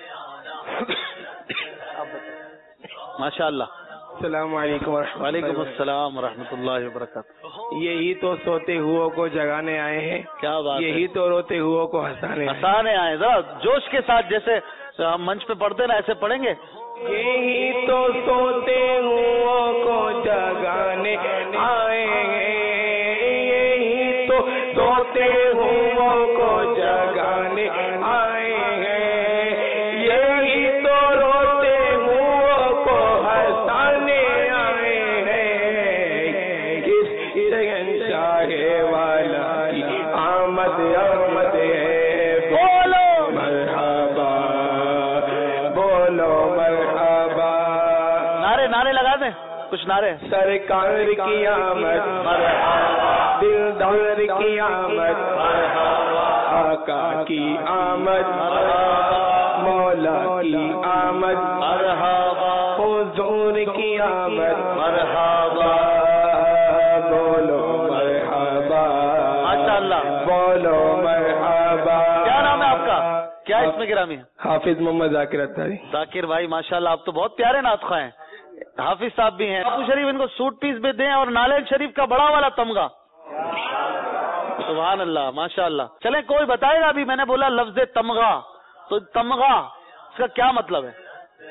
माशाअल्लाह। वालेकुम अस्सलाम रहमतुल्लाहि व बरकातहू। यही तो सोते हुओं को जगाने आए हैं। क्या बात है। यही तो रोते हुओं को हंसाने आए। जरा जोश के साथ जैसे हम मंच पे पढ़ते ना ऐसे पढ़ेंगे। यही तो सोते हुओं को जगाने आए हैं, यही तो सोते हुओं को जगाने आए हैं, यही तो रोते हुओं को हंसाने आए हैं। किस शहंशाहे वाला की आमद आमद है, बोलो मरहबा, बोलो मरहबा। नारे नारे लगा दें कुछ नारे। सरकार की आमद मरहबा, दिलदार की आमद मरहबा, आका की आमद मरहबा, मौला की आमद मरहबा, हुजूर की आमद मरहबा, बोलो मरहबा, माशाअल्लाह, बोलो मरहबा। क्या नाम है आपका? क्या इसमें गिरामी है? हाफिज मोहम्मद जाकिर अत्तारी। जाकिर भाई माशाल्लाह, आप तो बहुत प्यारे नातखा हैं। हाफिज साहब भी हैं। बापू शरीफ इनको सूट पीस भी दें और नालेज शरीफ का बड़ा वाला तमगा। सुभान अल्लाह, माशाअल्लाह। चले कोई बताएगा अभी, मैंने बोला लफ्ज तमगा, तो तमगा इसका क्या मतलब है?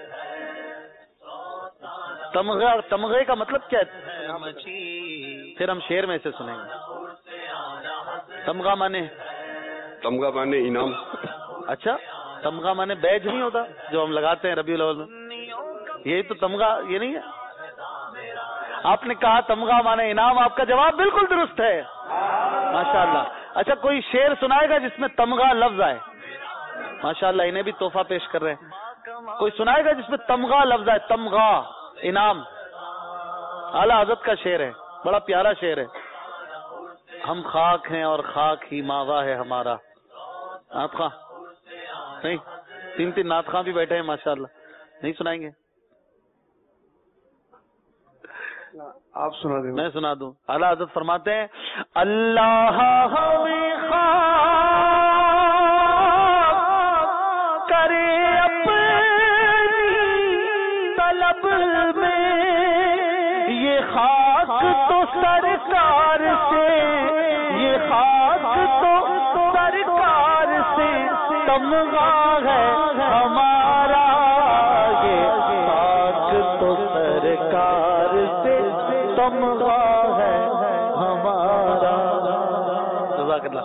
तमगा, तमगे का मतलब क्या है? फिर हम शेर में से सुनेंगे। तमगा माने? तमगा माने इनाम। अच्छा, तमगा माने बैज नहीं होता जो हम लगाते हैं रबीउल अव्वल में? यही तो तमगा, ये नहीं है? आपने कहा तमगा माने इनाम, आपका जवाब बिल्कुल दुरुस्त है, माशाअल्लाह। अच्छा, कोई शेर सुनाएगा जिसमें तमगा लफ्ज आए? माशाअल्लाह, इन्हें भी तोहफा पेश कर रहे हैं। कोई सुनाएगा जिसमें तमगा लफ्ज आए? तमगा इनाम, आला हज़रत का शेर है, बड़ा प्यारा शेर है। हम खाक हैं और खाक ही मावा है हमारा। नातखा नहीं, तीन तीन नातखा भी बैठे हैं माशाअल्लाह, नहीं सुनाएंगे? आप सुना दें। मैं सुना दूं। आला हज़रत फरमाते हैं, अल्लाह हमें खाक करे अपनी तलब में, ये खाक तो सरकार से, ये खाक तो सरकार से तमगा है हमारा, ये खाक तो सरकार से तमगा है हमारा। जज़ाकल्लाह।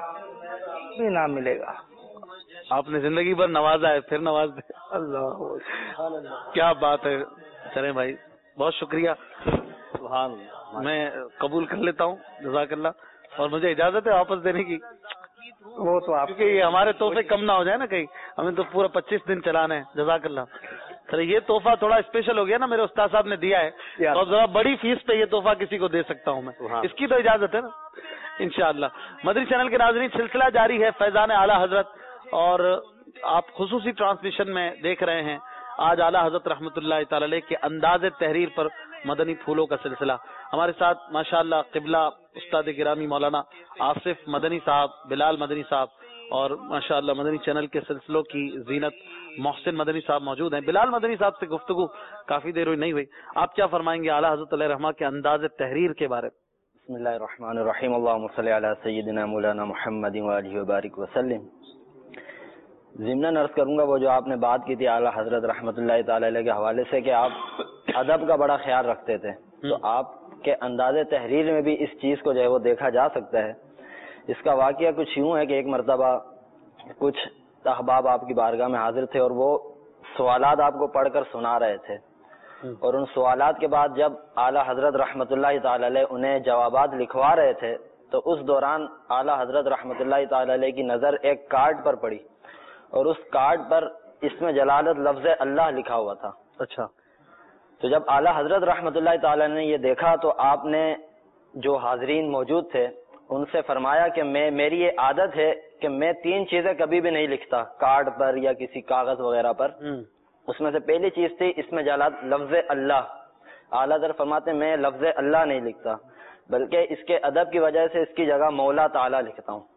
इनाम मिलेगा। आपने जिंदगी भर नवाजा है, फिर नवाज दे। अल्लाह, क्या बात है। चले भाई, बहुत शुक्रिया। सुभान अल्लाह, मैं कबूल कर लेता हूँ, जज़ाकल्लाह। और मुझे इजाजत है वापस देने की? वो तो आप, क्योंकि ये हमारे तोहफे कम ना हो जाए ना कहीं, हमें तो पूरा 25 दिन चलाना है। जज़ाकल्लाह। सर ये तोहफा थोड़ा स्पेशल हो गया ना, मेरे उस्ताद साहब ने दिया है, तो जरा बड़ी फीस पे ये तोहफा किसी को दे सकता हूँ मैं, इसकी तो इजाजत है ना इंशाअल्लाह। मदनी चैनल के नाज़रीन, सिलसिला जारी है फैजान आला हजरत, और आप खुसूसी ट्रांसमिशन में देख रहे हैं आज आला हजरत रहमतुल्लाह तआला अलैह के अंदाज़े तहरीर पर मदनी फूलों का सिलसिला। हमारे साथ माशाअल्लाह क़िबला उस्ताद गिरामी मौलाना आसिफ मदनी साहब, बिलाल मदनी साहब, और माशाअल्लाह मदनी चैनल के सिलसिलों की जीनत मोहसिन मदनी साहब मौजूद हैं। बिलाल मदनी साहब से गुफ्तगू काफी देर हुई नहीं हुई, आप क्या फरमाएंगे आला हज़रत अलैहि रहमा के अंदाज़े तहरीर के बारे में? बिस्मिल्लाहिर्रहमानिर्रहीम, अल्लाहुम्मा सल्ली अला सय्यिदिना मौलाना मुहम्मदिन व आलिहि व बारिक वसल्लम। ज़िम्नन अर्ज़ करूंगा वो जो आपने बात की थी आला हज़रत रहमतुल्लाहि तआला अलैह के हवाले से कि आप अदब का बड़ा ख्याल रखते थे, तो आपके अंदाज़े तहरीर में भी इस चीज़ को जो है वो देखा जा सकता है। इसका वाक़या कुछ यूँ है कि एक मरतबा कुछ अहबाब आपकी बारगाह में हाजिर थे और वो सवालात आपको पढ़कर सुना रहे थे, और उन सवालात के बाद जब आला हज़रत रहमतुल्लाहि तआला अलैह उन्हें जवाबात लिखवा रहे थे, तो उस दौरान आला हज़रत रहमतुल्लाहि तआला अलैह की नज़र एक कार्ड पर पड़ी, और उस कार्ड पर इसमें जलालत लफ्ज़ अल्लाह लिखा हुआ था। अच्छा। तो जब आला हज़रत रहमतुल्लाहि तआला ने ये देखा, तो आपने जो हाज़रीन मौजूद थे उनसे फरमाया कि मेरी ये आदत है कि मैं 3 चीजें कभी भी नहीं लिखता कार्ड पर या किसी कागज वगैरह पर। اس میں سے پہلی چیز تھی اس میں جلالت لفظ اللہ. اعلیٰ حضرت فرماتے ہیں میں لفظ اللہ نہیں لکھتا بلکہ اس کے ادب کی وجہ سے اس کی جگہ مولا تعالیٰ لکھتا ہوں.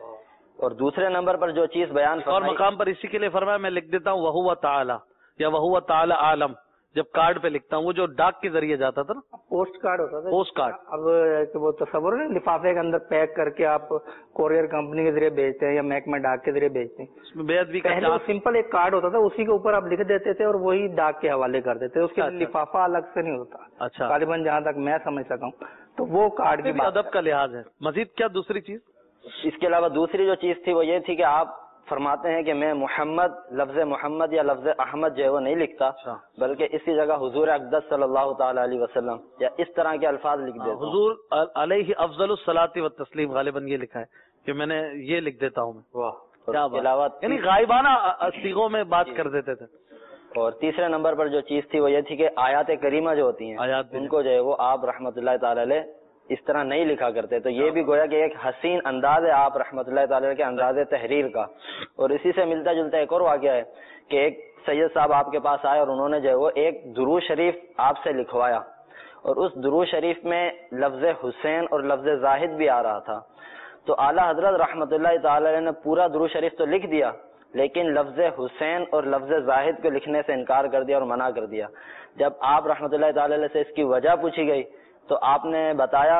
اور دوسرے نمبر پر جو چیز بیان اور مقام پر اسی کے لیے فرمایا میں لکھ دیتا ہوں وہو تعالی یا وہو تعالی عالم. جب کارڈ پہ لکھتا ہوں وہ جو ڈاک کے ذریعے جاتا تھا نا, پوسٹ کارڈ ہوتا تھا. پوسٹ کارڈ اب وہ تصور ہے لفافے کے اندر پیک کر کے آپ کوریئر کمپنی کے ذریعے بھیجتے ہیں یا محکمہ ڈاک کے ذریعے بھیجتے ہیں. اس میں بے ادبی کا پہلے سمپل ایک کارڈ ہوتا تھا, اسی کے اوپر آپ لکھ دیتے تھے اور وہی ڈاک کے حوالے کر دیتے, اس کے لفافہ الگ سے نہیں ہوتا. اچھا, غالباً جہاں تک میں سمجھ سکا ہوں تو وہ کارڈ کی ادب کا لحاظ ہے. مزید کیا دوسری چیز؟ اس کے علاوہ دوسری جو چیز تھی وہ یہ تھی کہ آپ فرماتے ہیں کہ میں محمد لفظ محمد یا لفظ احمد جو ہے وہ نہیں لکھتا بلکہ اس کی جگہ حضور اقدس صلی اللہ تعالی علیہ وسلم یا اس طرح کے الفاظ لکھ دیتا ہوں. حضور علیہ افضل الصلاۃ والتسلیم غالباً یہ لکھا ہے کہ میں نے یہ لکھ دیتا ہوں. اس کے علاوہ یعنی غائبانہ صیغوں میں بات کر دیتے تھے. اور تیسرے نمبر پر جو چیز تھی وہ یہ تھی کہ آیات کریمہ جو ہوتی ہیں ان کو جو ہے وہ آپ رحمۃ اللہ تعالی علیہ اس طرح نہیں لکھا کرتے. تو یہ بھی گویا کہ ایک حسین انداز ہے آپ رحمۃ اللہ تعالی کے انداز تحریر کا. اور اسی سے ملتا جلتا ایک اور واقعہ ہے کہ ایک سید صاحب آپ کے پاس آئے اور انہوں نے جو ہے وہ ایک درود شریف آپ سے لکھوایا اور اس درود شریف میں لفظ حسین اور لفظ زاہد بھی آ رہا تھا. تو اعلیٰ حضرت رحمۃ اللہ تعالی نے پورا درود شریف تو لکھ دیا لیکن لفظ حسین اور لفظ زاہد کو لکھنے سے انکار کر دیا اور منع کر دیا. جب آپ رحمۃ اللہ تعالی سے اس کی وجہ پوچھی گئی تو آپ نے بتایا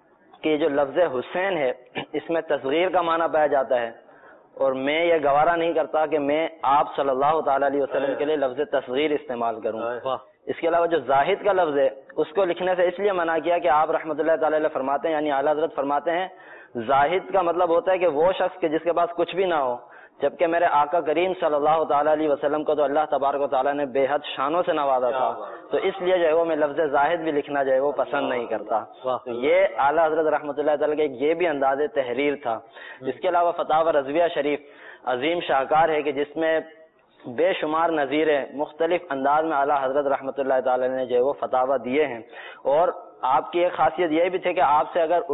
کہ جو لفظ حسین ہے اس میں تصغیر کا معنی پایا جاتا ہے اور میں یہ گوارا نہیں کرتا کہ میں آپ صلی اللہ تعالی علیہ وسلم کے لیے لفظ تصغیر استعمال کروں. اس کے علاوہ جو زاہد کا لفظ ہے اس کو لکھنے سے اس لیے منع کیا کہ آپ رحمۃ اللہ تعالی علیہ فرماتے ہیں یعنی اعلیٰ حضرت فرماتے ہیں زاہد کا مطلب ہوتا ہے کہ وہ شخص کہ جس کے پاس کچھ بھی نہ ہو, جبکہ میرے آقا کریم صلی اللہ تعالی علیہ وسلم کو تو اللہ تبارک و تعالیٰ نے بے حد شانوں سے نوازا تھا, تو اس لیے جو ہے وہ میں لفظ زاہد بھی لکھنا جو ہے وہ پسند نہیں کرتا. تو یہ اعلیٰ حضرت رحمۃ اللہ تعالی کا یہ بھی انداز تحریر تھا. اس کے علاوہ فتاوی رضویہ شریف عظیم شاہکار ہے کہ جس میں بے شمار نظیریں مختلف انداز میں اعلیٰ حضرت رحمۃ اللہ تعالی نے جو ہے وہ فتاوی دیے ہیں. اور آپ کی ایک خاصیت یہ بھی تھی کہ آپ سے اگر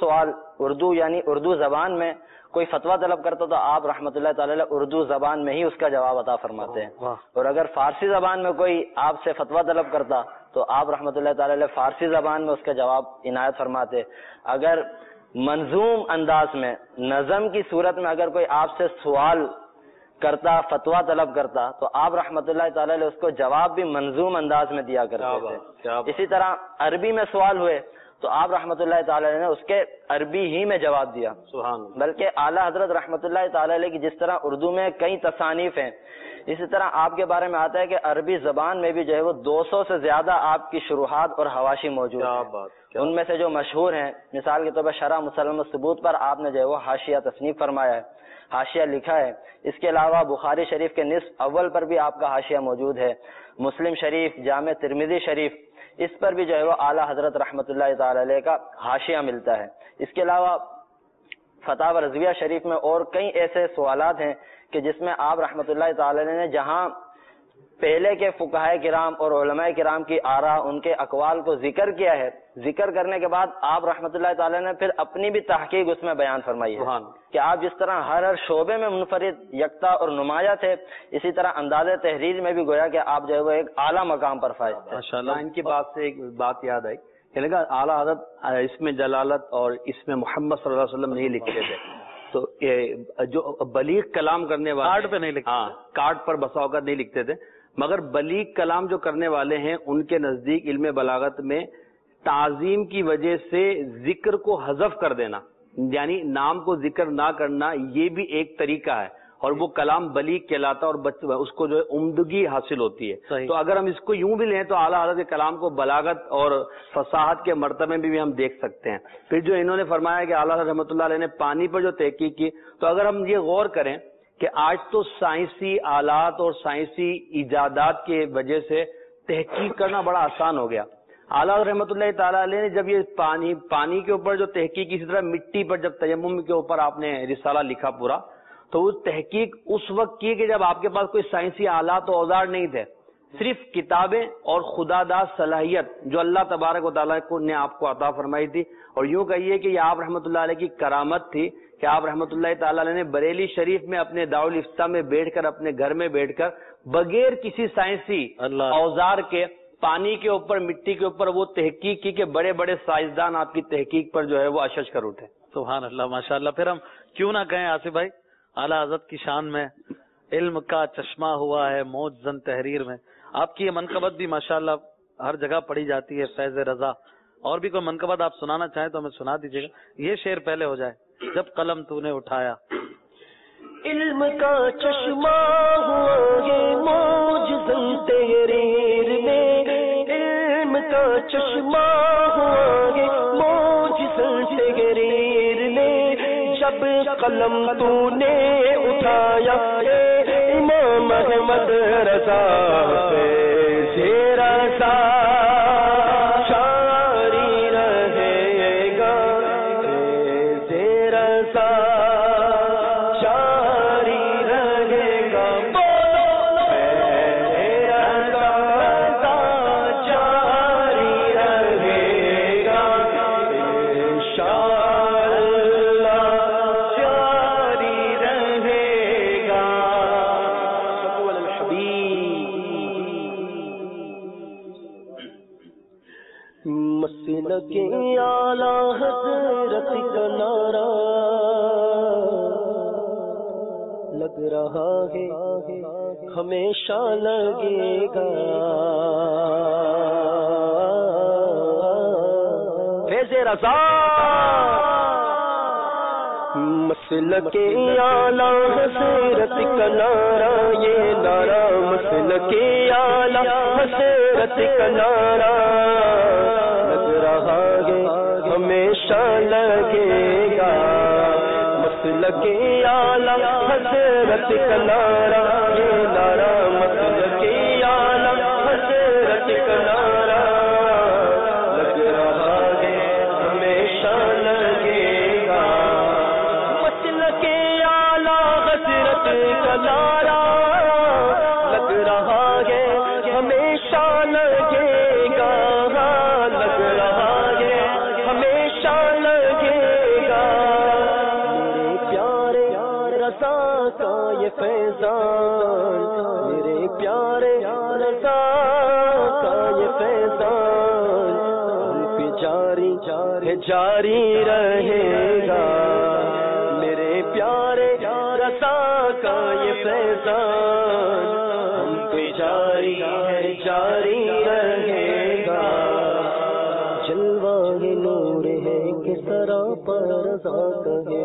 اردو یعنی اردو زبان میں کوئی فتویٰ طلب کرتا تو آپ رحمۃ اللہ تعالی اردو زبان میں ہی اس کا جواب عطا فرماتے ہیں. اور اگر فارسی زبان میں کوئی آپ سے فتویٰ طلب کرتا تو آپ رحمۃ اللہ تعالی فارسی زبان میں اس کا جواب عنایت فرماتے. اگر منظوم انداز میں نظم کی صورت میں اگر کوئی آپ سے سوال کرتا فتویٰ طلب کرتا تو آپ رحمۃ اللہ تعالی علیہ اس کو جواب بھی منظوم انداز میں دیا کرتے تھے. اسی طرح عربی میں سوال ہوئے تو آپ رحمۃ اللہ تعالی نے اس کے عربی ہی میں جواب دیا. بلکہ اعلیٰ حضرت رحمۃ اللہ تعالی علیہ کی جس طرح اردو میں کئی تصانیف ہیں اسی طرح آپ کے بارے میں آتا ہے کہ عربی زبان میں بھی جو ہے وہ 200 سے زیادہ آپ کی شروحات اور حواشی موجود ہیں. ان میں سے جو مشہور ہیں مثال کے طور پر شرح مسلم الثبوت پر آپ نے جو ہے وہ حاشیہ تصنیف فرمایا ہے, حاشیہ لکھا ہے. اس کے علاوہ بخاری شریف کے نصف اول پر بھی آپ کا حاشیہ موجود ہے. مسلم شریف, جامع ترمذی شریف, اس پر بھی جو ہے وہ اعلیٰ حضرت رحمۃ اللہ تعالی علیہ کا حاشیہ ملتا ہے. اس کے علاوہ فتاوی رضویہ شریف میں اور کئی ایسے سوالات ہیں کہ جس میں آپ رحمۃ اللہ تعالی نے جہاں پہلے کے فقہائے کرام اور علماء کرام کی آراء ان کے اقوال کو ذکر کیا ہے, ذکر کرنے کے بعد آپ رحمۃ اللہ تعالی نے پھر اپنی بھی تحقیق اس میں بیان فرمائی ہے کہ آپ جس طرح ہر شعبے میں منفرد یکتا اور نمایاں تھے اسی طرح انداز تحریر میں بھی گویا کہ آپ جو ہے وہ ایک اعلیٰ مقام پر فائز تھے. ماشاءاللہ. ان کی بات سے ایک بات یاد آئی کہ لگا اعلیٰ حضرت اس میں جلالت اور اس میں محمد صلی اللہ علیہ وسلم نہیں لکھتے تھے. تو جو بلیغ کلام کرنے والے کارڈ پہ نہیں لکھتے, کارڈ پر بسا اوقات نہیں لکھتے تھے, مگر بلیغ کلام جو کرنے والے ہیں ان کے نزدیک علم بلاغت میں تعظیم کی وجہ سے ذکر کو حذف کر دینا یعنی نام کو ذکر نہ کرنا یہ بھی ایک طریقہ ہے اور وہ کلام بلیغ کہلاتا اور اس کو جو ہے عمدگی حاصل ہوتی ہے. تو اگر ہم اس کو یوں بھی لیں تو اعلیٰ حضرت کے کلام کو بلاغت اور فصاحت کے مرتبے میں بھی ہم دیکھ سکتے ہیں. پھر جو انہوں نے فرمایا کہ اعلیٰ حضرت رحمۃ اللہ علیہ نے پانی پر جو تحقیق کی, تو اگر ہم یہ غور کریں کہ آج تو سائنسی آلات اور سائنسی ایجادات کی وجہ سے تحقیق کرنا بڑا آسان ہو گیا. اعلیٰ رحمۃ اللہ تعالیٰ علیہ نے جب یہ پانی کے اوپر جو تحقیق, اسی طرح مٹی پر جب تیمم کے اوپر آپ نے رسالہ لکھا پورا, تو وہ تحقیق اس وقت کی کہ جب آپ کے پاس کوئی سائنسی آلات و اوزار نہیں تھے, صرف کتابیں اور خدا داد صلاحیت جو اللہ تبارک و تعالیٰ نے آپ کو عطا فرمائی تھی. اور یوں کہیے کہ یہ آپ رحمۃ اللہ علیہ کی کرامت تھی کہ آپ رحمۃ اللہ تعالی علیہ نے بریلی شریف میں اپنے دارالفتہ میں بیٹھ کر اپنے گھر میں بیٹھ کر بغیر کسی سائنسی اوزار کے پانی کے اوپر مٹی کے اوپر وہ تحقیق کی کہ بڑے بڑے سائنسدان آپ کی تحقیق پر جو ہے وہ اشش کر اٹھے. سبحان اللہ ماشاء اللہ. پھر ہم کیوں نہ کہیں آصف بھائی اعلیٰ حضرت کی شان میں علم کا چشمہ ہوا ہے موج زن تحریر میں. آپ کی یہ منقبت بھی ماشاء اللہ ہر جگہ پڑھی جاتی ہے فیض رضا. اور بھی کوئی منقبت آپ سنانا چاہیں تو ہمیں سنا دیجیے گا. یہ شعر پہلے ہو جائے. جب قلم تو نے اٹھایا علم کا چشمہ ہوا یہ موج زن تحریر میں. علم کا چشمہ ہوا یہ موج زن تحریر میں. جب قلم تو نے اٹھایا امام احمد رضا سے زیرا سا جاری رہے گا. زیرا سا جاری رہے گا. جاری رہے گا مسلک اعلیٰ حضرت کا نعرہ لگ رہا ہے ہمیشہ لگے گا. فیض رضا مسلک اعلیٰ حضرت کا نعرہ یہ نعرہ مسلک اعلیٰ حضرت کا نعرہ ہمیشہ لگے گا. مسلک اعلیٰ حضرت کا نعرہ یہ نعرہ مسلک اعلیٰ حضرت کا نعرہ لگ رہا ہے ہمیشہ لگے گا. مسلک اعلیٰ حضرت کا نعرہ لگ رہا ہے ہمیشہ لگے گا. لگ رہا ہمیشہ لگے گا. میرے پیارے رضا کا یہ فیضان میرے پیارے رضا کا یہ فیضان ہم پہ جاری رہے گا. میرے پیارے رضا کا یہ فیضان ہم پہ جاری رہے گا. جلوہ نور ہے کہ سراپا رضا کہے.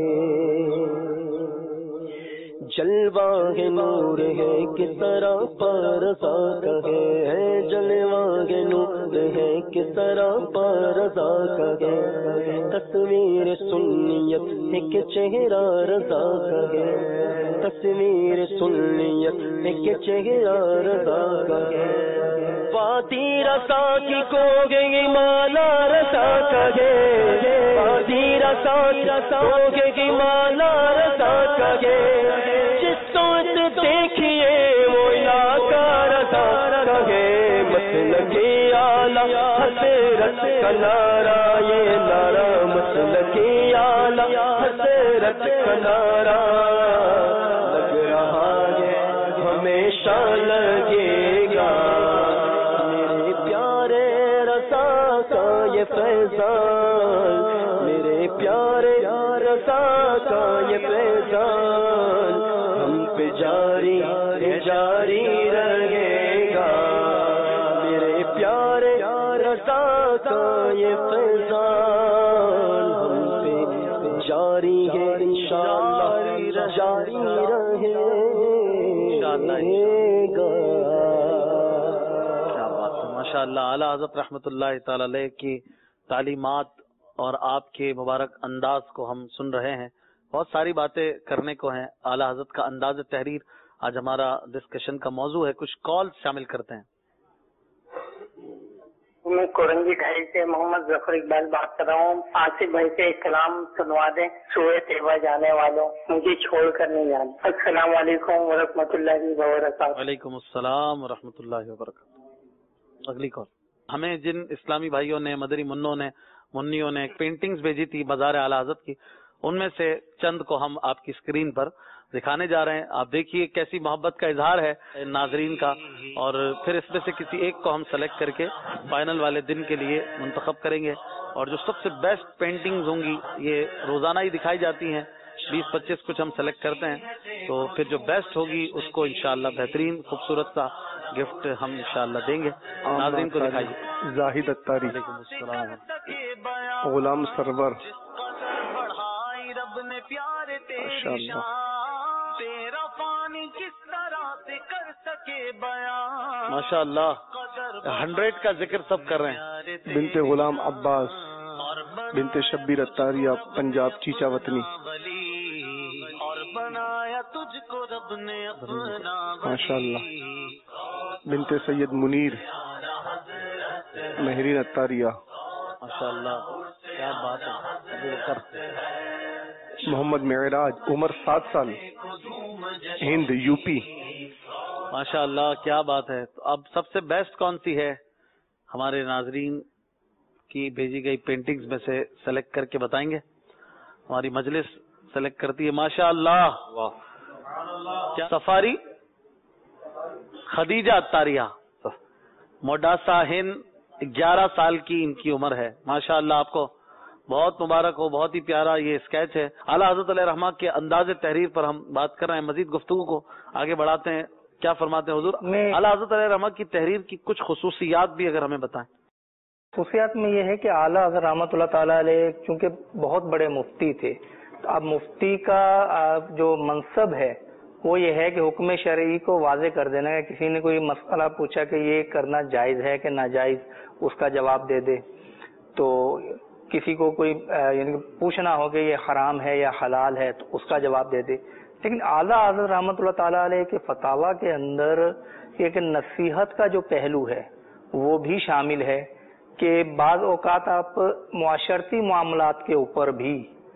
جلوہ نور ہے کہ سراپا رضا کہے. جلوہ نور ہے کہ سراپا رضا کہے. تصویر سنیت ہے کہ چہرہ رضا کہے. تصویر سنیت ہے کہ چہرہ رضا کہے. پاتی رضا کی کو گئی مالا رضا کہے. پاتی رضا کو گئی مالا رضا کہے. جس سوچ دیکھیے وہ علاقہ رضا کہے. مسلک اعلیٰ حضرت کا نعرہ یہ نعرہ مسلک اعلیٰ حضرت کا نعرہ لگ رہا ہے ہمیشہ لگے گا. یہ فیضان میرے پیارے رضا کا یہ فیضان ہم پہ جاری رہے گا. میرے پیارے رضا کا یہ فیضان ہم پہ جاری ہے انشاءاللہ جاری رہے گا. ماشاء اللہ اعلیٰ حضرت رحمۃ اللہ تعالی علیہ کی تعلیمات اور آپ کے مبارک انداز کو ہم سن رہے ہیں. بہت ساری باتیں کرنے کو ہیں. اعلیٰ حضرت کا انداز تحریر آج ہمارا ڈسکشن کا موضوع ہے. کچھ کال شامل کرتے ہیں. میں کورنگی ڈھائی سے محمد ظفر اقبال بات کر رہا ہوں. آصف بھائی سے ایک کلام سنوا دیں. سورہ طیبہ جانے والوں مجھے چھوڑ کر نہیں جانا. السلام علیکم ورحمۃ اللہ وبرکاتہ. وعلیکم السلام ورحمۃ اللہ وبرکاتہ. اگلی کال. ہمیں جن اسلامی بھائیوں نے مدری منوں نے منیوں نے پینٹنگز بھیجی تھی بازار اعلیٰ حضرت کی ان میں سے چند کو ہم آپ کی اسکرین پر دکھانے جا رہے ہیں. آپ دیکھیے کیسی محبت کا اظہار ہے ناظرین کا, اور پھر اس میں سے کسی ایک کو ہم سلیکٹ کر کے فائنل والے دن کے لیے منتخب کریں گے. اور جو سب سے بیسٹ پینٹنگز ہوں گی یہ روزانہ ہی دکھائی جاتی ہیں, 20-25 کچھ ہم سلیکٹ کرتے ہیں, تو پھر جو بیسٹ ہوگی اس کو انشاءاللہ بہترین خوبصورت سا گفٹ ہم انشاءاللہ دیں گے. ناظرین کو دکھائیے. زاہد اتاری, غلام سرور, ماشاء اللہ 100 کا ذکر سب کر رہے ہیں. بنت غلام عباس, بنت شبیر اتاریہ, پنجاب چیچا وطنی, ماشاء اللہ. بنت سید منیر, مہرین اتاریہ, ماشاء اللہ کیا بات ہے. محمد معراج, عمر 7 سال, ہند یو پی, ماشاء اللہ کیا بات ہے. تو اب سب سے بیسٹ کون سی ہے ہمارے ناظرین کی بھیجی گئی پینٹنگز میں سے سلیکٹ کر کے بتائیں گے. ہماری مجلس سلیکٹ کرتی ہے. ماشاء اللہ کیا سفاری خدیجہ اتاریہ, موڈاسا ہند, 11 سال کی ان کی عمر ہے. ماشاء اللہ آپ کو بہت مبارک ہو. بہت ہی پیارا یہ اسکیچ ہے. اعلیٰ حضرت علیہ رحمہ کے انداز تحریر پر ہم بات کر رہے ہیں. مزید گفتگو کو آگے بڑھاتے ہیں. کیا فرماتے ہیں حضور؟ اعلیٰ حضرت علیہ رحمہ کی تحریر کی کچھ خصوصیات بھی اگر ہمیں بتائیں. خصوصیات میں یہ ہے کہ اعلیٰ حضرت رحمۃ اللہ تعالیٰ علیہ چونکہ بہت بڑے مفتی تھے, تو اب مفتی کا جو منصب ہے وہ یہ ہے کہ حکم شرعی کو واضح کر دینا ہے. کسی نے کوئی مسئلہ پوچھا کہ یہ کرنا جائز ہے کہ ناجائز, اس کا جواب دے دے. تو کسی کو کوئی یعنی پوچھنا ہو کہ یہ حرام ہے یا حلال ہے تو اس کا جواب دے دے. لیکن اعلیٰ حضرت رحمۃ اللہ تعالیٰ علیہ کے فتاویٰ کے اندر ایک نصیحت کا جو پہلو ہے وہ بھی شامل ہے کہ بعض اوقات آپ معاشرتی معاملات کے اوپر بھی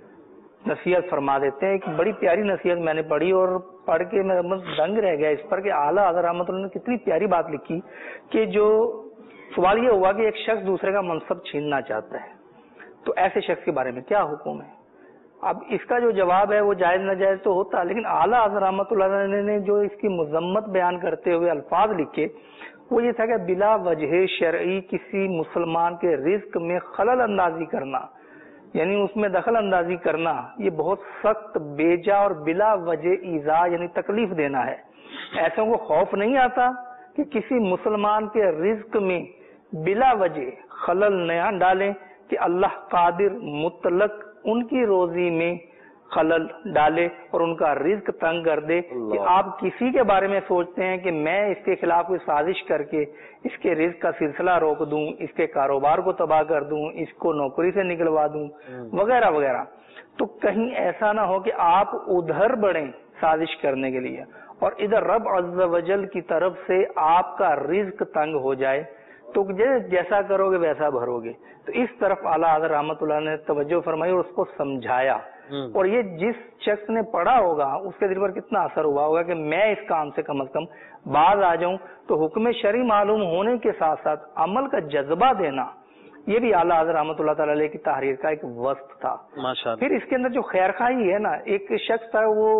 نصیحت فرما دیتے ہیں. ایک بڑی پیاری نصیحت میں نے پڑھی اور پڑھ کے میں دنگ رہ گیا اس پر کہ اعلیٰ حضرت رحمۃ اللہ نے کتنی پیاری بات لکھی کہ جو سوال یہ ہوا کہ ایک شخص دوسرے کا منصب چھیننا چاہتا ہے تو ایسے شخص کے بارے میں کیا حکم ہے. اب اس کا جو جواب ہے وہ جائز ناجائز تو ہوتا, لیکن اعلیٰ حضرت رحمۃ اللہ علیہ نے جو اس کی مذمت بیان کرتے ہوئے الفاظ لکھے وہ یہ تھا کہ بلا وجہ شرعی کسی مسلمان کے رزق میں خلل اندازی کرنا, یعنی اس میں دخل اندازی کرنا, یہ بہت سخت, بیجا اور بلا وجہ ایذا یعنی تکلیف دینا ہے. ایسوں کو خوف نہیں آتا کہ کسی مسلمان کے رزق میں بلا وجہ خلل نہ ڈالیں کہ اللہ قادر مطلق ان کی روزی میں خلل ڈالے اور ان کا رزق تنگ کر دے. کہ آپ کسی کے بارے میں سوچتے ہیں کہ میں اس کے خلاف کوئی سازش کر کے اس کے رزق کا سلسلہ روک دوں, اس کے کاروبار کو تباہ کر دوں, اس کو نوکری سے نکلوا دوں وغیرہ وغیرہ, تو کہیں ایسا نہ ہو کہ آپ ادھر بڑھیں سازش کرنے کے لیے اور ادھر رب عز و جل کی طرف سے آپ کا رزق تنگ ہو جائے تو جیسا کرو گے ویسا بھرو گے. تو اس طرف اعلیٰ حضرت رحمۃ اللہ نے توجہ فرمائی اور اس کو سمجھایا, اور یہ جس شخص نے پڑھا ہوگا اس کے دل پر کتنا اثر ہوا ہوگا کہ میں اس کام سے کم از کم باز آ جاؤں. تو حکم شرعی معلوم ہونے کے ساتھ ساتھ عمل کا جذبہ دینا یہ بھی اعلیٰ حضرت رحمۃ اللہ تعالی علیہ کی تحریر کا ایک وصف تھا. پھر اس کے اندر جو خیر خواہی ہے نا, ایک شخص تھا وہ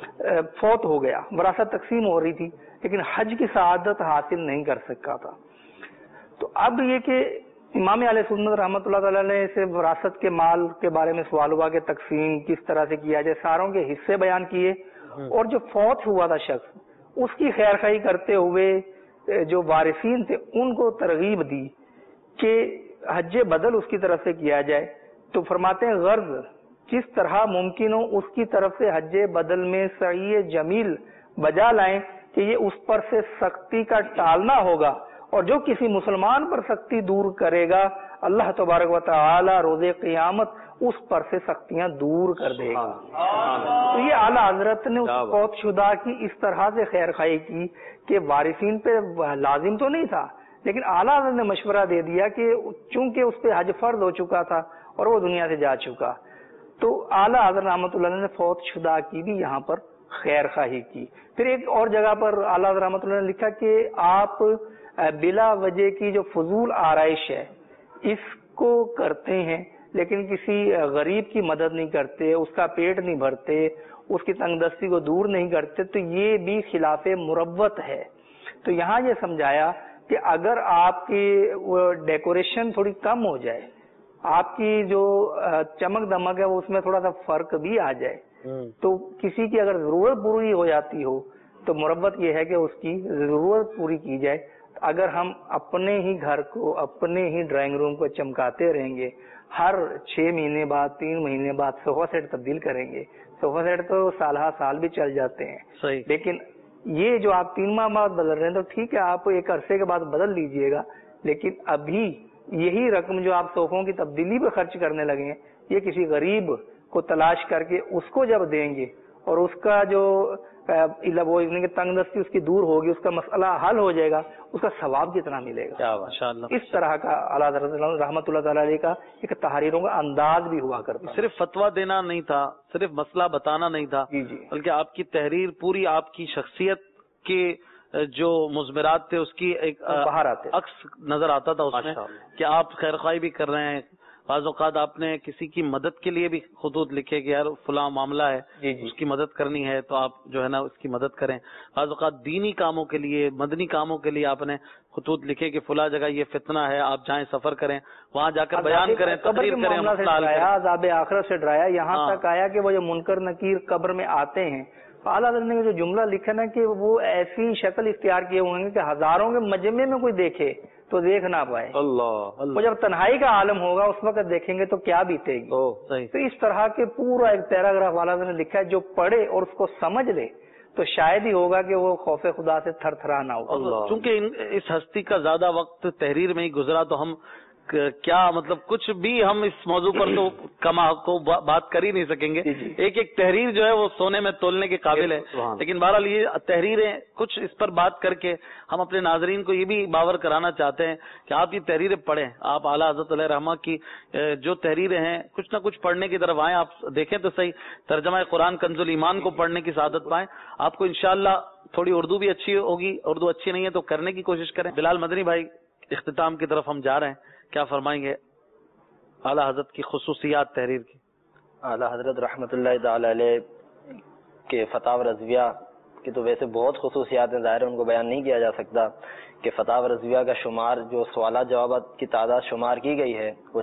فوت ہو گیا, وراثت تقسیم ہو رہی تھی لیکن حج کی سعادت حاصل نہیں کر سکا تھا. تو اب یہ کہ امام علیہ سنت رحمۃ اللہ تعالی علیہ سے وراثت کے مال کے بارے میں سوال ہوا کہ تقسیم کس طرح سے کیا جائے, ساروں کے حصے بیان کیے اور جو فوت ہوا تھا شخص اس کی خیر خواہی کرتے ہوئے جو وارثین تھے ان کو ترغیب دی کہ حج بدل اس کی طرف سے کیا جائے. تو فرماتے ہیں غرض جس طرح ممکن ہو اس کی طرف سے حج بدل میں سعی جمیل بجا لائیں کہ یہ اس پر سے سختی کا ٹالنا ہوگا, اور جو کسی مسلمان پر سختی دور کرے گا اللہ تبارک و تعالی روز قیامت اس پر سے سختیاں دور کر دے گا. تو یہ اعلیٰ حضرت نے اس فوت شدہ کی اس طرح سے خیر خواہی کی کہ وارثین پہ لازم تو نہیں تھا, لیکن اعلیٰ حضرت نے مشورہ دے دیا کہ چونکہ اس پہ حج فرض ہو چکا تھا اور وہ دنیا سے جا چکا, تو اعلیٰ حضرت رحمۃ اللہ نے فوت شدہ کی بھی یہاں پر خیر خواہی کی. پھر ایک اور جگہ پر اعلیٰ حضرت رحمۃ اللہ نے لکھا کہ آپ بلا وجہ کی جو فضول آرائش ہے اس کو کرتے ہیں لیکن کسی غریب کی مدد نہیں کرتے، اس کا پیٹ نہیں بھرتے، اس کی تنگ دستی کو دور نہیں کرتے، تو یہ بھی خلاف مروت ہے. تو یہاں یہ سمجھایا کہ اگر آپ کی ڈیکوریشن تھوڑی کم ہو جائے، آپ کی جو چمک دمک ہے وہ اس میں تھوڑا سا فرق بھی آ جائے، تو کسی کی اگر ضرورت پوری ہو جاتی ہو تو مروت یہ ہے کہ اس کی ضرورت پوری کی جائے. اگر ہم اپنے ہی گھر کو، اپنے ہی ڈرائنگ روم کو چمکاتے رہیں گے، ہر 6 مہینے بعد 3 مہینے بعد صوفہ سیٹ تبدیل کریں گے، صوفہ سیٹ تو سال بھی چل جاتے ہیں صحیح. لیکن یہ جو آپ 3 ماہ بعد بدل رہے ہیں تو ٹھیک ہے، آپ ایک عرصے کے بعد بدل لیجئے گا، لیکن ابھی یہی رقم جو آپ صوفوں کی تبدیلی پہ خرچ کرنے لگے ہیں، یہ کسی غریب کو تلاش کر کے اس کو جب دیں گے اور اس کا جو وہ تنگ دستی اس کی دور ہوگی، اس کا مسئلہ حل ہو جائے گا، اس کا ثواب کتنا ملے گا. اس طرح کا اعلیٰ حضرت رحمۃ اللہ تعالی علیہ کا ایک تحریروں کا انداز بھی ہوا کرتا. صرف فتویٰ دینا نہیں تھا، صرف مسئلہ بتانا نہیں تھا، بلکہ آپ کی تحریر پوری آپ کی شخصیت کے جو مضمرات تھے اس کی ایک عکس نظر آتا تھا اس میں کہ آپ خیر خواہی بھی کر رہے ہیں. بعض اوقات آپ نے کسی کی مدد کے لیے بھی خطوط لکھے کہ یار فلاں معاملہ ہے، اس کی مدد کرنی ہے تو آپ جو ہے نا اس کی مدد کریں. بعض اوقات دینی کاموں کے لیے، مدنی کاموں کے لیے آپ نے خطوط لکھے کہ فلاں جگہ یہ فتنہ ہے، آپ جائیں سفر کریں، وہاں جا کر بیان کریں، تقریر کریں، مسئلہ حل کریں. عذاب آخرت سے ڈرایا، یہاں تک آیا کہ وہ جو منکر نکیر قبر میں آتے ہیں، اعلیٰ حضرت نے جو جملہ لکھا نا کہ وہ ایسی شکل اختیار کیے ہوئے ہیں کہ ہزاروں کے مجمع میں کوئی دیکھے تو دیکھ نہ پائے. اللہ وہ جب تنہائی کا عالم ہوگا اس وقت دیکھیں گے تو کیا بیتے گی. تو اس طرح کے پورا ایک پیراگراف اعلیٰ حضرت نے لکھا ہے، جو پڑھے اور اس کو سمجھ لے تو شاید ہی ہوگا کہ وہ خوف خدا سے تھر تھرا نہ ہو. چونکہ اس ہستی کا زیادہ وقت تحریر میں ہی گزرا تو ہم کیا مطلب کچھ بھی ہم اس موضوع پر تو کما کو بات کر ہی نہیں سکیں گے. ایک ایک تحریر جو ہے وہ سونے میں تولنے کے قابل ہے. لیکن بہرحال یہ تحریریں کچھ اس پر بات کر کے ہم اپنے ناظرین کو یہ بھی باور کرانا چاہتے ہیں کہ آپ یہ تحریریں پڑھیں. آپ اعلیٰ حضرت علیہ رحمہ کی جو تحریریں ہیں کچھ نہ کچھ پڑھنے کی طرف آئیں. آپ دیکھیں تو صحیح ترجمہ قرآن کنز الایمان کو پڑھنے کی سعادت پائیں. آپ کو انشاءاللہ تھوڑی اردو بھی اچھی ہوگی، اردو اچھی نہیں ہے تو کرنے کی کوشش کریں. بلال مدنی بھائی، اختتام کی طرف ہم جا رہے ہیں، کیا فرمائیں گے اعلیٰ حضرت کی خصوصیات تحریر کی؟ اعلیٰ حضرت رحمۃ اللہ تعالی علیہ کے فتاوی رضویہ کی تو ویسے بہت خصوصیات ہیں، ظاہر ان کو بیان نہیں کیا جا سکتا کہ فتاوی رضویہ کا شمار جو سوالات جوابات کی تعداد شمار کی گئی ہے وہ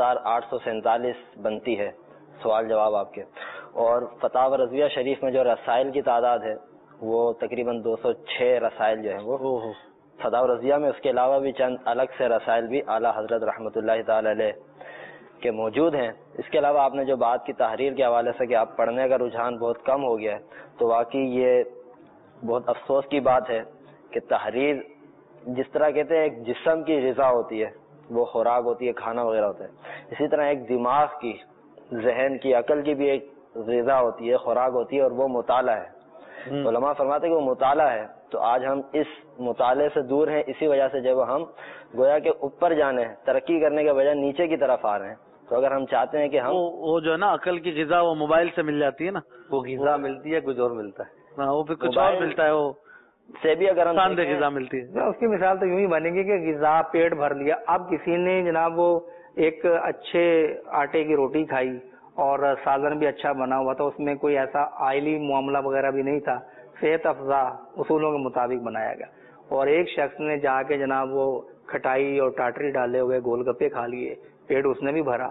6847 بنتی ہے سوال جواب آپ کے. اور فتاوی رضویہ شریف میں جو رسائل کی تعداد ہے وہ تقریباً 206 رسائل جو ہیں وہ فتاوی رضویہ میں. اس کے علاوہ بھی چند الگ سے رسائل بھی اعلیٰ حضرت رحمۃ اللہ تعالی علیہ کے موجود ہیں. اس کے علاوہ آپ نے جو بات کی تحریر کے حوالے سے کہ آپ پڑھنے کا رجحان بہت کم ہو گیا ہے، تو واقعی یہ بہت افسوس کی بات ہے کہ تحریر جس طرح کہتے ہیں ایک جسم کی غذا ہوتی ہے، وہ خوراک ہوتی ہے، کھانا وغیرہ ہوتا ہے، اسی طرح ایک دماغ کی، ذہن کی، عقل کی بھی ایک غذا ہوتی ہے، خوراک ہوتی ہے، اور وہ مطالعہ ہے. علماء فرماتے ہیں کہ وہ مطالعہ ہے. تو آج ہم اس مطالعے سے دور ہیں، اسی وجہ سے جب ہم گویا کہ اوپر جانے ہیں، ترقی کرنے کے بجائے نیچے کی طرف آ رہے ہیں. تو اگر ہم چاہتے ہیں کہ ہم وہ جو ہے نا عقل کی غذا وہ موبائل سے مل جاتی ہے نا، وہ غذا ملتی ہے، کچھ اور ملتا ہے، وہ پھر کچھ اور ملتا ہے، وہ سے بھی اگر ہم غذا ملتی ہے. اس کی مثال تو یوں ہی بنے گی کہ غذا پیٹ بھر لیا. اب کسی نے جناب وہ ایک اچھے آٹے کی روٹی کھائی اور سالن بھی اچھا بنا ہوا تھا، اس میں کوئی ایسا آئلی معاملہ وغیرہ بھی نہیں تھا، صحت افزا اصولوں کے مطابق بنایا گیا. اور ایک شخص نے جا کے جناب وہ کھٹائی اور ٹاٹری ڈالے ہوئے گول گپے کھا لیے، پیٹ اس نے بھی بھرا،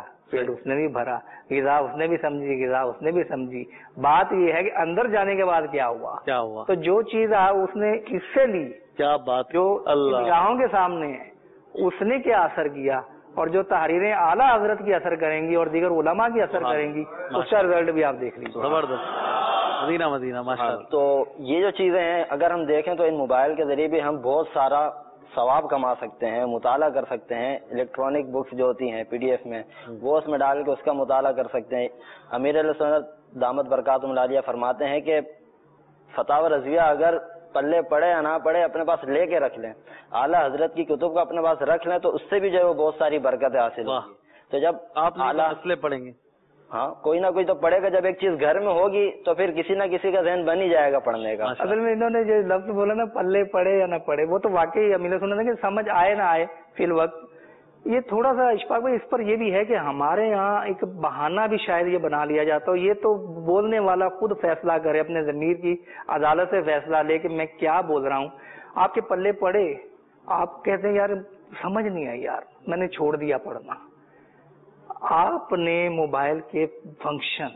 غذا اس نے بھی سمجھی، غذا اس نے بھی سمجھی. بات یہ ہے کہ اندر جانے کے بعد کیا ہوا، تو جو چیز اس نے اس سے لی، کیا بات جو نگاہوں کے سامنے ہے، اس نے کیا اثر کیا، اور جو تحریریں اعلیٰ حضرت کی اثر کریں گی اور دیگر علماء کی اثر کریں گی، اس کا رزلٹ بھی آپ دیکھ لیجیے. زبردست، مدینہ ماشاءاللہ. تو یہ جو چیزیں ہیں اگر ہم دیکھیں تو ان موبائل کے ذریعے بھی ہم بہت سارا ثواب کما سکتے ہیں، مطالعہ کر سکتے ہیں. الیکٹرانک بکس جو ہوتی ہیں PDF میں، وہ اس میں ڈال کے اس کا مطالعہ کر سکتے ہیں. امیر علیہ سنت دامت برکاتہم العالیہ فرماتے ہیں کہ فتاوی رضویہ اگر پلے پڑے یا نہ پڑے اپنے پاس لے کے رکھ لیں، اعلیٰ حضرت کی کتب کو اپنے پاس رکھ لیں، تو اس سے بھی جو ہے وہ بہت ساری برکتیں حاصل ہوگی. تو جب آپ اعلیٰ مسئلے پڑھیں گے، ہاں کوئی نہ کوئی تو پڑھے گا. جب ایک چیز گھر میں ہوگی تو پھر کسی نہ کسی کا ذہن بن ہی جائے گا پڑھنے کا. اصل میں انہوں نے جو لفظ بولا نا پلے پڑے یا نہ پڑے، وہ تو واقعی امیر سنت ہے کہ سمجھ آئے نہ آئے فی الوقت، یہ تھوڑا سا اشفاق بھائی اس پر یہ بھی ہے کہ ہمارے یہاں ایک بہانہ بھی شاید یہ بنا لیا جاتا ہو، یہ تو بولنے والا خود فیصلہ کرے، اپنے ضمیر کی عدالت سے فیصلہ لے کہ میں کیا بول رہا ہوں. آپ کے پلے پڑے، آپ کہتے ہیں یار سمجھ نہیں آئی یار میں نے چھوڑ دیا پڑھنا. آپ نے موبائل کے فنکشن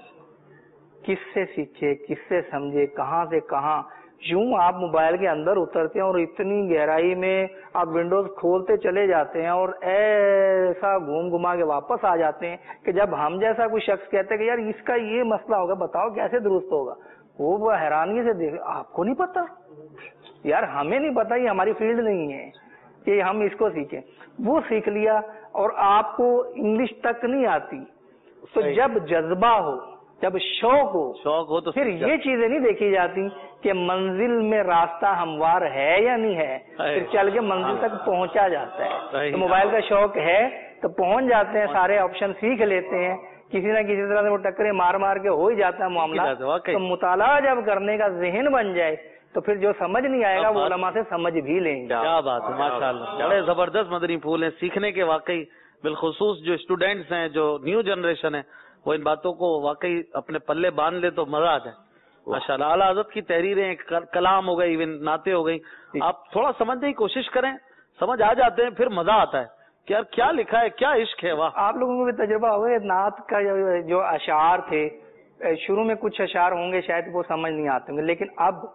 کس سے سیکھے، کس سے سمجھے، کہاں سے کہاں، یوں آپ موبائل کے اندر اترتے ہیں اور اتنی گہرائی میں آپ ونڈوز کھولتے چلے جاتے ہیں اور ایسا گھوم گھما کے واپس آ جاتے ہیں کہ جب ہم جیسا کوئی شخص کہتے ہیں کہ یار اس کا یہ مسئلہ ہوگا بتاؤ کیسے درست ہوگا، وہ حیرانی سے دیکھ آپ کو نہیں پتا. یار ہمیں نہیں پتا، یہ ہماری فیلڈ نہیں ہے کہ ہم اس کو سیکھیں. وہ سیکھ لیا اور آپ کو انگلش تک نہیں آتی، تو جب جذبہ ہو، جب شوق ہو تو پھر یہ چیزیں نہیں دیکھی جاتی کہ منزل میں راستہ ہموار ہے یا نہیں ہے، پھر چل کے منزل تک پہنچا جاتا ہے. تو موبائل کا شوق ہے تو پہنچ جاتے ہیں، سارے آپشن سیکھ لیتے ہیں، کسی نہ کسی طرح سے وہ ٹکرے مار مار کے ہو ہی جاتا ہے معاملہ. تو مطالعہ جب کرنے کا ذہن بن جائے تو پھر جو سمجھ نہیں آئے گا وہ علماء سے سمجھ بھی لیں گے. کیا بات ہے، ماشاء اللہ، بڑے زبردست مدنی پھول ہیں سیکھنے کے. واقعی بالخصوص جو اسٹوڈینٹس ہیں، جو نیو جنریشن ہے، وہ ان باتوں کو واقعی اپنے پلے باندھ لے تو مزہ آتا ہے. ماشاء اللہ، اعلیٰ حضرت کی تحریریں، کلام ہو گئی، ایون نعتیں ہو گئی، آپ تھوڑا سمجھنے کی کوشش کریں، سمجھ آ جاتے ہیں، پھر مزہ آتا ہے کہ یار کیا لکھا ہے، کیا عشق ہے. واہ، آپ لوگوں کو بھی تجربہ ہوگا. نعت کا جو اشعار تھے، شروع میں کچھ اشعار ہوں گے شاید وہ سمجھ نہیں آتے ہوں گے، لیکن اب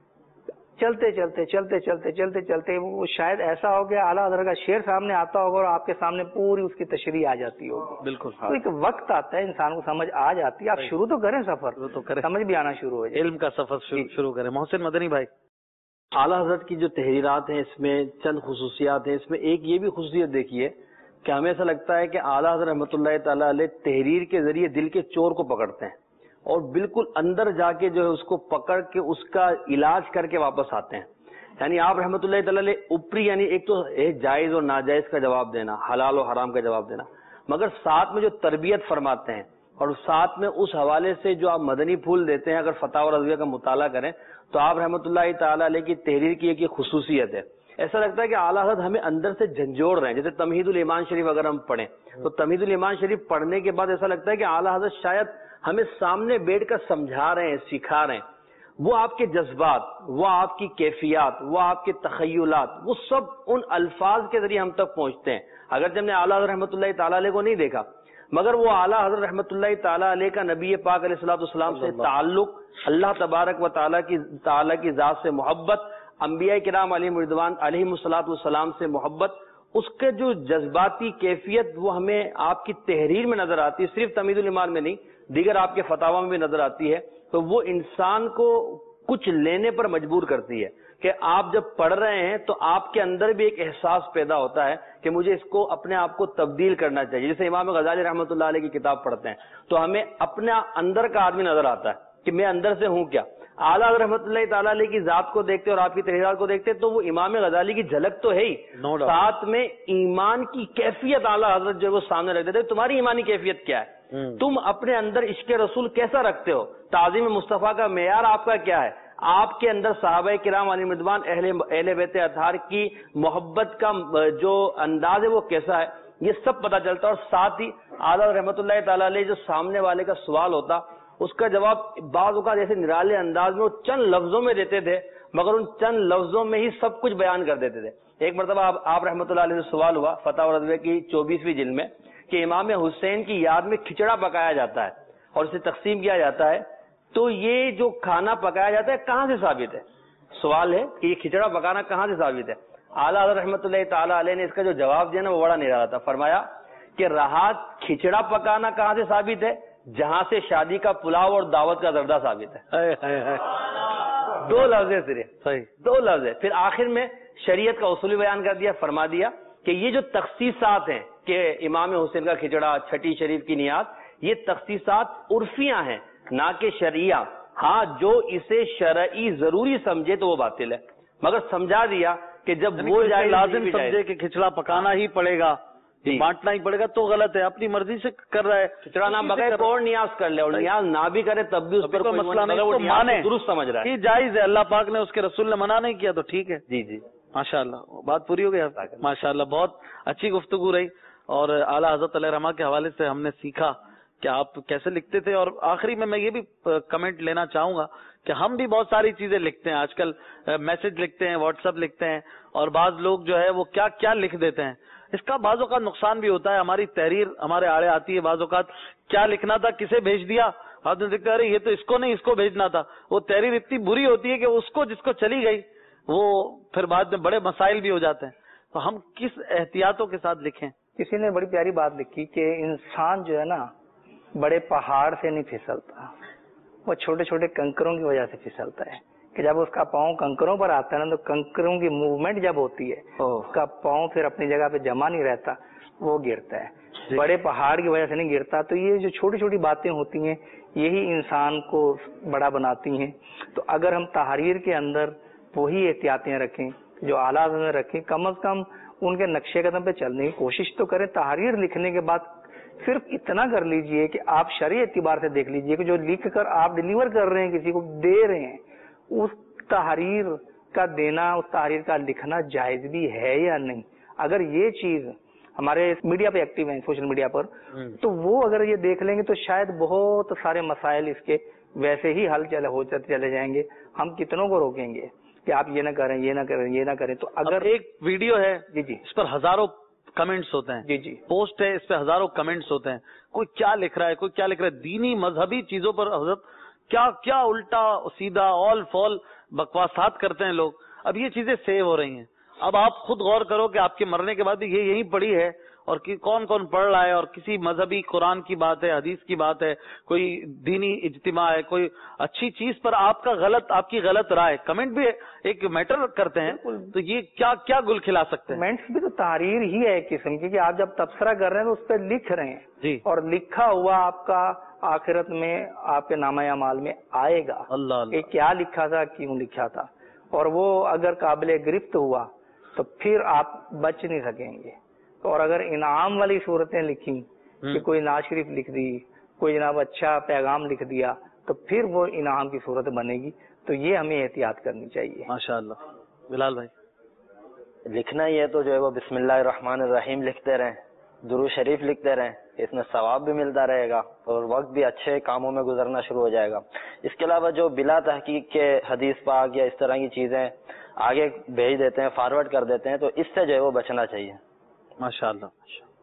چلتے چلتے چلتے چلتے چلتے چلتے وہ شاید ایسا ہو کہ اعلیٰ حضرت کا شعر سامنے آتا ہوگا اور آپ کے سامنے پوری اس کی تشریح آ جاتی ہوگی. بالکل. تو ایک وقت آتا ہے انسان کو سمجھ آ جاتی ہے. آپ شروع تو کریں سفر، تو کریں، سمجھ بھی آنا شروع ہو جائے، علم کا سفر شروع کریں. محسن مدنی بھائی، اعلیٰ حضرت کی جو تحریرات ہیں اس میں چند خصوصیات ہیں. اس میں ایک یہ بھی خصوصیت دیکھیے کہ ہمیں ایسا لگتا ہے کہ اعلیٰ حضرت رحمۃ اللہ تعالیٰ علیہ تحریر کے ذریعے دل کے چور کو پکڑتے ہیں اور بالکل اندر جا کے جو ہے اس کو پکڑ کے اس کا علاج کر کے واپس آتے ہیں. یعنی آپ رحمۃ اللہ تعالیٰ علیہ اوپری، یعنی ایک تو جائز اور ناجائز کا جواب دینا، حلال و حرام کا جواب دینا، مگر ساتھ میں جو تربیت فرماتے ہیں اور ساتھ میں اس حوالے سے جو آپ مدنی پھول دیتے ہیں. اگر فتح و رضویہ کا مطالعہ کریں تو آپ رحمۃ اللہ تعالیٰ علیہ کی تحریر کی ایک خصوصیت ہے. ایسا لگتا ہے کہ اعلیٰ حضرت ہمیں اندر سے جھنجھوڑ رہے ہیں. جیسے تمہید الایمان شریف اگر ہم پڑھیں تو تمہید الایمان شریف پڑھنے کے بعد ایسا لگتا ہے کہ اعلیٰ حضرت شاید ہمیں سامنے بیٹھ کر سمجھا رہے ہیں، سکھا رہے ہیں. وہ آپ کے جذبات، وہ آپ کی کیفیات، وہ آپ کے تخیلات، وہ سب ان الفاظ کے ذریعے ہم تک پہنچتے ہیں. اگرچہ ہم نے اعلیٰ حضرت رحمۃ اللہ تعالیٰ علیہ کو نہیں دیکھا، مگر وہ اعلیٰ حضرت رحمۃ اللہ تعالیٰ علیہ کا نبی پاک علیہ الصلوۃ والسلام سے تعلق، اللہ تبارک و تعالیٰ کی ذات سے محبت، انبیاء کرام علیہم رضوان علیہم الصلوۃ والسلام سے محبت، اس کے جو جذباتی کیفیت وہ ہمیں آپ کی تحریر میں نظر آتی ہے. صرف تمہید الایمان میں نہیں، دیگر آپ کے فتاوا میں بھی نظر آتی ہے. تو وہ انسان کو کچھ لینے پر مجبور کرتی ہے کہ آپ جب پڑھ رہے ہیں تو آپ کے اندر بھی ایک احساس پیدا ہوتا ہے کہ مجھے اس کو اپنے آپ کو تبدیل کرنا چاہیے. جیسے امام غزالی رحمۃ اللہ علیہ کی کتاب پڑھتے ہیں تو ہمیں اپنا اندر کا آدمی نظر آتا ہے کہ میں اندر سے ہوں کیا. اعلیٰ رحمۃ اللہ تعالیٰ علیہ کی ذات کو دیکھتے اور آپ کی تحریرات کو دیکھتے تو وہ امام غزالی کی جھلک تو ہے ہی، ساتھ میں ایمان کی کیفیت اعلیٰ حضرت جو وہ سامنے رکھ دیتے. تمہاری ایمانی کیفیت کیا ہے، تم اپنے اندر عشق رسول کیسا رکھتے ہو، تعظیم مصطفیٰ کا معیار آپ کا کیا ہے، آپ کے اندر صحابہ کرام علیہم رضوان اہل بیت اطہار کی محبت کا جو انداز ہے وہ کیسا ہے، یہ سب پتہ چلتا. اور ساتھ ہی اعلیٰ رحمۃ اللہ تعالیٰ علیہ جو سامنے والے کا سوال ہوتا اس کا جواب بعض اوقات جیسے نرالے انداز میں وہ چند لفظوں میں دیتے تھے، مگر ان چند لفظوں میں ہی سب کچھ بیان کر دیتے تھے. ایک مرتبہ آپ رحمۃ اللہ علیہ سے سوال ہوا فتح و رضویہ کی 24ویں جلد میں کہ امام حسین کی یاد میں کھچڑا پکایا جاتا ہے اور اسے تقسیم کیا جاتا ہے، تو یہ جو کھانا پکایا جاتا ہے کہاں سے ثابت ہے؟ سوال ہے کہ یہ کھچڑا پکانا کہاں سے ثابت ہے. اعلیٰ حضرت رحمۃ اللہ تعالیٰ علیہ نے اس کا جو جواب دیا نا وہ بڑا نرالا تھا. فرمایا کہ رہا کھچڑا پکانا کہاں سے ثابت ہے، جہاں سے شادی کا پلاؤ اور دعوت کا زردہ ثابت ہے. دو لفظ ہے صرف، دو لفظ ہے. پھر آخر میں شریعت کا اصول بیان کر دیا، فرما دیا کہ یہ جو تخصیصات ہیں کہ امام حسین کا کھچڑا، چھٹی شریف کی نیات، یہ تخصیصات عرفیاں ہیں نہ کہ شرعیہ. ہاں جو اسے شرعی ضروری سمجھے تو وہ باطل ہے، مگر سمجھا دیا کہ جب وہ لازم سمجھے کہ کھچڑا پکانا ہی پڑے گا، بانٹنا ہی پڑے گا تو غلط ہے. اپنی مرضی سے کر رہا ہے، کھچڑا نہ بغیر اور نیاز کر لے اور نیاز نہ بھی کرے تب بھی اس پر کوئی مسئلہ نہیں، وہ درست سمجھ رہا ہے. جائز ہے، اللہ پاک نے اس کے رسول نے منع نہیں کیا تو ٹھیک ہے. جی माशाअल्लाह, बात पूरी हो गई माशाअल्लाह। बहुत अच्छी गुफ्तगू रही और आला हजरत अलैहि रहमा के हवाले से हमने सीखा कि आप कैसे लिखते थे। और आखिरी में मैं ये भी कमेंट लेना चाहूंगा कि हम भी बहुत सारी चीजें लिखते हैं आजकल, मैसेज लिखते हैं, व्हाट्सएप लिखते हैं, और बाज लोग जो है वो क्या क्या लिख देते हैं। इसका बाजों का नुकसान भी होता है, हमारी तहरीर हमारे आड़े आती है। बाजों का क्या लिखना था, किसे भेज दिया, आपने देखा अरे ये तो इसको नहीं इसको भेजना था। वो तहरीर इतनी बुरी होती है कि उसको जिसको चली गई वो फिर बाद में बड़े मसाइल भी हो जाते हैं। तो हम किस एहतियातों के साथ लिखें। किसी ने बड़ी प्यारी बात लिखी कि इंसान जो है ना बड़े पहाड़ से नहीं फिसलता, वो छोटे छोटे कंकरों की वजह से फिसलता है। कि जब उसका पाँव कंकरों पर आता है ना, तो कंकरों की मूवमेंट जब होती है उसका पाँव फिर अपनी जगह पे जमा नहीं रहता, वो गिरता है। बड़े पहाड़ की वजह से नहीं गिरता। तो ये जो छोटी छोटी बातें होती हैं यही इंसान को बड़ा बनाती हैं। तो अगर हम तहरीर के अंदर वही एहतियातें रखें जो आला हज़रत ने रखें, कम अज कम उनके नक्शे कदम पे चलने की कोशिश तो करें। तहरीर लिखने के बाद सिर्फ इतना कर लीजिए कि आप शरई एतबार से देख लीजिए कि जो लिख कर आप डिलीवर कर रहे हैं, किसी को दे रहे हैं, उस तहरीर का देना, उस तहरीर का लिखना जायज भी है या नहीं। अगर ये चीज हमारे मीडिया पे एक्टिव हैं, सोशल मीडिया पर, तो वो अगर ये देख लेंगे तो शायद बहुत सारे मसाइल इसके वैसे ही हल चले जाएंगे। हम कितनों को रोकेंगे कि आप ये ना करें, ये ना करें, ये ना करें। तो अगर एक वीडियो है जी जी इस पर हजारों कमेंट्स होते हैं, जी जी पोस्ट है इस पे हजारों कमेंट्स होते हैं, कोई क्या लिख रहा है, कोई क्या लिख रहा है, दीनी मजहबी चीजों पर हजरत क्या क्या उल्टा सीधा ऑल फॉल बकवासात करते हैं लोग। अब ये चीजें सेव हो रही हैं। अब आप खुद गौर करो कि आपके मरने के बाद भी ये यही पड़ी है और कि कौन कौन पढ़ रहा है, और किसी मजहबी कुरान की बात है, हदीस की बात है, कोई दीनी इज्तिमा है, कोई अच्छी चीज पर आपकी गलत राय, कमेंट भी एक मैटर करते हैं। तो ये क्या क्या गुल खिला सकते हैं। कमेंट्स भी तो तहरीर ही है एक किस्म की, कि आप जब तबसरा कर रहे हैं तो उस पर लिख रहे हैं जी, और लिखा हुआ आपका आखिरत में आपके नामा अमाल में आएगा। अल्लाह कि क्या लिखा था, क्यों लिखा था, और वो अगर काबिल गिरफ्त हुआ तो फिर आप बच नहीं सकेंगे। और अगर इनाम वाली सूरतें लिखी कि कोई नाज शरीफ लिख दी, कोई जनाब अच्छा पैगाम लिख दिया, तो फिर वो इनाम की सूरत बनेगी। तो ये हमें एहतियात करनी चाहिए। माशाअल्लाह। बिलाल भाई, लिखना ही है तो जो है वो बिस्मिल्लाहिर्रहमानिर्रहीम लिखते रहें, दुरूद शरीफ लिखते रहें, इसमें सवाब भी मिलता रहेगा और वक्त भी अच्छे कामों में गुजरना शुरू हो जाएगा। इसके अलावा जो बिला तहकीक के हदीस पाक या इस तरह की चीजें आगे भेज देते हैं, फॉरवर्ड कर देते हैं, तो इससे जो है वो बचना चाहिए। माशाअल्लाह।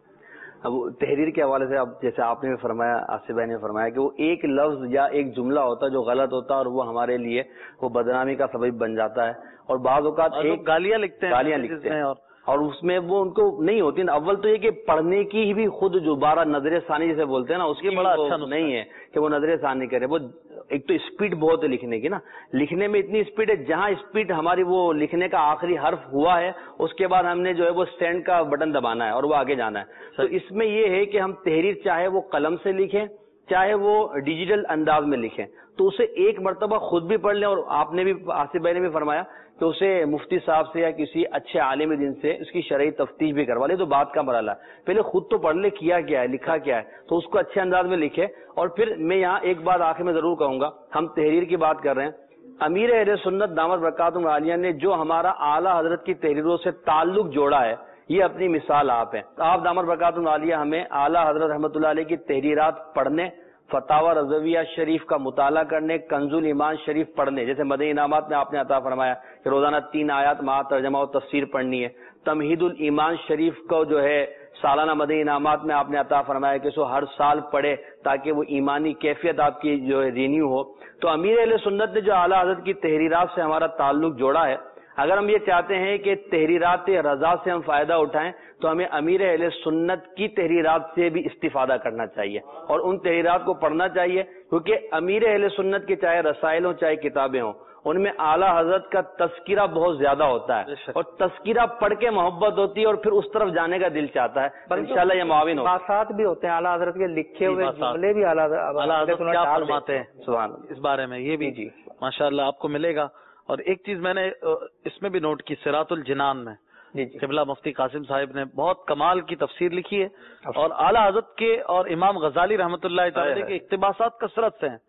अब तहरीर के हवाले से अब जैसे आपने भी फरमाया, आसिफ भाई ने फरमाया कि वो एक लफ्ज या एक जुमला होता है जो गलत होता है और वो हमारे लिए वो बदनामी का सबब बन जाता है। और बाज़ औक़ात एक गालियां लिखते हैं और उसमें वो उनको नहीं होती। अव्वल तो ये कि पढ़ने की भी खुद दोबारा नजर सानी जिसे बोलते हैं ना, उसकी बड़ा अच्छा नहीं है कि वो नजर सानी करे। वो एक तो स्पीड बहुत है लिखने की ना, लिखने में इतनी स्पीड है, जहां स्पीड हमारी वो लिखने का आखिरी हर्फ हुआ है उसके बाद हमने जो है वो सेंड का बटन दबाना है और वो आगे जाना है। तो इसमें ये है कि हम तहरीर चाहे वो कलम से लिखें चाहे वो डिजिटल अंदाज में लिखें, तो उसे एक मरतबा खुद भी पढ़ लें। और आपने भी, आसिफ भाई ने भी फरमाया कि उसे मुफ्ती साहब से या किसी अच्छे आलिम दिन से उसकी शरई तफ्तीश भी करवा ले। तो बात का मरहला पहले खुद तो पढ़ ले किया क्या है, लिखा क्या है, तो उसको अच्छे अंदाज में लिखे। और फिर मैं यहाँ एक बात आखिर में जरूर कहूंगा, हम तहरीर की बात कर रहे हैं, अमीर अहले सुन्नत दामत बरकातुहुम आलिया ने जो हमारा आला हजरत की तहरीरों से ताल्लुक जोड़ा है, ये अपनी मिसाल आप हैं। आप दामत बरकातुहुम आलिया हमें आला हजरत रहमतुल्लाह अलैह की तहरीरात पढ़ने, फतावा रज़विया शरीफ का मुताला करने, कंजुल ईमान शरीफ पढ़ने, जैसे मदनी इनामात में आपने अता फरमाया कि रोजाना 3 आयत मा तर्जमा और तफसीर पढ़नी है। तमहीदुल ईमान शरीफ को जो है सालाना मदनी इनामात में आपने अता फरमाया कि इसको हर साल पढ़े ताकि वो ईमानी कैफियत आपकी जो है रिन्यू हो। तो अमीर अहले सुन्नत ने जो आला हज़रत की तहरीरात से हमारा ताल्लुक जोड़ा है, अगर हम ये चाहते हैं कि तहरीरात रजा से हम फायदा उठाएं तो हमें अमीर अहले सुन्नत की तहरीरात से भी इस्तिफादा करना चाहिए और उन तहरीरात को पढ़ना चाहिए, क्योंकि अमीर अहले सुन्नत के चाहे रसाइल हो चाहे किताबें हों, उनमें आला हजरत का तस्किरा बहुत ज्यादा होता है और तस्किरा पढ़ के मोहब्बत होती है और फिर उस तरफ जाने का दिल चाहता है। इंशाल्लाह ये माविन होगा। बासात भी होते हैं आला हजरत के लिखे हुए जुमले भी आला हजरत क्या फरमाते हैं सुभान इस बारे में, ये भी जी माशाअल्लाह आपको मिलेगा। और एक चीज मैंने इसमें भी नोट की, सिरातुल जिनान में क़िबला मुफ्ती कासिम साहिब ने बहुत कमाल की तफसीर लिखी है और आला हजरत के और इमाम गजाली रहमतुल्लाह तआला के इक्तिबासात कसरत से हैं।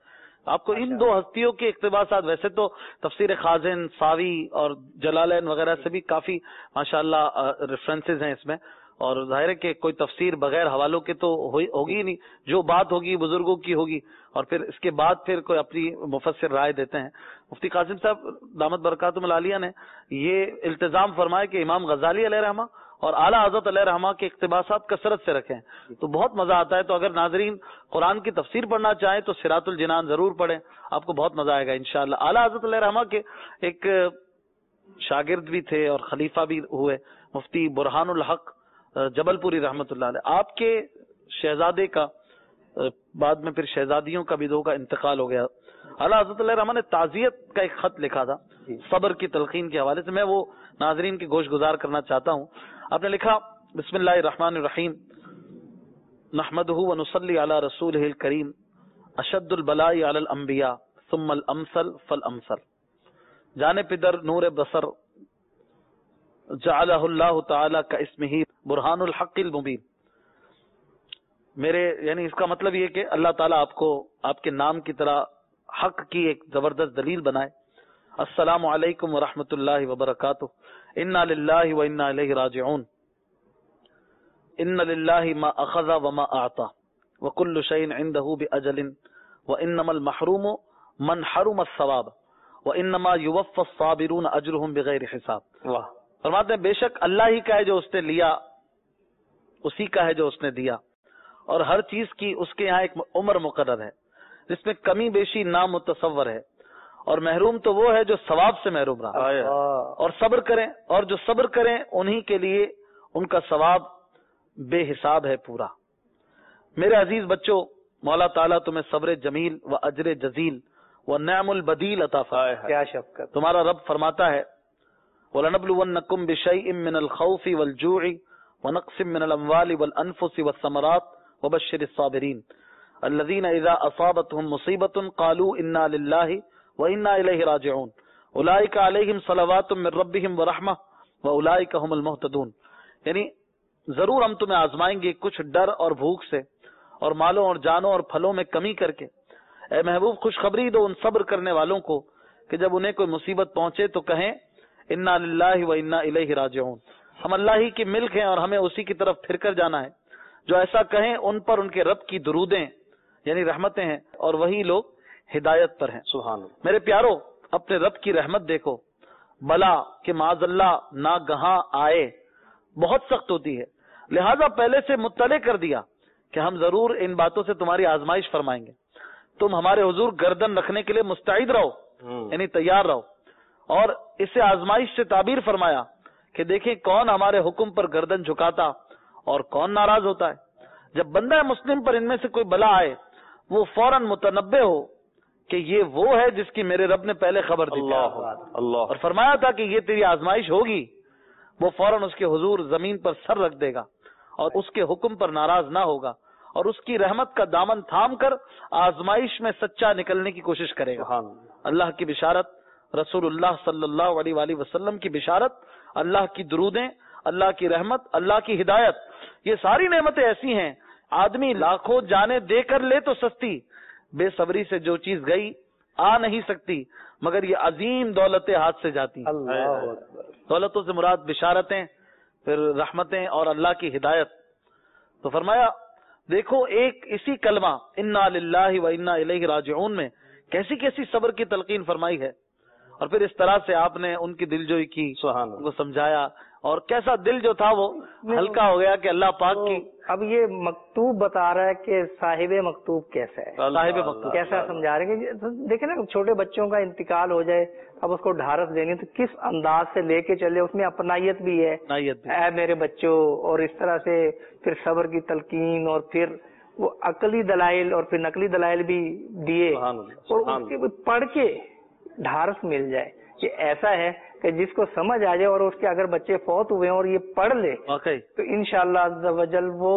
آپ کو ان دو ہستیوں کے اقتباسات، ویسے تو تفسیر خازن، ساوی اور جلالین وغیرہ سے بھی کافی ماشاءاللہ ریفرنسز ہیں اس میں، اور ظاہر ہے کہ کوئی تفسیر بغیر حوالوں کے تو ہوگی ہی نہیں، جو بات ہوگی بزرگوں کی ہوگی، اور پھر اس کے بعد پھر کوئی اپنی مفسر رائے دیتے ہیں۔ مفتی قاسم صاحب دامت برکاتہم العالیہ نے یہ التزام فرمایا کہ امام غزالی علیہ رحمہ اور اعلیٰ حضرت علیہ رحمہ کے اقتباسات کثرت سے رکھیں تو بہت مزہ آتا ہے۔ تو اگر ناظرین قرآن کی تفسیر پڑھنا چاہیں تو صراط الجنان ضرور پڑھیں، آپ کو بہت مزہ آئے گا انشاءاللہ۔ اعلیٰ حضرت علیہ رحمہ کے ایک شاگرد بھی تھے اور خلیفہ بھی ہوئے، مفتی برہان الحق جبل پوری رحمۃ اللہ علیہ۔ آپ کے شہزادے کا بعد میں پھر شہزادیوں کا بھی دو کا انتقال ہو گیا۔ اعلیٰ حضرت علیہ رحمہ نے تعزیت کا ایک خط لکھا تھا صبر کی تلقین کے حوالے سے، میں وہ ناظرین کے گوش گزار کرنا چاہتا ہوں۔ آپ نے لکھا بسم اللہ الرحمن الرحیم نحمدہ ونصلی علی رسولہ الکریم اشد البلاء علی الانبیاء ثم الامثل فالامثل جان پدر نور بصر جعلہ اللہ تعالی کا اسمہ برہان الحق المبین۔ میرے یعنی اس کا مطلب یہ کہ اللہ تعالیٰ آپ کو آپ کے نام کی طرح حق کی ایک زبردست دلیل بنائے۔ السلام علیکم ورحمۃ اللہ وبرکاتہ، انا للہ و انا الیہ راجعون، ان للہ ما اخذ وما اعطى وكل شيء عنده باجل وانما المحروم من حرم الثواب وانما يوفى الصابرون اجرهم بغیر حساب۔ فرماتے ہیں بے شک اللہ ہی کا ہے جو اس نے لیا، اسی کا ہے جو اس نے دیا، اور ہر چیز کی اس کے یہاں ایک عمر مقرر ہے جس میں کمی بیشی نامتصور ہے، اور محروم تو وہ ہے جو ثواب سے محروم رہا، اور صبر کریں، اور جو صبر کریں انہی کے لیے ان کا ثواب بے حساب ہے پورا۔ میرے عزیز بچوں، مولا تعالیٰ تمہیں صبر جمیل و اجر جزیل و نعم البدیل عطا فرمائے۔ کیا شفقت! تمہارا رب فرماتا ہے وَلَنَبْلُوَنَّكُمْ بِشَيْءٍ مِّنَ الْخَوْفِ وَالْجُوعِ وَنَقْصٍ مِّنَ الْأَمْوَالِ وَالْأَنفُسِ وَالثَّمَرَاتِ وَبَشِّرِ الصَّابِرِينَ الَّذِينَ إِذَا أَصَابَتْهُمْ مُصِيبَةٌ قَالُوا إِنَّا لِلَّهِ وَإِنَّا إِلَيْهِ راجعون أُولَئِكَ عَلَيْهِمْ صَلَوَاتٌ مِّن رَّبِّهِمْ وَرَحْمَةٌ وَأُولَئِكَ هُمُ الْمُهْتَدُونَ۔ یعنی ضرور ہم تمہیں آزمائیں گے کچھ ڈر اور بھوک سے، اور مالوں اور جانوں اور پھلوں میں کمی کر کے۔ اے محبوب خوشخبری دو ان صبر کرنے والوں کو کہ جب انہیں کوئی مصیبت پہنچے تو کہیں انا للہ و انا الیہ راجعون، ہم اللہ ہی کی ملک ہیں اور ہمیں اسی کی طرف پھر کر جانا ہے۔ جو ایسا کہیں ان پر ان کے رب کی درودیں یعنی رحمتیں ہیں، اور وہی لوگ ہدایت پر ہیں۔ سبحان اللہ۔ میرے پیارو، اپنے رب کی رحمت دیکھو، بلا کہ معاذ اللہ ناگہاں آئے بہت سخت ہوتی ہے، لہذا پہلے سے مطلع کر دیا کہ ہم ضرور ان باتوں سے تمہاری آزمائش فرمائیں گے، تم ہمارے حضور گردن رکھنے کے لیے مستعد رہو، یعنی تیار رہو۔ اور اسے آزمائش سے تعبیر فرمایا کہ دیکھیں کون ہمارے حکم پر گردن جھکاتا اور کون ناراض ہوتا ہے۔ جب بندہ مسلم پر ان میں سے کوئی بلا آئے وہ فوراً متنبہ ہو کہ یہ وہ ہے جس کی میرے رب نے پہلے خبر دی اور فرمایا تھا کہ یہ تیری آزمائش ہوگی، وہ فوراً اس کے حضور زمین پر سر رکھ دے گا اور اس کے حکم پر ناراض نہ ہوگا، اور اس کی رحمت کا دامن تھام کر آزمائش میں سچا نکلنے کی کوشش کرے گا۔ اللہ کی بشارت، رسول اللہ صلی اللہ علیہ وآلہ وسلم کی بشارت، اللہ کی درودیں، اللہ کی رحمت، اللہ کی ہدایت، یہ ساری نعمتیں ایسی ہیں آدمی لاکھوں جانیں دے کر لے تو سستی، بے صبری سے جو چیز گئی آ نہیں سکتی، مگر یہ عظیم دولتیں ہاتھ سے جاتی ہیں۔ دولتوں سے مراد بشارتیں، پھر رحمتیں اور اللہ کی ہدایت۔ تو فرمایا دیکھو ایک اسی کلمہ انا للہ و انا الیہ راجعون میں کیسی کیسی صبر کی تلقین فرمائی ہے، اور پھر اس طرح سے آپ نے ان کی دلجوئی کی، ان کو سمجھایا، اور کیسا دل جو تھا وہ ہلکا ہو گیا کہ اللہ پاک کی۔ اب یہ مکتوب بتا رہا ہے کہ صاحب مکتوب کیسا ہے، صاحب مکتوب کیسا سمجھا رہے ہیں کہ دیکھیں نا چھوٹے بچوں کا انتقال ہو جائے، اب اس کو ڈھارس دینی تو کس انداز سے لے کے چلے، اس میں اپنائیت بھی ہے، اے میرے بچوں، اور اس طرح سے پھر صبر کی تلقین، اور پھر وہ عقلی دلائل اور پھر نقلی دلائل بھی دیے، اور اس کے پڑھ کے ڈھارس مل جائے۔ یہ ایسا ہے کہ جس کو سمجھ آ جائے اور اس کے اگر بچے فوت ہوئے ہیں اور یہ پڑھ لے تو انشاءاللہ عز و جل وہ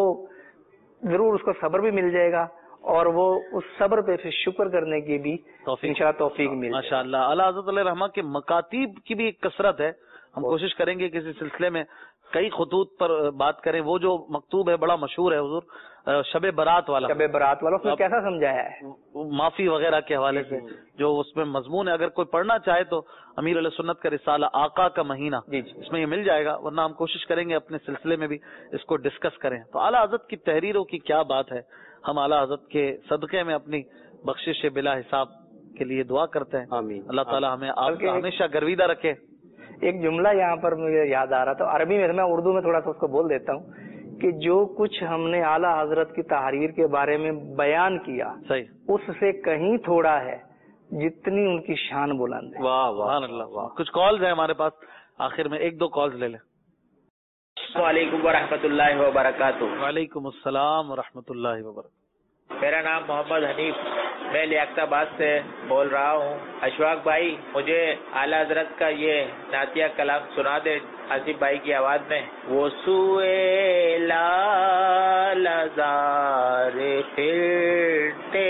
ضرور اس کو صبر بھی مل جائے گا، اور وہ اس صبر پہ پھر شکر کرنے کی بھی انشاءاللہ توفیق مل جائے۔ ماشاءاللہ اعلیٰ حضرت علیہ رحمہ کے مکاتیب کی بھی ایک کثرت ہے، ہم کوشش کریں گے کسی سلسلے میں کئی خطوط پر بات کریں. وہ جو مکتوب ہے بڑا مشہور ہے حضور, شب برات والا. شب برات والا اس میں کیسا سمجھایا ہے؟ معافی وغیرہ کے حوالے سے جو اس میں مضمون ہے, اگر کوئی پڑھنا چاہے تو امیر علیہ سنت کا رسالہ آقا کا مہینہ, اس میں یہ مل جائے گا, ورنہ ہم کوشش کریں گے اپنے سلسلے میں بھی اس کو ڈسکس کریں. تو اعلیٰ حضرت کی تحریروں کی کیا بات ہے. ہم اعلیٰ حضرت کے صدقے میں اپنی بخشش بلا حساب کے لیے دعا کرتے ہیں. آمین. اللہ تعالیٰ ہمیں آپ کا ہمیشہ گرویدہ رکھے. ایک جملہ یہاں پر مجھے یاد آ رہا تھا, عربی میں اردو میں تھوڑا سا اس کو بول دیتا ہوں کہ جو کچھ ہم نے اعلیٰ حضرت کی تحریر کے بارے میں بیان کیا اس سے کہیں تھوڑا ہے جتنی ان کی شان بلند ہے. واہ واہ اللہ واہ. کچھ کالز ہیں ہمارے پاس, آخر میں ایک دو کالز لے لیں. السلام علیکم ورحمۃ اللہ وبرکاتہ. وعلیکم السلام ورحمۃ اللہ وبرکاتہ. میرا نام محمد حنیف, میں لیاقت آباد سے بول رہا ہوں. اشفاق بھائی مجھے اعلیٰ حضرت کا یہ نعتیہ کلام سنا دے آصف بھائی کی آواز میں. وہ سوئے لال زار پھرتے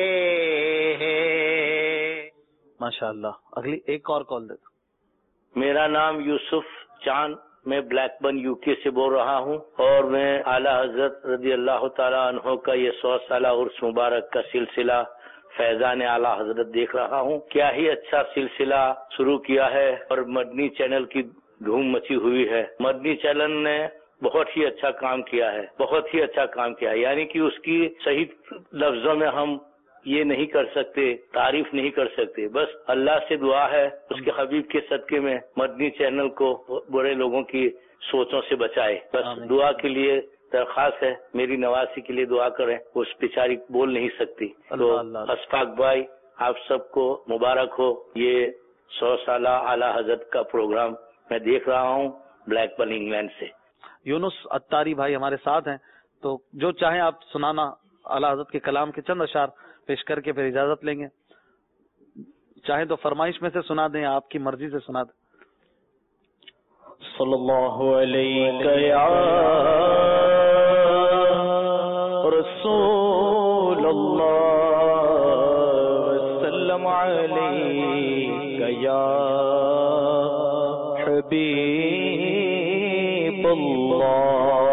ہیں. ماشاء اللہ. اگلی ایک اور کال دے. میرا نام یوسف چاند, میں بلیک بن یو کے سے بول رہا ہوں, اور میں اعلیٰ حضرت رضی اللہ تعالیٰ عنہ کا یہ 100 سالہ عرس مبارک کا سلسلہ فیضان اعلیٰ حضرت دیکھ رہا ہوں. کیا ہی اچھا سلسلہ شروع کیا ہے, اور مدنی چینل کی دھوم مچی ہوئی ہے. مدنی چینل نے بہت ہی اچھا کام کیا ہے, بہت ہی اچھا کام کیا ہے. یعنی کہ اس کی صحیح لفظوں میں ہم یہ نہیں کر سکتے, تعریف نہیں کر سکتے. بس اللہ سے دعا ہے اس کے حبیب کے صدقے میں مدنی چینل کو برے لوگوں کی سوچوں سے بچائے. بس دعا کے لیے درخواست ہے, میری نواسی کے لیے دعا کریں, وہ اس بیچاری بول نہیں سکتی. تو اشفاق بھائی آپ سب کو مبارک ہو. یہ 100 سالہ اعلیٰ حضرت کا پروگرام میں دیکھ رہا ہوں بلیک بن انگلینڈ سے. یونس اتاری بھائی ہمارے ساتھ ہیں, تو جو چاہیں آپ سنانا اعلیٰ حضرت کے کلام کے چند اشعار پیش کر کے پھر اجازت لیں گے. چاہیں تو فرمائش میں سے سنا دیں, آپ کی مرضی سے سنا دیں. صلی اللہ علیہ یا رسول اللہ وسلم علیہ یا حبیب اللہ.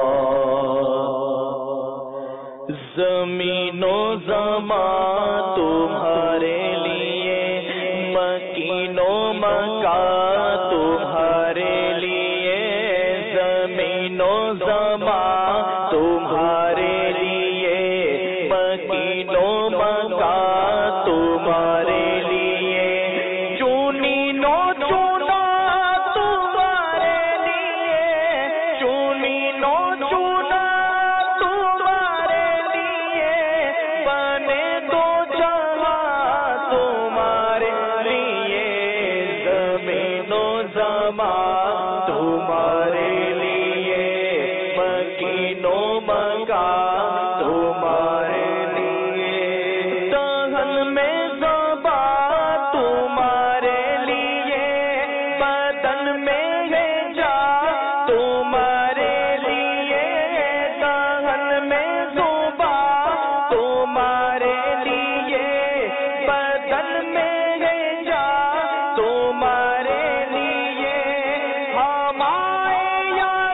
زمین و زمان تمہارے لیے, مکین و مکان تمہارے لیے, زمین و زمان تمہارے لیے, مکین و مکان تمہارے لیے, چونی نو چونا تمہارے لیے, چونی نو چونا تمہارے لیے, بنے دو جہاں تمہارے لیے, زمین و زمان تمہارے لیے, مکین و مکان تمہارے لیے, دہن میں زبان تمہارے لیے, بدن میں ہے جان تمہارے لیے, دہن میں زبان تمہارے لیے, بدن میں ہے جان تمہارے لیے, ہمارے یا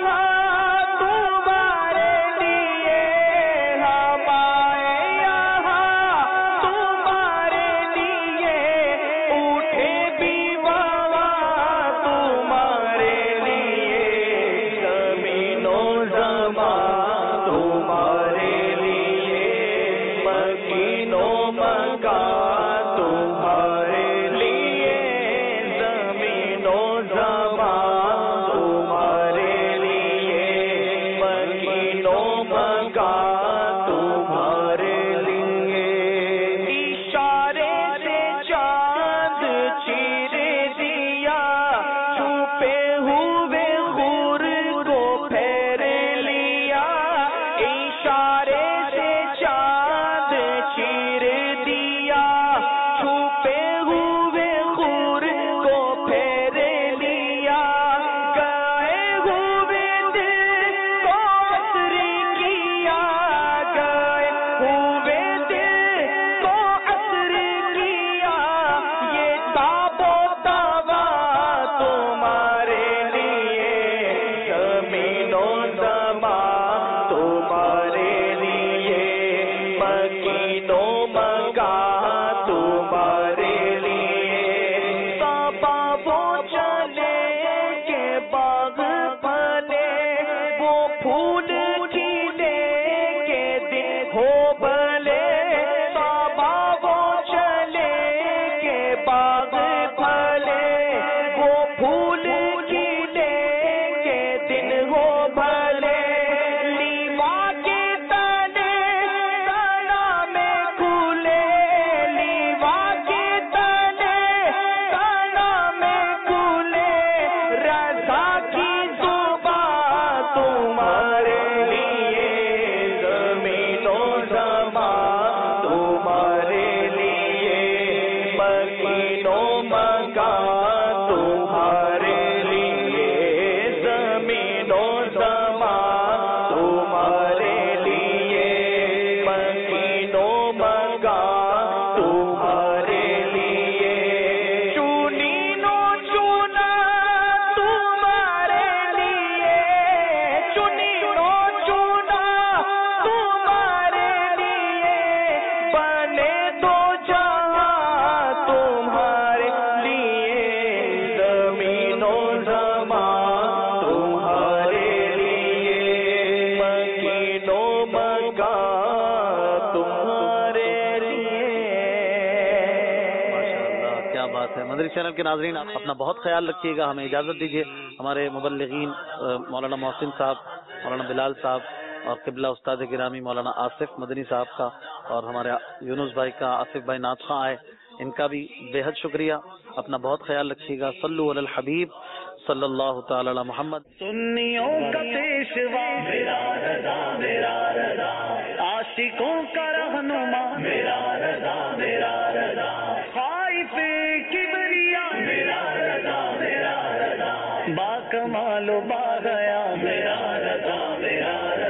مدری چینل کے ناظرین آپ اپنا بہت خیال رکھیے گا. ہمیں اجازت دیجیے. ہمارے مبلغین مولانا محسن صاحب, مولانا بلال صاحب اور قبلہ استاد گرامی مولانا آصف مدنی صاحب کا اور ہمارے یونس بھائی کا, آصف بھائی نعت خواں آئے, ان کا بھی بے حد شکریہ. اپنا بہت خیال رکھیے گا. صلو علی الحبیب صلی اللہ تعالی علی محمد. سنیوں کا پیشوا میرا رضا, میرا رضا, عاشقوں کا رہنما میرا رضا, میرا رضا, خائف کبریا میرا رضا, میرا رضا, با کمال و با گیا میرا رضا, میرا رضا.